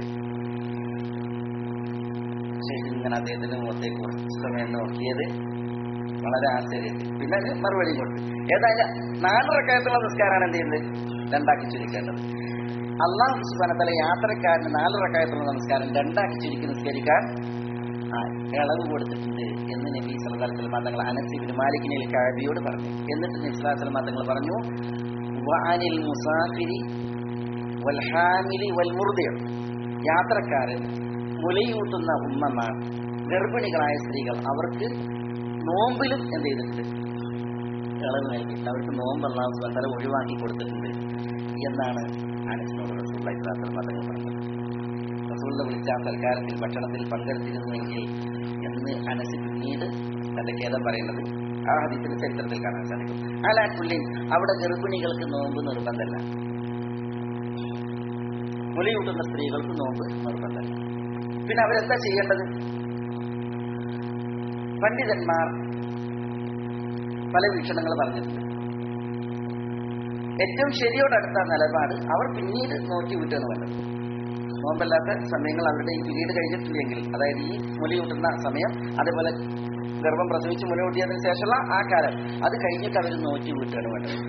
ശേഷം ഇങ്ങനെ അദ്ദേഹത്തിന്റെ മുഖത്തേക്ക് കുറച്ച് സമയം നോക്കിയത് വളരെ ആശ്ചര്യത്തിൽ. പിന്നെ മറുപടി കൊടുത്തു. ഏതായാലും 4 റക്അത്തുള്ള നിസ്കാരമാണ് എന്ത് ചെയ്യുന്നത്? 2 ആക്കി ചുരുക്കേണ്ടത്. അല്ലാഹു സുബ്ഹാനഹു വ തആല യാത്രക്കാരന് 4 റക്അത്തുള്ള നമസ്കാരം 2 ആക്കി ചുരുക്കി നിസ്കരിക്കാൻ ഇളവ് കൊടുത്തിട്ടുണ്ട് എന്ന് നബി സല്ലല്ലാഹു അലൈഹി വസല്ലം തങ്ങൾ അനസ് ഇബ്നു മാലിക് അൽ കഅബിയോട് പറഞ്ഞു. എന്നിട്ട് നബി സല്ലല്ലാഹു അലൈഹി വസല്ലം തങ്ങൾ പറഞ്ഞു, വഅനിൽ മുസാഫിരി വൽ ഹാമിലി വൽ മുർദിഇ, യാത്രക്കാരൻ, മുലയൂട്ടുന്ന ഉമ്മമാർ, ഗർഭിണികളായ സ്ത്രീകൾ, അവർക്ക് നോമ്പിലും എന്ത് ചെയ്തിട്ടുണ്ട്? ഇളവ് നൽകിയിട്ടുണ്ട്. അവർക്ക് നോമ്പ് അല്ലാഹു സുബ്ഹാനഹു വ തആല ഒഴിവാക്കി കൊടുത്തിട്ടുണ്ട് എന്നാണ് അനസിനോട് റസൂലുള്ളാഹി സ്വല്ലല്ലാഹു അലൈഹി വസല്ലം പറഞ്ഞത്. റസൂലിനെ വിളിച്ച ആ സൽക്കാരത്തിൽ ഭക്ഷണത്തിൽ പങ്കെടുത്തിരുന്നുവെങ്കിൽ എന്ന് അനസ് പിന്നീട് തന്റെ ഖേദം പറയുന്നത് ആ ഹദീസിന്റെ ചരിത്രത്തിൽ കാണാൻ സാധിക്കും. അലാ കുല്ലിൻ, അവിടെ ഗർഭിണികൾക്ക് നോമ്പ് നിർബന്ധമല്ല, മുലയൂട്ടുന്ന സ്ത്രീകൾക്ക് നോമ്പ് നിർബന്ധമല്ല. പിന്നെ അവരെന്താ ചെയ്യേണ്ടത്? പണ്ഡിതന്മാർ പല വീക്ഷണങ്ങൾ പറഞ്ഞിട്ടുണ്ട്. ഏറ്റവും ശരിയോടടുത്ത നിലപാട് അവർ പിന്നീട് നോക്കി വിട്ടുകയാണ് വേണ്ടത്. നോമ്പല്ലാത്ത സമയങ്ങൾ അവരുടെ ഈ പിരീഡ് കഴിഞ്ഞിട്ടില്ലെങ്കിൽ, അതായത് ഈ മുലയൂട്ടുന്ന സമയം, അതേപോലെ ഗർഭം പ്രസവിച്ച് മുലയൂട്ടിയതിനു ശേഷമുള്ള ആ കാലം, അത് കഴിഞ്ഞിട്ട് അവർ നോക്കി വിട്ടുകയാണ് വേണ്ടത്.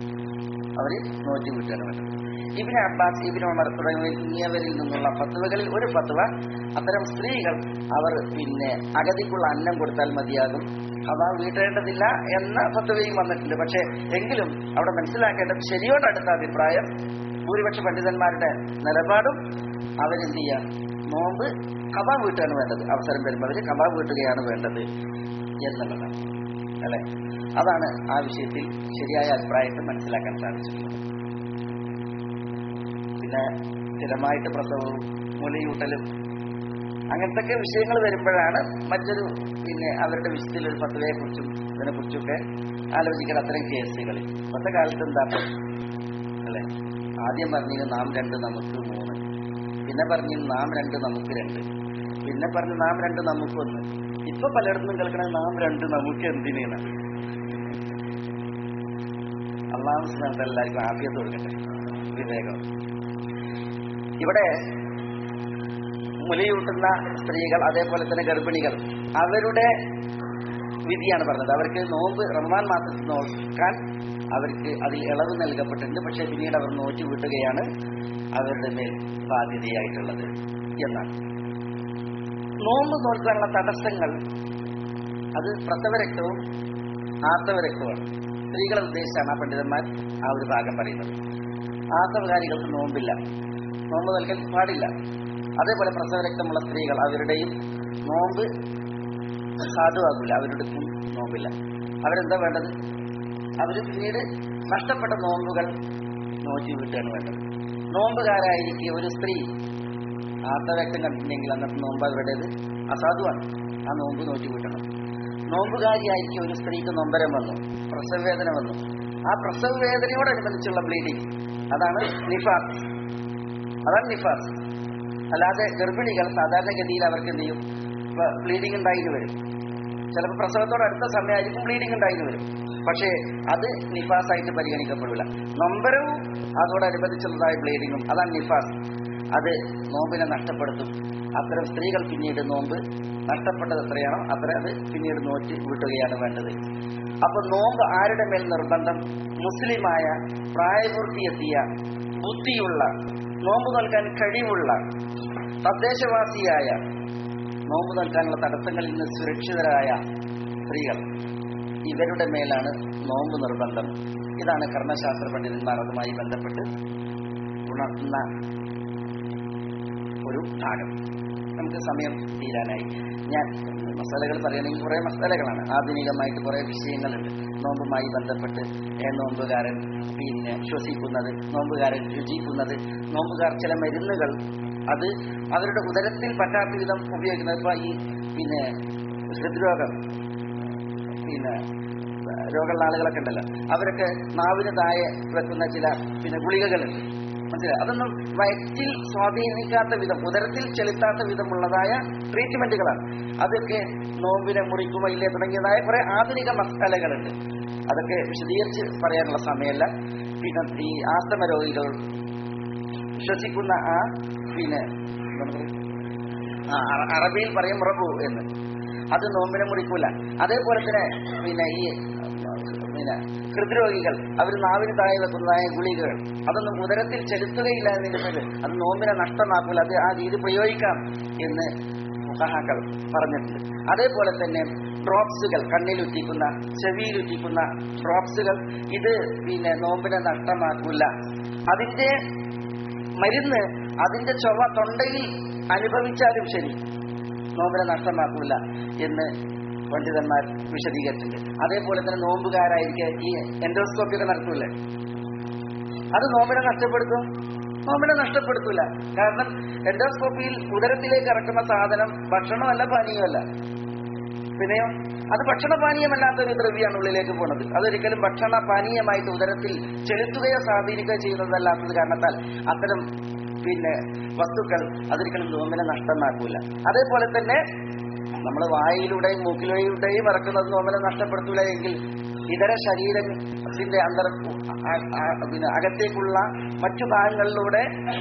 ഇബ്നു അബ്ബാസ്, ഇബ്നു ഉമർ തുടങ്ങിയവരിൽ നിന്നുള്ള ഫത്വകളിൽ ഒരു ഫത്വ, അത്തരം സ്ത്രീകൾ അവർ പിന്നെ അഗതിക്കുള്ള അന്നം കൊടുത്താൽ മതിയാകും, അവ വീട്ടേണ്ടതില്ല എന്ന ഫത്വയും വന്നിട്ടുണ്ട്. പക്ഷെ എങ്കിലും അവിടെ മനസ്സിലാക്കേണ്ടത് ശരിയോടടുത്ത അഭിപ്രായം, ഭൂരിപക്ഷ പണ്ഡിതന്മാരുടെ നിലപാടും അവരെന്ത് ചെയ്യാം? നോമ്പ് ഖദാ വീട്ടുകയാണ് വേണ്ടത്. അവസരം വരുമ്പോൾ അവർ ഖദാ വീട്ടുകയാണ് വേണ്ടത് എന്നുള്ളതാണ് അല്ലെ. അതാണ് ആ വിഷയത്തിൽ ശരിയായ അഭിപ്രായത്തെ മനസ്സിലാക്കാൻ സാധിച്ചിട്ടുള്ളത്. പിന്നെ സ്ഥിരമായിട്ട് പ്രസവവും മുലയൂട്ടലും അങ്ങനത്തെ വിഷയങ്ങൾ വരുമ്പോഴാണ് മറ്റൊരു പിന്നെ അവരുടെ വിഷയത്തിലൊരു ഫത്വയെ കുറിച്ചും ഇതിനെക്കുറിച്ചൊക്കെ ആലോചിക്കണം. അത്തരം കേസുകളിൽ ഇന്നത്തെ കാലത്ത് എന്താ അല്ലെ, ആദ്യം പറഞ്ഞിരുന്നു നാം 2 നമുക്ക് 3, പിന്നെ പറഞ്ഞിരുന്നു നാം 2 നമുക്ക് 2, പിന്നെ പറഞ്ഞു നാം 2 നമുക്ക് 1. ഇപ്പൊ പലയിടത്തും കേൾക്കണത് നാം 2 നമുക്ക് എന്തിനാണ്. അല്ലാഹു സുബ്ഹാനഹു വ തആല എല്ലാവർക്കും ആഫിയത്ത് കൊടുക്കട്ടെ, വിവേകം. ഇവിടെ മുലയൂട്ടുന്ന സ്ത്രീകൾ, അതേപോലെ തന്നെ ഗർഭിണികൾ, അവരുടെ വിധിയാണ് പറഞ്ഞത്. അവർക്ക് നോമ്പ് റമദാൻ മാസത്തിൽ നോക്കാൻ അവർക്ക് അതിൽ ഇളവ് നൽകപ്പെട്ടിട്ടുണ്ട്. പക്ഷെ പിന്നീട് അവർ നോറ്റ് വീട്ടുകയാണ് അവരുടെ മേൽ ബാധ്യതയായിട്ടുള്ളത് എന്നാണ്. നോമ്പ് നോക്കാനുള്ള തടസ്സങ്ങൾ അത് പ്രസവരക്തവും ആർത്തവരക്തവുമാണ്. സ്ത്രീകളെ ഉദ്ദേശിച്ചാണ് ആ പണ്ഡിതന്മാർ ആ ഒരു ഭാഗം പറയുന്നത്. ആർത്തവകാരികൾക്ക് നോമ്പില്ല, നോമ്പ് നൽകാൻ പാടില്ല. അതേപോലെ പ്രസവരക്തമുള്ള സ്ത്രീകൾ അവരുടെയും നോമ്പ് സാധുവാകില്ല, അവരുടെക്കും നോമ്പില്ല. അവരെന്താ വേണ്ടത്? അവർ പിന്നീട് നഷ്ടപ്പെട്ട നോമ്പുകൾ നോറ്റി വീട്ടുകയാണ് വേണ്ടത്. നോമ്പുകാരായിരിക്കെ ഒരു സ്ത്രീ ആർത്തവരക്തം കണ്ടിട്ടുണ്ടെങ്കിൽ അന്നത്തെ നോമ്പ് അവരുടേത് അസാധുവാണ്. ആ നോമ്പ് നോറ്റി വീട്ടണം. നോമ്പുകാരിയായിരിക്കും ഒരു സ്ത്രീക്ക് നൊമ്പരം വന്നു, പ്രസവവേദന വന്നു, ആ പ്രസവവേദനയോടനുബന്ധിച്ചുള്ള ബ്ലീഡിങ്, അതാണ് നിഫാസ്. അല്ലാതെ ഗർഭിണികൾ സാധാരണഗതിയിൽ അവർക്ക് എന്ത് ചെയ്യും? ബ്ലീഡിങ് ഉണ്ടായിന്ന് വരും. ചിലപ്പോൾ പ്രസവത്തോട് അടുത്ത സമയമായിരിക്കും ബ്ലീഡിങ് ഉണ്ടായിന്ന് വരും. പക്ഷേ അത് നിഫാസായിട്ട് പരിഗണിക്കപ്പെടില്ല. നൊമ്പരവും അതോടനുബന്ധിച്ചുള്ളതായ ബ്ലീഡിങ്ങും, അതാണ് നിഫാസ്. അത് നോമ്പിനെ നഷ്ടപ്പെടുത്തും. അത്തരം സ്ത്രീകൾ പിന്നീട് നോമ്പ് നഷ്ടപ്പെട്ടത് എത്രയാണോ അത്ര അത് പിന്നീട് നോറ്റ് വീട്ടുകയാണ് വേണ്ടത്. അപ്പൊ നോമ്പ് ആരുടെ മേൽ നിർബന്ധം? മുസ്ലിമായ, പ്രായപൂർത്തിയെത്തിയ, ബുദ്ധിയുള്ള, നോമ്പ് നോൽക്കാൻ കഴിവുള്ള, തദ്ദേശവാസിയായ, നോമ്പ് നോൽക്കാനുള്ള തടസ്സങ്ങളിൽ നിന്ന് സുരക്ഷിതരായ സ്ത്രീകൾ, ഇവരുടെ മേലാണ് നോമ്പ് നിർബന്ധം. ഇതാണ് കർമ്മശാസ്ത്ര പണ്ഡിതന്മാർ അതുമായി ബന്ധപ്പെട്ട് ഉണർത്തുന്ന ഒരു ഭാഗം. നമുക്ക് സമയം തീരാനായി. ഞാൻ മസാലകൾ പറയുകയാണെങ്കിൽ കുറേ മസാലകളാണ്. ആധുനികമായിട്ട് കുറേ വിഷയങ്ങളുണ്ട് നോമ്പുമായി ബന്ധപ്പെട്ട്. നോമ്പുകാരൻ ശ്വസിക്കുന്നത്, നോമ്പുകാരൻ രുചിക്കുന്നത്, നോമ്പുകാർ ചില മരുന്നുകൾ അത് അവരുടെ ഉദരത്തിൽ പറ്റാത്ത വിധം ഉപയോഗിക്കുന്നത്. ഇപ്പൊ ഈ ഹൃദ്രോഗം രോഗമുള്ള ആളുകളൊക്കെ ഉണ്ടല്ലോ, അവരൊക്കെ നാവിന് താഴെ വെക്കുന്ന ചില ഗുളികകളുണ്ട്, മനസ്സിലായി? അതൊന്നും വയറ്റിൽ സ്വാധീനിക്കാത്ത വിധം, ഉദരത്തിൽ ചെലുത്താത്ത വിധമുള്ളതായ ട്രീറ്റ്മെന്റുകളാണ്. അതൊക്കെ നോമ്പിനെ മുറിക്കുമോ ഇല്ലേ തുടങ്ങിയതായ കുറെ ആധുനിക മസാലകളുണ്ട്. അതൊക്കെ വിശദീകരിച്ച് പറയാനുള്ള സമയമല്ല. പിന്നെ ഈ ആസ്തമ രോഗികൾ ശ്വസിക്കുന്ന അറബിയിൽ പറയും റബു എന്ന്, അത് നോമ്പിനെ മുറിക്കൂല. അതേപോലെ തന്നെ ഈ ഹൃദ്രോഗികൾ അവർ നാവിന് താഴെ വെക്കുന്നതായ ഗുളികകൾ, അതൊന്നും ഉദരത്തിൽ ചെലുത്തുകയില്ല എന്നതിന്റെ പേര് അത് നോമ്പിനെ നഷ്ടമാക്കൂല. അത് ആ രീതി പ്രയോഗിക്കാം എന്ന് ഫുഖഹാക്കൾ പറഞ്ഞിട്ടുണ്ട്. അതേപോലെ തന്നെ ഡ്രോപ്സുകൾ, കണ്ണിലുറ്റിക്കുന്ന, ചെവിയിലുറ്റിക്കുന്ന ഡ്രോപ്സുകൾ, ഇത് നോമ്പിനെ നഷ്ടമാക്കൂല. അതിന്റെ മരുന്ന്, അതിന്റെ ചൊവ്വ തൊണ്ടയിൽ അനുഭവിച്ചാലും ശരി നോമ്പിനെ നഷ്ടമാക്കൂല എന്ന് പണ്ഡിതന്മാർ വിശദീകരിച്ചിട്ടുണ്ട്. അതേപോലെ തന്നെ നോമ്പുകാരായിരിക്കെ ഈ എൻഡോസ്കോപ്പി ഒക്കെ നടത്തൂല്ലേ, അത് നോമ്പിനെ നഷ്ടപ്പെടുത്തൂല. കാരണം എൻഡോസ്കോപ്പിയിൽ ഉദരത്തിലേക്ക് ഇറക്കുന്ന സാധനം ഭക്ഷണമല്ല, പാനീയമല്ല. പിന്നെയോ അത് ഭക്ഷണപാനീയമല്ലാത്തൊരു ദ്രവ്യമാണ് ഉള്ളിലേക്ക് പോകുന്നത്. അതൊരിക്കലും ഭക്ഷണ പാനീയമായിട്ട് ഉദരത്തിൽ ചെലുത്തുകയോ സ്വാധീനിക്കുകയോ ചെയ്യുന്നതല്ലാത്തത് കാരണത്താൽ അത്തരം വസ്തുക്കൾ അതൊരിക്കലും നോമ്പിനെ നഷ്ടമാക്കൂല. അതേപോലെ തന്നെ നമ്മൾ വായിലൂടെയും മൂക്കിലൂടെയും ഇറക്കുന്നത് നോമ്പിനെ നഷ്ടപ്പെടുത്തൂല എങ്കിൽ ഇതര ശരീരത്തിന്റെ അകത്തേക്കുള്ള മറ്റു ഭാഗങ്ങളിലൂടെ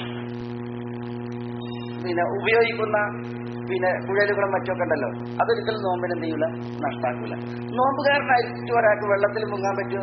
ഉപയോഗിക്കുന്ന കുഴലുകളും മറ്റൊക്കെ ഉണ്ടല്ലോ, അതൊരിക്കലും നോമ്പിന് എന്ത് ചെയ്യൂല, നഷ്ടാക്കൂല. നോമ്പുകാരനായിട്ട് ഒരാൾക്ക് വെള്ളത്തിൽ മുങ്ങാൻ പറ്റുമോ?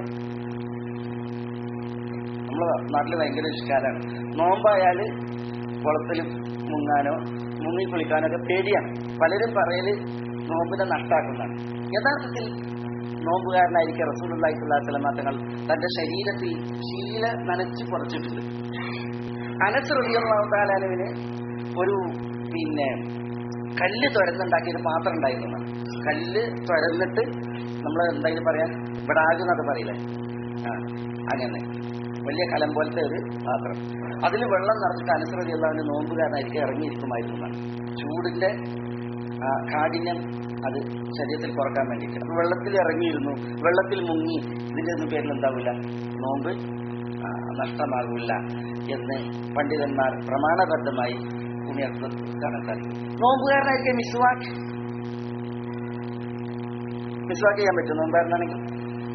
നമ്മളെ നാട്ടിൽ ഭയങ്കര ഇഷ്കാരാണ്. നോമ്പായാല് കുളത്തിൽ മുങ്ങാനോ മുങ്ങി കുളിക്കാനോ ഒക്കെ പേടിയാണ്. പലരും പറയല് നോമ്പിനെ നഷ്ടാക്കുന്നതാണ്. യഥാർത്ഥത്തിൽ നോമ്പുകാരനായിരിക്കും റസൂലുള്ളാഹി സ്വല്ലല്ലാഹു അലൈഹി വസല്ലം തങ്ങൾ തന്റെ ശരീരത്തിൽ ശീല നനച്ച് കുറച്ചിട്ടുണ്ട്. അനസ് റളിയല്ലാഹു തആല അൻഹുവിന് ഒരു കല്ല് തുരന്നുണ്ടാക്കിയൊരു പാത്രം ഉണ്ടായിരുന്നു. കല്ല് തുരന്നിട്ട് നമ്മൾ എന്തായാലും പറയാ വിടാകുന്നത് പറയില്ലേ, അങ്ങനെ വലിയ കലം പോലത്തെ ഒരു പാത്രം, അതിൽ വെള്ളം നിറച്ചിട്ട് അനസ് റളിയല്ലാഹു അൻഹു നോമ്പുകാരനായിരിക്കും ഇറങ്ങിയിരിക്കുമായിരുന്നു. ചൂടിന്റെ കാഠിന്യം അത് ശരീരത്തിൽ കുറക്കാൻ വേണ്ടിയിട്ട് അപ്പൊ വെള്ളത്തിൽ ഇറങ്ങിയിരുന്നു, വെള്ളത്തിൽ മുങ്ങി. ഇതിന്റെ ഒന്നും പേരിൽ എന്താവില്ല, നോമ്പ് നഷ്ടമാകില്ല എന്ന് പണ്ഡിതന്മാർ പ്രമാണബദ്ധമായി കാണാൻ സാധിക്കും. നോമ്പുകാരനായിരിക്കും മിസ്വാക്ക് ചെയ്യാൻ പറ്റും നോമ്പുകാരനാണെങ്കിൽ.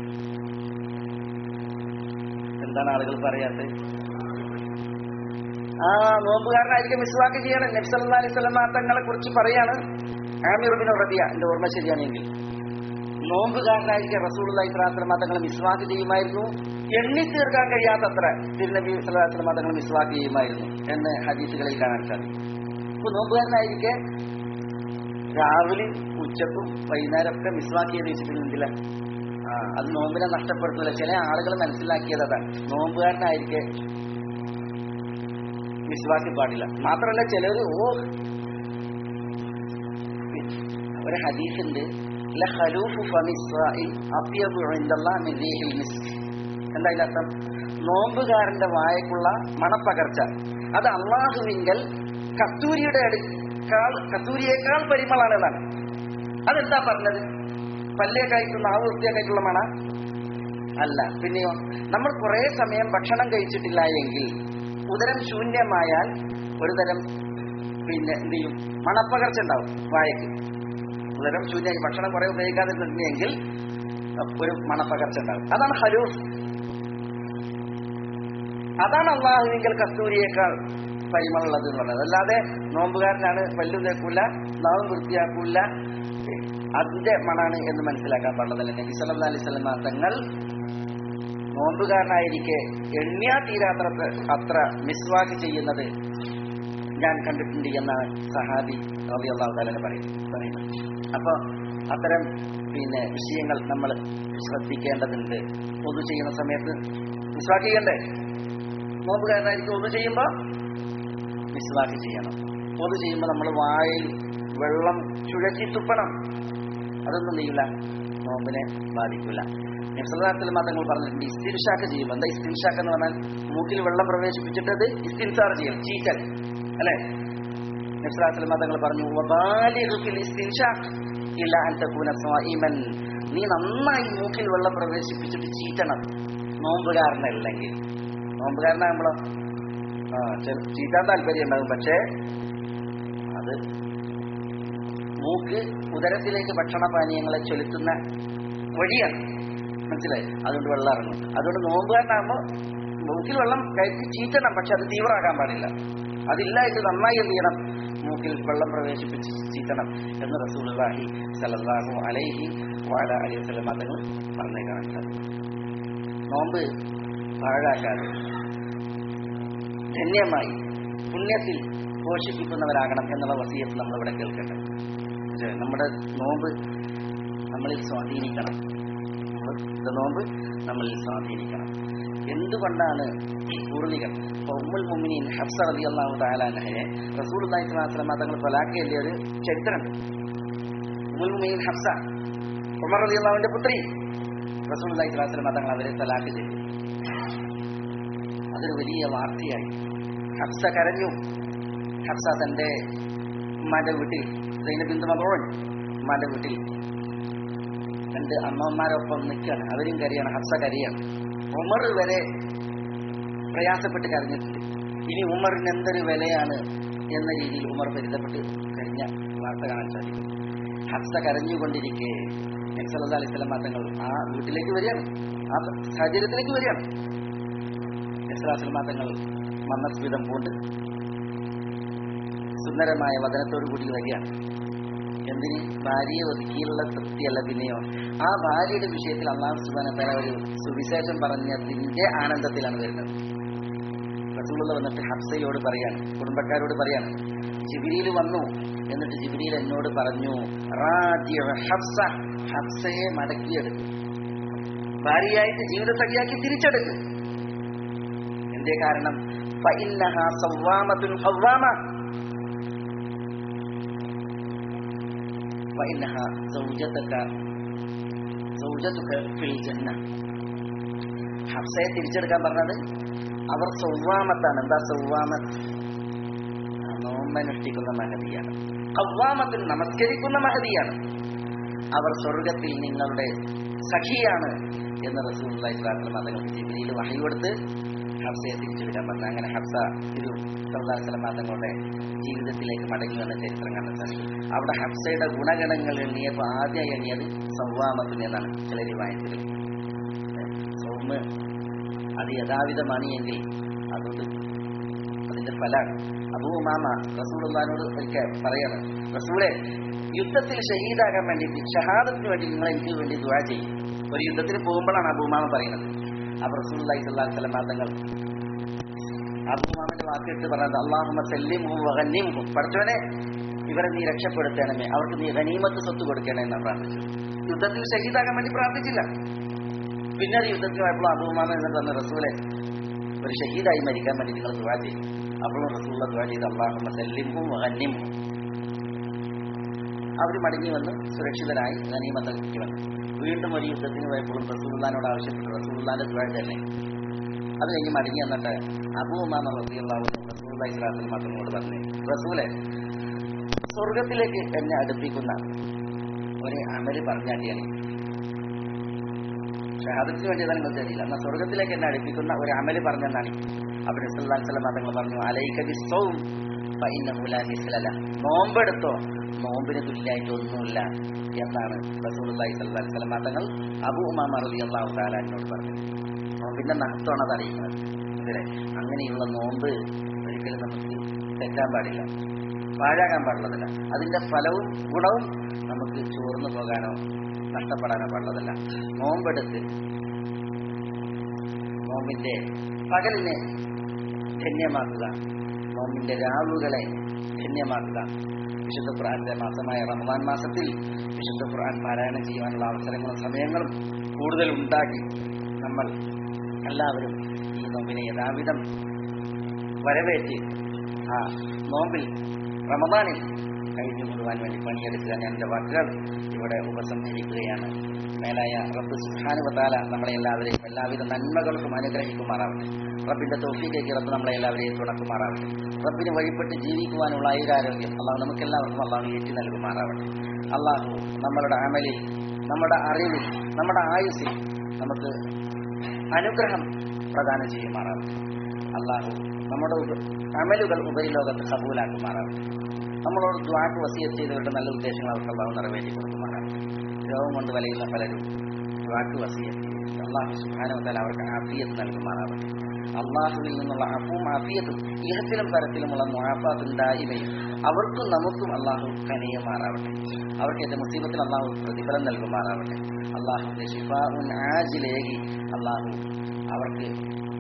എന്താണ് ആളുകൾ പറയാത്തത്? നോമ്പുകാരനായിരിക്കും മിസ്വാക്ക് ചെയ്യണം. നബി സല്ലല്ലാഹു അലൈഹി വസല്ലം തങ്ങളെ കുറിച്ച് പറയാണ്, ആമിർ ഇബ്നു റബിയ, എന്റെ ഓർമ്മ ശരിയാണെങ്കിൽ, നോമ്പുകാരനായിരിക്കും റസൂലുള്ളാഹി സ്വല്ലല്ലാഹു അലൈഹി വസല്ലം തങ്ങൾ മിസ്വാക്ക് ചെയ്യുമായിരുന്നു, എണ്ണി തീർക്കാൻ കഴിയാത്തത്ര തിരുനബി സല്ലല്ലാഹു അലൈഹി വസല്ലം തങ്ങൾ മിസ്വാക്ക് ചെയ്യുമായിരുന്നു എന്ന് ഹദീസുകളിൽ കാണാൻ സാധിക്കും. അപ്പൊ നോമ്പുകാരനായിരിക്കെ രാവിലെ ഉച്ചക്കും വൈകുന്നേരം ഒക്കെ മിസ്വാക്ക് ചെയ്ത് വെച്ചിട്ടുണ്ടെങ്കില അത് നോമ്പിനെ നഷ്ടപ്പെടുത്തില്ല. ചില ആളുകൾ മനസ്സിലാക്കിയത് അതാണ്, നോമ്പുകാരനായിരിക്കെ മിസ്വാക്ക് പാടില്ല. മാത്രമല്ല ചിലര് ഒരു ഹദീസുണ്ട്, എന്താ അതിന്റെ അർത്ഥം? നോമ്പുകാരന്റെ വായക്കുള്ള മണപ്പകർച്ച അത് അള്ളാഹുവിങ്കൽ കസ്തൂരിയേക്കാൾ പരിമളാണ് എന്നാണ്. അതെന്താ പറഞ്ഞത്? പല്ലേക്കായിട്ടുള്ള നാവ് വൃത്തിയാക്കായിട്ടുള്ള മണ അല്ല. പിന്നെയോ, നമ്മൾ കുറെ സമയം ഭക്ഷണം കഴിച്ചിട്ടില്ല എങ്കിൽ ഉദരം ശൂന്യമായാൽ ഒരുതരം എന്ത് ചെയ്യും, മണപ്പകർച്ച ഉണ്ടാവും വായക്ക്. ഉദരം ശൂന്യമായി ഭക്ഷണം കുറെ ഉപയോഗിക്കാതിരുന്നെങ്കിൽ ഒരു മണപ്പകർച്ച ഉണ്ടാവും. അതാണ് ഹലൂഫ്. അതാണ് അള്ളാഹുവിങ്കൽ കസ്തൂരിയേക്കാൾ പരിമളുള്ളത് എന്ന് പറയുന്നത്. അല്ലാതെ നോമ്പുകാരനാണ് പല്ലും തേക്കൂല, നാവും വൃത്തിയാക്കൂല, അതിന്റെ മണാണ് എന്ന് മനസ്സിലാക്കാൻ പാടുള്ളതല്ല. നബി സല്ലല്ലാഹു അലൈഹി വസല്ലം തങ്ങൾ നോമ്പുകാരനായിരിക്കെ എണ്ണിയാ തീരാത്ര മിസ്വാക്ക് ചെയ്യുന്നത് ഞാൻ കണ്ടിട്ടുണ്ട് എന്നാണ് സഹാബി റളിയല്ലാഹു തആല പറയുന്നത്. അപ്പൊ അത്തരം വിഷയങ്ങൾ നമ്മൾ ശ്രദ്ധിക്കേണ്ടതുണ്ട്. ഒതു ചെയ്യുന്ന സമയത്ത് മിസ്വാക്ക് ചെയ്യണ്ടേ? നോമ്പുകാരനായിരിക്കും ഒതു ചെയ്യുമ്പോ മിസ്വാക്ക് ചെയ്യണം. ഒതു ചെയ്യുമ്പോൾ നമ്മൾ വായിൽ വെള്ളം ചുഴറ്റി തുപ്പണം. അതൊന്നും ചെയ്യില്ല, നോമ്പിനെ ബാധിക്കില്ല. നബി സല്ലല്ലാഹു അലൈഹി വസല്ലം തങ്ങൾ പറഞ്ഞിട്ടുണ്ട്, ഇസ്തിൻഷാക്ക് ചെയ്യുമ്പോൾ, എന്താ ഇസ്തിൻഷാക്ക് എന്ന് പറഞ്ഞാൽ മൂക്കിൽ വെള്ളം പ്രവേശിപ്പിച്ചിട്ടത് ഇസ്തിൻസാർ ചെയ്യൽ, ചീറ്റൽ അല്ലെ? നബി സല്ലല്ലാഹു അലൈഹി വസല്ലം തങ്ങൾ പറഞ്ഞു, വബാലിഗ് ഫിൽ ഇസ്തിൻഷാഖ് ഇല്ലാ അൻ തകൂന സായിമൻ, നീ നന്നായി മൂക്കിൽ വെള്ളം പ്രവേശിപ്പിച്ചിട്ട് ചീറ്റണം, നോമ്പുകാരനല്ലെങ്കിൽ. നോമ്പുകാരനാകുമ്പോഴോ ചീറ്റാൻ താല്പര്യം ഉണ്ടാകും, പക്ഷേ അത് മൂക്ക് ഉദരത്തിലേക്ക് ഭക്ഷണപാനീയങ്ങളെ ചെലുത്തുന്ന വഴിയാണ്, മനസ്സിലായി? അതുകൊണ്ട് വെള്ളം ഇറങ്ങും. അതുകൊണ്ട് നോമ്പുകാരനാകുമ്പോൾ മൂക്കിൽ വെള്ളം കയറ്റി ചീറ്റണം, പക്ഷെ അത് തീവ്രമാകാൻ പാടില്ല. അതില്ല, ഇത് നന്നായി എന്ത് ചെയ്യണം? മൂക്കിൽ വെള്ളം പ്രവേശിപ്പിച്ച് ചീറ്റണം എന്ന് റസൂലുള്ളാഹി സ്വല്ലല്ലാഹു അലൈഹി വസല്ലം തങ്ങൾ പറഞ്ഞേക്കാണ്. നോമ്പ് പാഴാക്കാതെ ധന്യമായി പുണ്യത്തിൽ പോഷിപ്പിക്കുന്നവരാകണം എന്നുള്ള വസിയത്ത് നമ്മളിവിടെ കേൾക്കട്ടെ. നമ്മുടെ നോമ്പ് നമ്മളിൽ സ്വാധീനിക്കണം. നോമ്പ് നമ്മളിൽ സ്വാധീനിക്കണം. എന്തുകൊണ്ടാണ് പൂർവികർ ഉമ്മുൽ മുഅ്മിനീൻ ഹഫ്സ റളിയല്ലാഹു തആല അൻഹയെ റസൂലുള്ളാഹി സ്വല്ലല്ലാഹു അലൈഹി വസല്ലം തങ്ങൾ തലാഖിയ ഒരു ചരിത്രമുണ്ട്. ഉമ്മുൽ മുഅ്മിനീൻ ഹഫ്സ, ഉമർ റളിയല്ലാഹുവിന്റെ പുത്രി, റസൂലുള്ളാഹി സ്വല്ലല്ലാഹു അലൈഹി വസല്ലം തങ്ങൾ അവരെ തലാഖ് ചെയ്തു. അതൊരു വലിയ വാർത്തയായി. ഹഫ്സ കരഞ്ഞു. ഹഫ്സ തന്റെ ഉമ്മാന്റെ വീട്ടിൽ, സൈനബ് ബിൻത് മദ്ഊൻ ഉമ്മാന്റെ വീട്ടിൽ രണ്ട് അമ്മമാരൊപ്പം നിൽക്കുകയാണ്. അവരും കരയാണ്, ഹഫ്സ കരയാണ്. ഉമർ വരെ പ്രയാസപ്പെട്ട് കരഞ്ഞിട്ടുണ്ട്. ഇനി ഉമറിന് എന്തൊരു വിലയാണ് എന്ന രീതിയിൽ ഉമർ പരിതപ്പെട്ട് കഴിഞ്ഞ വാർത്ത കാണാൻ സാധിക്കും. ഹഫ്സ കരഞ്ഞുകൊണ്ടിരിക്കെ നബി സല്ലല്ലാഹു അലൈഹി വസല്ലം തങ്ങൾ ആ വീട്ടിലേക്ക് വരികയാണ്, ആ സാഹചര്യത്തിലേക്ക് വരികയാണ്. നബി സല്ലല്ലാഹു അലൈഹി വസല്ലം തങ്ങൾ മന്ദസ്മിതം പൂണ്ട് സുന്ദരമായ വദനത്തോടു കൂടി വരികയാണ്. എന്തിന്? ഭാര്യയെ ഒതുക്കിയുള്ള തൃപ്തിയല്ല, പിന്നെയോ ആ ഭാര്യയുടെ വിഷയത്തിൽ അല്ലാഹു സുബ്ഹാനഹു വ തആല ഒരു സുവിശേഷം പറഞ്ഞതിന്റെ ആനന്ദത്തിലാണ് വരുന്നത്. റസൂലുള്ളാഹി വന്നിട്ട് ഹഫ്സയോട് പറയാണ്, കുടുംബക്കാരോട് പറയാണ്, ജിബ്രീൽ വന്നു, എന്നിട്ട് ജിബ്രീൽ എന്നോട് പറഞ്ഞു, ഹഫ്സ, ഹഫ്സയെ മടക്കിയെടുക്കും, ഭാര്യയായിട്ട് ജീവിതസഖിയാക്കി തിരിച്ചെടുക്കും. എന്തേ കാരണം? ഫഇന്നഹാ സവ്വാമത്തുൻ ഖവ്വാമ വഇന്നഹാ സൗജതുക ഫിൽ ജന്ന. ഹഫ്സയെ തിരിച്ചെടുക്കാൻ പറഞ്ഞത് അവർ സവ്വാമത്താണ്. എന്താ സവ്വാമത്ത്? നോമ്പനുഷ്ഠിക്കുന്ന മഹദിയാണ്. ഖവ്വാമത്തുൻ നമസ്കരിക്കുന്ന മഹദിയാണ്. അവർ സ്വർഗത്തിൽ നിങ്ങളുടെ സഖിയാണ് എന്ന് റസൂലുള്ളാഹി സ്വല്ലല്ലാഹു അലൈഹി വസല്ലം ജിബ്രീൽ വഹി കൊടുത്ത് ഹഫ്സയെ തിരിച്ചെടുക്കാൻ പറഞ്ഞു. അങ്ങനെ ഹഫ്സ സല്ലല്ലാഹു അലൈഹി വസല്ലം തങ്ങളുടെ ജീവിതത്തിലേക്ക് മടങ്ങി വന്ന ചരിത്രം കാണാൻ സാധിക്കും. അവിടെ ഹഫ്സയുടെ ഗുണഗണങ്ങൾ എണ്ണിയപ്പോൾ ആദ്യം എണ്ണിയത് സവ്വാമത്തുൻ എന്നാണ് ചില റിവായത്തുകൾ. സൗമ് അത് യഥാവിധമാണ് എങ്കിൽ അതുകൊണ്ട് അതിന്റെ ഫലാണ്. അബൂ ഉമാമ റസൂലുള്ളാഹിനോട് ഒരിക്കൽ പറയാണ്, റസൂലേ, യുദ്ധത്തിൽ ഷഹീദാകാൻ വേണ്ടി, ഷഹാദത്തിന് വേണ്ടി നിങ്ങൾ എനിക്ക് വേണ്ടി ദുആ ചെയ്യും. ഒരു യുദ്ധത്തിന് പോകുമ്പോഴാണ് അബൂ ഉമാമ പറയുന്നത്. അപ്പൊ റസൂലുള്ളാഹി സ്വല്ലല്ലാഹു അലൈഹി വസല്ലം തങ്ങൾ അബൂ ഉമാമന്റെ വാക്കിട്ട് പറഞ്ഞത്, അല്ലാഹുമ്മ സല്ലിംഹു വഗന്നിംഹു, പടച്ചവനെ ഇവരെ നീ രക്ഷപ്പെടുത്തണമേ, അവർക്ക് നീ ഗനീമത്ത് സ്വത്ത് കൊടുക്കണേ എന്നാണ് പ്രാർത്ഥിച്ചത്. യുദ്ധത്തിൽ ഷഹീദാകാൻ വേണ്ടി പ്രാർത്ഥിച്ചില്ല. പിന്നെ ഒരു യുദ്ധത്തിന് പോയപ്പോൾ അബൂ ഉമാമ എന്നിട്ട് വന്ന, റസൂലെ ഒരു ഷഹീദായി മരിക്കാൻ വേണ്ടി നിങ്ങൾ ദുആ ചെയ്യും. അപ്പോഴും റസൂലുള്ളാഹി ദുആ ചെയ്ത് അല്ലാഹുമ്മ സല്ലിംഹു വഗന്നിംഹു. അവർ മടങ്ങി വന്ന് സുരക്ഷിതരായി ഗനീമത്ത് വന്നു. വീണ്ടും ഒരു യുദ്ധത്തിന് പോയപ്പോഴും റസൂലുള്ളാഹിനോട് ആവശ്യപ്പെട്ടു, റസൂലുള്ളാഹിന്റെ ദുആ തന്നെ. അത് കഴിഞ്ഞ് മടങ്ങി വന്നിട്ട് അബൂ ഉമാമ റളിയല്ലാഹു അൻഹു റസൂലുള്ളാഹി സ്വല്ലല്ലാഹു അലൈഹി വസല്ലം തങ്ങളോട് പറഞ്ഞു, റസൂലേ, സ്വർഗത്തിലേക്ക് എന്നെ അടുപ്പിക്കുന്ന ഒരു അമല് പറഞ്ഞാട്ടിയാണ്. ഷഹാദത്തിന് വേണ്ടിയതാണ് നിങ്ങൾക്ക് അറിയില്ല, എന്നാൽ സ്വർഗത്തിലേക്ക് എന്നെ അടുപ്പിക്കുന്ന ഒരു അമല് പറഞ്ഞെന്നാണ്. അപ്പോൾ നബി സല്ലല്ലാഹു അലൈഹി വസല്ലം തങ്ങൾ പറഞ്ഞു, അലൈക ബിസ്സൗം ഫഇന്നഹു ലാ മിസ്ല ലഹു, നോമ്പെടുത്തോ, നോമ്പിന് തുല്യമായിട്ട് ഒന്നുമില്ല എന്നാണ് റസൂലുള്ളാഹി സ്വല്ലല്ലാഹു അലൈഹി വസല്ലം തങ്ങൾ അബൂ ഉമാമ റളിയല്ലാഹു തആല അൻഹുവോട് പറഞ്ഞത്. നോമ്പിന്റെ മഹത്വമാണ് അത് അറിയുന്നത്. അല്ലേ? അങ്ങനെയുള്ള നോമ്പ് ഒരിക്കലും നമുക്ക് തെറ്റാൻ പാടില്ല, പാഴാകാൻ പാടുള്ളതല്ല. അതിന്റെ ഫലവും ഗുണവും നമുക്ക് ചോർന്നു പോകാനോ നഷ്ടപ്പെടാനോ പാടുള്ളതല്ല. നോമ്പെടുത്ത് നോമ്പിന്റെ പകലിനെ ധന്യമാക്കുക, നോമ്പിന്റെ രാവുകളെ ധന്യമാക്കുക. വിശുദ്ധ ഖുർആന്റെ മാസമായ റമദാൻ മാസത്തിൽ വിശുദ്ധ ഖുർആൻ പാരായണം ചെയ്യാനുള്ള അവസരങ്ങളും സമയങ്ങളും കൂടുതൽ ഉണ്ടാക്കി നമ്മൾ എല്ലാവരും ഈ നോമ്പിനെ യഥാവിധം വരവേറ്റ് ആ നോമ്പിൽ റമദാനിൽ കഴിഞ്ഞു കൂടുവാൻ വേണ്ടി പണിയെടുക്കുക. ഞാൻ എൻ്റെ വാക്കുകൾ ഇവിടെ ഉപസംഹരിക്കുകയാണ്. മേലായ റബ്ബ് സുബ്ഹാനഹു വ തആല നമ്മളെ എല്ലാവരെയും എല്ലാവിധ നന്മകൾക്കും അനുഗ്രഹിക്കുമാറാവട്ടെ. റബ്ബിന്റെ തൗഫീഖേക്ക് റബ്ബ് നമ്മളെ എല്ലാവരെയും തുണക്കുമാറാവട്ടെ. റബ്ബിന് വഴിപ്പെട്ട് ജീവിക്കുവാനുള്ള ആയുരാരോഗ്യം അള്ളാഹു നമുക്കെല്ലാവർക്കും അള്ളാഹു ഏറ്റി നൽകുമാറാവട്ടെ. അള്ളാഹു നമ്മളുടെ അമലിൽ, നമ്മുടെ അറിവിൽ, നമ്മുടെ ആയുസ്സിൽ നമുക്ക് അനുഗ്രഹം പ്രദാനം ചെയ്യുമാറാവട്ടെ. അള്ളാഹു നമ്മുടെ അമലുകൾ ഉപരിലോകത്ത് കബൂലാക്കുമാറാവട്ടെ. നമ്മളോട് ദുആക്ക് വസിയത്ത് ചെയ്തവരുടെ നല്ല ഉദ്ദേശങ്ങൾ അവർക്ക് അള്ളാഹു നിറവേറ്റി കൊടുക്കുമാറാവട്ടെ. രോഗം കൊണ്ട് വലയുന്ന പലരും ദുആക്ക് വസിയത്ത് ചെയ്തിട്ട് അള്ളാഹു സുബ്ഹാനഹു വ തആല അവർക്ക് ആഫിയത്ത് നൽകുമാറാവട്ടെ. അള്ളാഹുവിൽ നിന്നുള്ള അഫും ആഫിയത്തും ഇഹത്തിലും പരത്തിലുമുള്ള മുആഫാത്തും ദായിമയും അവർക്കും നമുക്കും അള്ളാഹു കനിയുമാറാവട്ടെ. അവർക്ക് എന്റെ മുസീബത്തിൽ അള്ളാഹു പ്രതിഫലം നൽകുമാറാവട്ടെ. അള്ളാഹുവിന്റെ ശിഫാഉൻ ആജിലേകി അള്ളാഹു അവർക്ക്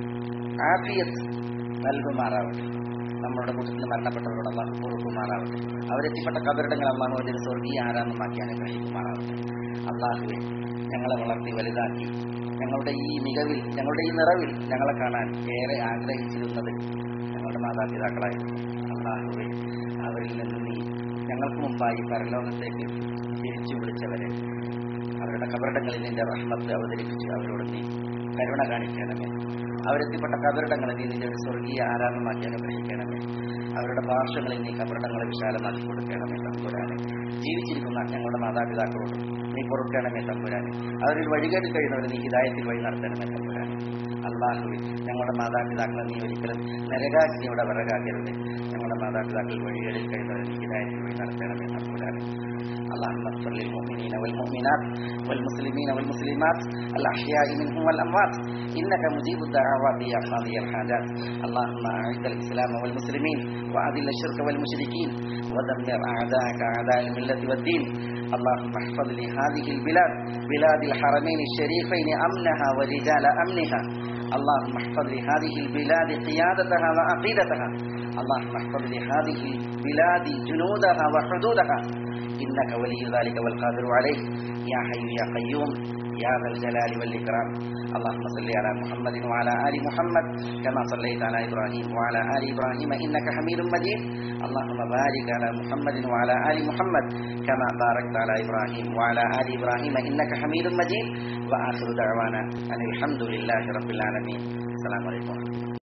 ആഫിയത്ത് നൽകുമാറാവട്ടെ. നമ്മളുടെ കൂട്ടത്തിൽ മരണപ്പെട്ടവരോട് അള്ളാഹു പൊറുക്കുമാറാവട്ടെ. അവരെത്തിപ്പെട്ട കബറിടങ്ങൾ അള്ളാഹു അതിന് സ്വർഗീയ ആരാമമാക്കി അനുഗ്രഹിക്കുമാറാവട്ടെ. അള്ളാഹുവെ, ഞങ്ങളെ വളർത്തി വലുതാക്കി ഞങ്ങളുടെ ഈ മികവിൽ, ഞങ്ങളുടെ ഈ നിറവിൽ ഞങ്ങളെ കാണാൻ ഏറെ ആഗ്രഹിച്ചിരുന്നത് ഞങ്ങളുടെ മാതാപിതാക്കളായിരുന്നു. അള്ളാഹുവെ, അവരിൽ നിന്ന് നീ ഞങ്ങൾക്ക് മുമ്പായി പരലോകത്തേക്ക് തിരിച്ചു വിളിച്ചവരെ അവരുടെ കബറിടങ്ങളിൽ നിന്റെ റഹ്മത്ത് അവതരിപ്പിച്ച് അവരോട് നീ കരുണ കാണിക്കണമേ. അവരെത്തിപ്പെട്ട കബറിടങ്ങളെ നീ നിന്റെ ഒരു സ്വർഗീയ ആരാമമാക്കി അനുഗ്രഹിക്കണമേ. അവരുടെ പാർശ്വങ്ങളിൽ നീ കബറിടങ്ങളെ വിശാലമാക്കി കൊടുക്കണമേ തമ്പുരാനെ. ജീവിച്ചിരിക്കുന്ന ഞങ്ങളുടെ മാതാപിതാക്കളോട് നീ പൊറുക്കണമേ തമ്പുരാനെ. അവരിൽ വഴികേട് കഴിയുന്നവരെ നീ ഹിദായത്തിൽ വഴി നടത്തണമേ തമ്പുരാനെ. അള്ളാഹുവേ, ഞങ്ങളുടെ മാതാപിതാക്കളെ നീ ഒരിക്കലും നരകാഗ്നിയുടെ വിറകാക്കരുത്. ഞങ്ങളുടെ മാതാപിതാക്കൾ വഴികളിൽ കഴിയുന്നവരെ നീ ഹിദായത്തിൽ വഴി നടത്തണമേ തമ്പുരാനെ. اللهم اغفر للمؤمنين والمؤمنات والمسلمين والمسلمات الأحياء منهم والأموات إنك مجيب الدعوات يا قاضي الحاجات. اللهم أعز الإسلام والمسلمين وأذل الشرك والمشركين ودمر أعداءك أعداء الملة والدين. اللهم احفظ لهذه البلاد بلاد الحرمين الشريفين أمنها ورجال أمنها. اللهم احفظ لهذه البلاد قيادتها وعقيدتها. اللهم احفظ لهذه البلاد جنودها وحدودها إنك ولي ذلك والقادر عليه يا حي يا قيوم يا ذا الجلال والإكرام. اللهم صل على محمد وعلى آل محمد كما صليت على إبراهيم وعلى آل إبراهيم إنك حميد مجيد. اللهم بارك على محمد وعلى آل محمد كما باركت على إبراهيم وعلى آل إبراهيم إنك حميد مجيد. وآخر دعوانا أن الحمد لله رب العالمين. السلام عليكم.